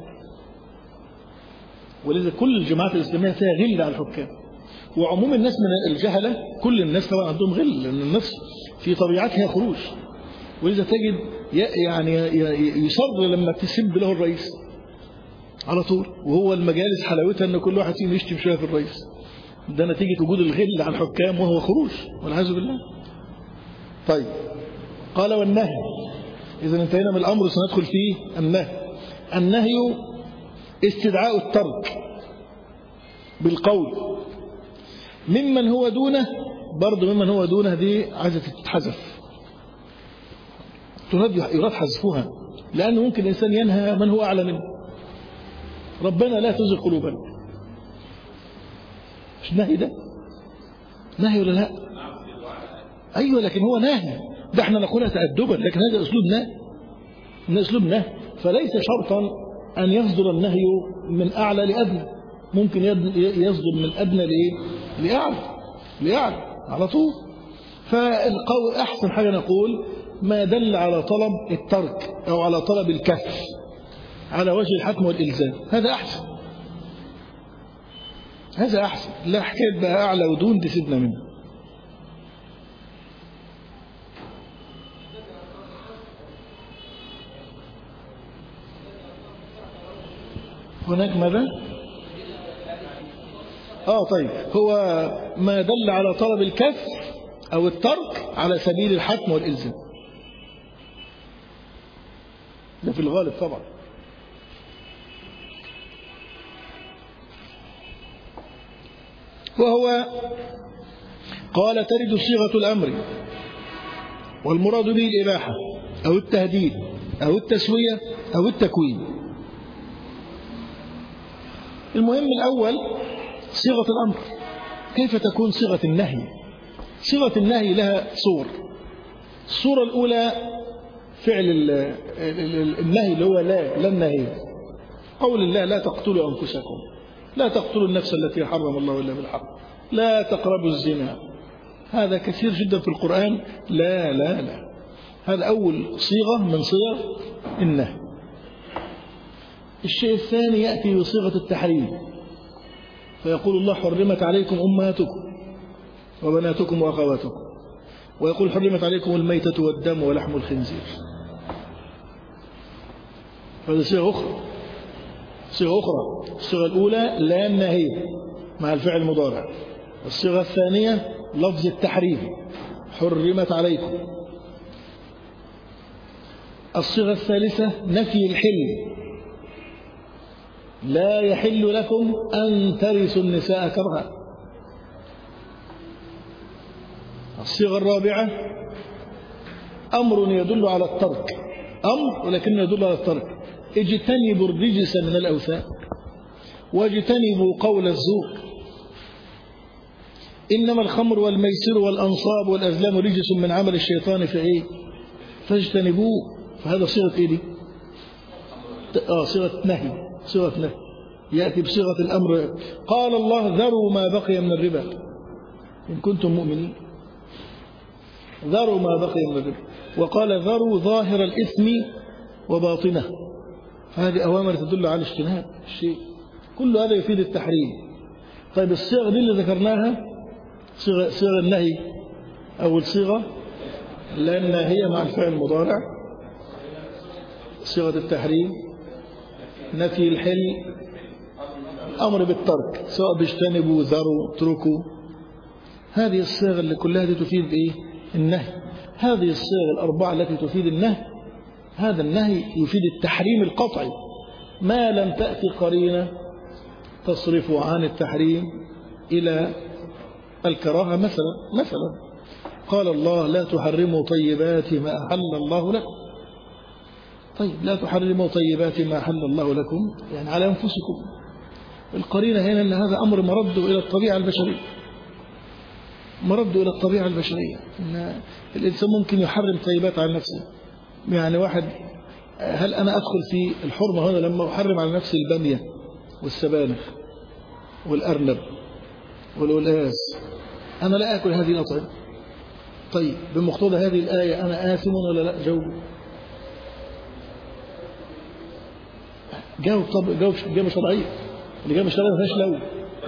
ولذا كل الجماعات الاسلاميه فيها غل على الحكام، وعموم الناس من الجهله كل الناس طبعا عندهم غل، لان النفس في طبيعتها خروج، ولذا تجد يعني يصر لما تسب له الرئيس على طول، وهو المجالس حلاوتها ان كل واحد فيهم يشتم شويه في الرئيس. ده نتيجه وجود الغل على الحكام وهو خروج والعياذ بالله. طيب قال والنهي، اذا انتهينا من الامر سندخل فيه النهي. النهي استدعاء الترك بالقول ممن هو دونه، برضه ممن هو دونه دي عايزه تتحذف، يراد حذفها، لأنه ممكن الإنسان ينهى من هو أعلى منه. ربنا لا تزغ قلوبنا، مش نهي ده؟ نهي ولا لا؟ أيوة، لكن هو نهي، ده احنا نقولها تأدبا، لكن هذا أسلوب نهي، من أسلوب نهي، فليس شرطا أن يصدر النهي من أعلى لأدنى، ممكن يصدر من أدنى لإيه؟ لأعلى، لأعلى على طول. فالقول أحسن حاجة نقول ما دل على طلب الترك أو على طلب الكف على وجه الحكم والإلزام، هذا أحسن، هذا أحسن. لا حكاية بقى أعلى ودون دي سيبنا منه. هناك ماذا؟ آه طيب، هو ما دل على طلب الكف أو الترك على سبيل الحكم والإلزام، ده في الغالب طبعا. وهو قال ترد صيغة الأمر والمراد به الإباحة أو التهديد أو التسوية أو التكوين. المهم الأول صيغة الأمر، كيف تكون صيغة النهي؟ صيغة النهي لها صور. الصورة الأولى فعل النهي اللي هو لا لا النهي، قول الله لا تقتلوا أنفسكم، لا تقتلوا النفس التي حرم الله إلا بالحق، لا تقربوا الزنا، هذا كثير جدا في القرآن. لا لا لا، هذا أول صيغة من صيغ النهي. الشيء الثاني يأتي بصيغة التحريم، فيقول الله حرمت عليكم أمهاتكم وبناتكم وأخواتكم، ويقول حرمت عليكم الميتة والدم ولحم الخنزير. هذه صيغة أخرى، صيغة أخرى. الصيغة الأولى لا النهي مع الفعل المضارع، الصيغة الثانية لفظ التحريم حرمت عليكم، الصيغة الثالثة نفي الحل لا يحل لكم أن ترثوا النساء كرها، الصيغة الرابعة أمر يدل على الترك، أمر ولكنه يدل على الترك، اجتنبوا الرجس من الأوثان واجتنبوا قول الزور، إنما الخمر والميسر والأنصاب والأزلام رجس من عمل الشيطان فإيه فاجتنبوه. فهذا صيغة إيه دي؟ آه صيغة نهي، صيغة نهي يأتي بصيغة الأمر. قال الله ذروا ما بقي من الربا إن كنتم مؤمنين، ذروا ما بقي من الربا، وقال ذروا ظاهر الإثم وباطنه، هذه أوامر تدل على اجتناب الشيء، كل هذا يفيد التحريم. طيب الصيغة دي اللي ذكرناها صيغة, صيغة النهي، أول صيغة لا الناهية مع الفعل المضارع، صيغة التحريم نفي الحل أمر بالترك سواء بيجتنبوا ذروا اتركوا، هذه الصيغة اللي كلها دي تفيد إيه؟ النهي. هذه الصيغة الأربعة التي تفيد النهي، هذا النهي يفيد التحريم القطعي ما لم تأتي قرينة تصرف عن التحريم إلى الكراهة مثلا مثلا قال الله لا تحرموا طيبات ما أحل الله لكم. طيب لا تحرموا طيبات ما أحل الله لكم يعني على أنفسكم. القرينة هنا أن هذا أمر مرده إلى الطبيعة البشرية، مرده إلى الطبيعة البشرية، إن الإنسان ممكن يحرم طيبات على نفسه. يعني واحد، هل أنا أدخل في الحرمة هنا لما أحرم على نفسي البامية والسبانخ والأرنب والولاس؟ أنا لا أكل هذه الأطعمة. طيب بمقتضى هذه الآية أنا آثم ولا لا؟ جاوب جاوب طب جاوب جاوب شرعية. اللي جاوب شرعية ما فيهاش لو.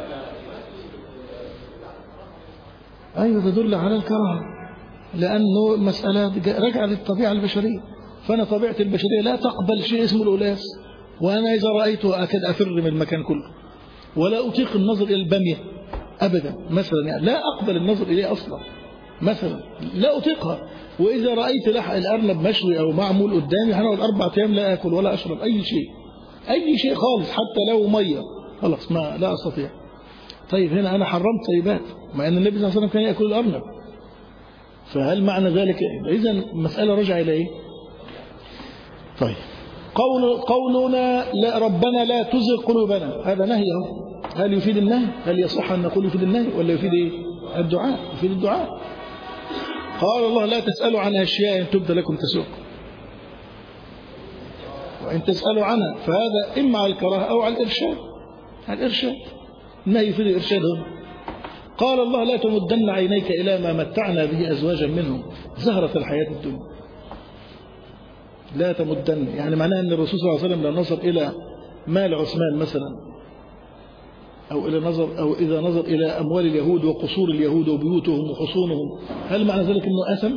أيوة تدل على الكراهة، لأنه مسألة رجع للطبيعة البشرية. فأنا طبيعة البشرية لا تقبل شيء اسمه الولاس، وأنا إذا رأيته أكاد أفر من المكان كله، ولا أطيق النظر إلى البامية أبدا مثلا، يعني لا أقبل النظر إليه أصلا مثلا، لا أطيقها. وإذا رأيت لحق الأرنب مشوي أو معمول قدامي هنقعد أربع أيام لا أكل ولا أشرب أي شيء، أي شيء خالص، حتى لو مية خلاص ما لا أستطيع. طيب هنا أنا حرمت طيبات، مع أن النبي صلى الله عليه وسلم كان يأكل الأرنب. فهل معنى ذلك إذا المسألة رجع إلى إيه؟ طيب قول قولنا لا ربنا لا تزغ قلوبنا، هذا نهي. هل يفيد النهي؟ هل يصح أن نقول يفيد النهي ولا يفيد إيه؟ الدعاء. يفيد الدعاء. قال الله لا تسألوا عن أشياء إن تبد لكم تسوق، وإن تسألوا عنها فهذا إما على الكراهة أو على الإرشاد. على الإرشاد، النهي يفيد الإرشاد هنا. قال الله لا تمدن عينيك إلى ما متعنا به أزواجا منهم زهرة الحياة الدنيا. لا تمدن يعني معناه أن الرسول صلى الله عليه وسلم لو نظر إلى مال عثمان مثلا، أو إلى نظر أو إذا نظر إلى أموال اليهود وقصور اليهود وبيوتهم وحصونهم، هل معنى ذلك أنه أثم؟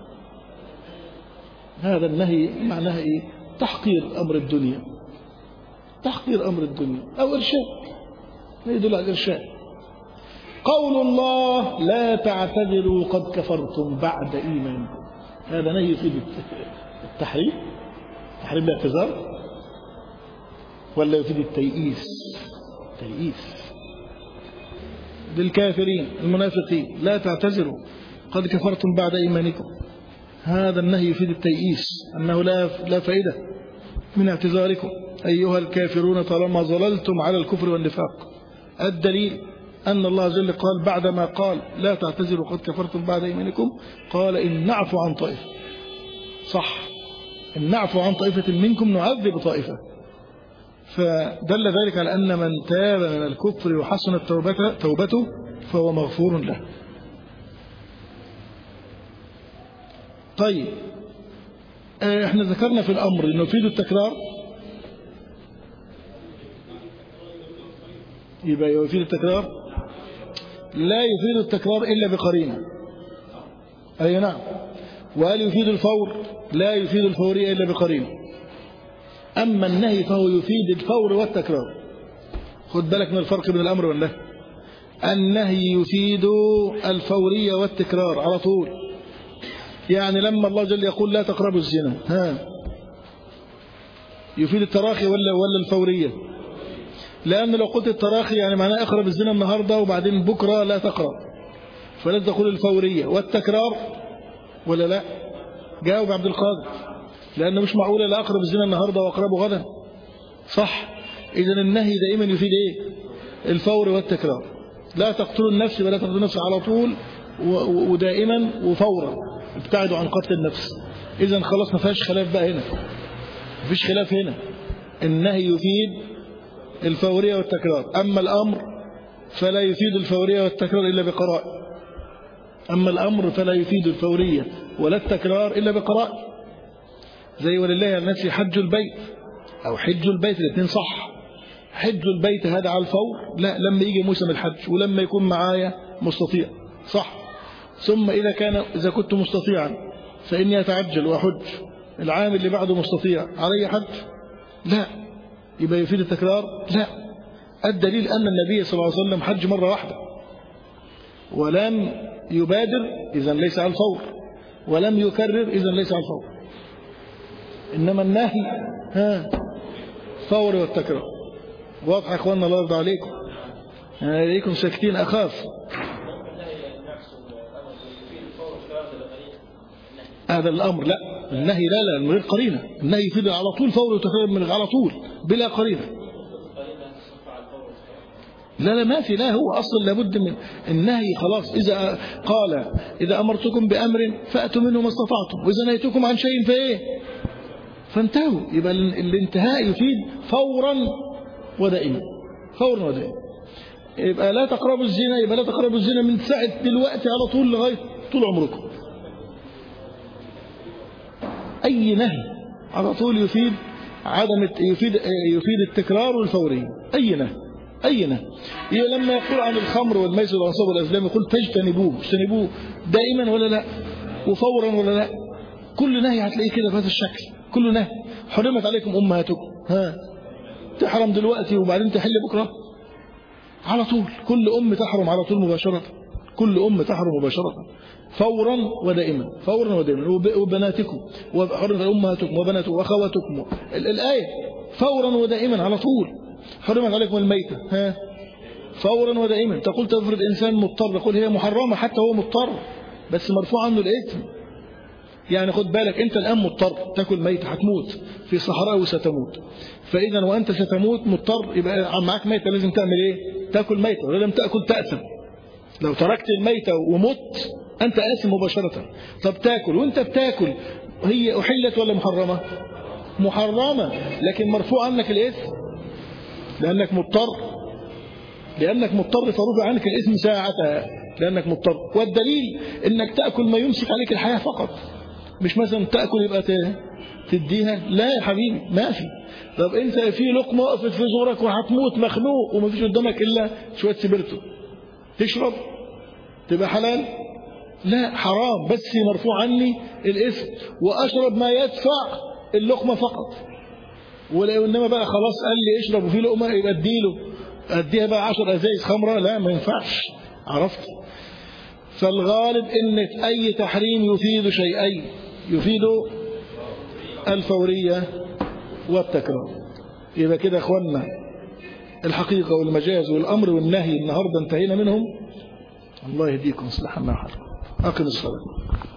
هذا النهي معناه إيه؟ تحقير أمر الدنيا، تحقير أمر الدنيا أو إرشاد، يدل على الإرشاد. قول الله لا تعتذروا قد كفرتم بعد إيمانكم، هذا نهي يفيد التحريم، تحريم الاعتذار، ولا يفيد التيئيس؟ تيئيس للكافرين المنافقين، لا تعتذروا قد كفرتم بعد إيمانكم. هذا النهي يفيد التيئيس، أنه لا لا فائدة من اعتذاركم أيها الكافرون طالما ظللتم على الكفر والنفاق. الدليل أن الله جل قال بعدما قال لا تعتذروا قد كفرتم بعد إيمانكم قال إن نعفو عن طائفة. صح، إن نعفو عن طائفة منكم نعذب طائفة. فدل ذلك على أن من تاب من الكفر وحسنت توبته, توبته فهو مغفور له. طيب احنا ذكرنا في الأمر أنه يفيد التكرار، يبقى يفيد التكرار؟ لا يفيد التكرار إلا بقرينة. أي نعم. وهل يفيد الفور؟ لا يفيد الفورية إلا بقرينة. أما النهي فهو يفيد الفور والتكرار. خد بالك من الفرق بين الأمر والنهي. النهي يفيد الفورية والتكرار على طول. يعني لما الله جل يقول لا تقربوا الزنا، ها يفيد التراخي ولا ولا الفورية؟ لأن لو قلت التراخي يعني معناه اقرب الزنا النهاردة وبعدين بكرة لا تقرب، فلازم تقول الفورية. والتكرار ولا لا؟ جاوب عبد القادر، لأنه مش معقولة لا أقرب الزنا النهاردة وأقربه غدا. صح. إذا النهي دائما يفيد إيه؟ الفور والتكرار. لا تقتلوا النفس ولا تقتلوا النفس على طول ودائما وفورا، ابتعدوا عن قتل النفس. إذا خلاص ما فيهاش خلاف بقى هنا، ما فيش خلاف هنا. النهي يفيد الفورية والتكرار. أما الأمر فلا يفيد الفورية والتكرار إلا بقراء. أما الأمر فلا يفيد الفورية ولا التكرار إلا بقراء. زي ولله على الناس حج البيت أو حج البيت، الاثنين صح. حج البيت هذا على الفور؟ لا، لما يجي موسم الحج ولما يكون معايا مستطيع. صح. ثم إذا كان إذا كنت مستطيعا فإني أتعجل وأحج العام اللي بعده مستطيع، علي حج؟ لا. يبقى يفيد التكرار؟ لا. الدليل أن النبي صلى الله عليه وسلم حج مرة واحدة ولم يبادر، إذن ليس على الفور، ولم يكرر، إذن ليس على الفور. إنما النهي ها فور والتكرار. واضح يا إخواننا؟ الله يرضى عليكم. عليكم ساكتين أخاف. هذا الأمر لا، النهي لا لا من غير قرينة، النهي يفيد على طول فور وتكرار من على طول بلا قرينة. لا لا ما في، لا هو أصلا لابد من النهي خلاص. إذا قال إذا أمرتكم بأمر فأتوا منه ما استطعتم وإذا نهيتكم عن شيء فإيه فانتهوا. يبقى الانتهاء يفيد فورا ودائما، فورا ودائما. يبقى لا تقربوا الزنا، يبقى لا تقربوا الزنا من ساعة دلوقتي على طول لغاية طول عمركم. أي نهي على طول يفيد عدم يفيد يفيد التكرار والفورية. أي نهي أي نهي. لما يقول عن الخمر والميسر والأنصاب والأزلام يقول تجتنبوه، اجتنبوه دائما ولا لا، وفورا ولا لا. كل نهي هتلاقيه كده بهذا الشكل، كل نهي. حرمت عليكم أمهاتكم، ها تحرم دلوقتي وبعدين تحل بكرة على طول. كل أم تحرم على طول مباشرة، كل أم تحرم مباشرة فورا ودائما، فورا ودائما. وبناتكم وحرمت أمهاتكم وبناتكم وأخواتكم، الآية فورا ودائما على طول. حرمت عليكم الميتة، ها فورا ودائما. تقول تفرض إنسان مضطر، يقول هي محرمة حتى هو مضطر بس مرفوع عنه الإثم. يعني خد بالك أنت الآن مضطر تأكل ميتة، هتموت في صحراء وستموت، فإذا وأنت ستموت مضطر يبقى معك ميتة لازم تعمل إيه؟ تأكل ميتة، ولا لم تأكل تأثم. لو تركت الميتة ومت أنت آثم مباشرة. طب تأكل وأنت بتأكل هي أحلت ولا محرمة؟ محرمة، لكن مرفوع عنك الإثم لأنك مضطر، لأنك مضطر فرفع عنك الإثم ساعتها لأنك مضطر. والدليل إنك تأكل ما يمسك عليك الحياة فقط، مش مثلا تأكل يبقى تديها، لا يا حبيبي ما في. طب أنت في لقمة وقفت في زورك وهتموت مخنوق وما فيش قدامك إلا شوية سبرتو، تشرب تبقى حلال؟ لا حرام، بس مرفوع عني الإثم. وأشرب ما يدفع اللقمة فقط، ولو إنما بقى خلاص قال لي اشرب وفي لقمة يبقى اديله، اديها بقى عشر ازايز خمرة، لا ما ينفعش. عرفت؟ فالغالب ان اي تحريم يفيد شيئين، يفيد الفورية والتكرار. يبقى كده اخوانا الحقيقة والمجاز والامر والنهي النهاردة انتهينا منهم. الله يهديكم، اصلح لنا حالكم. اقم الصلاة.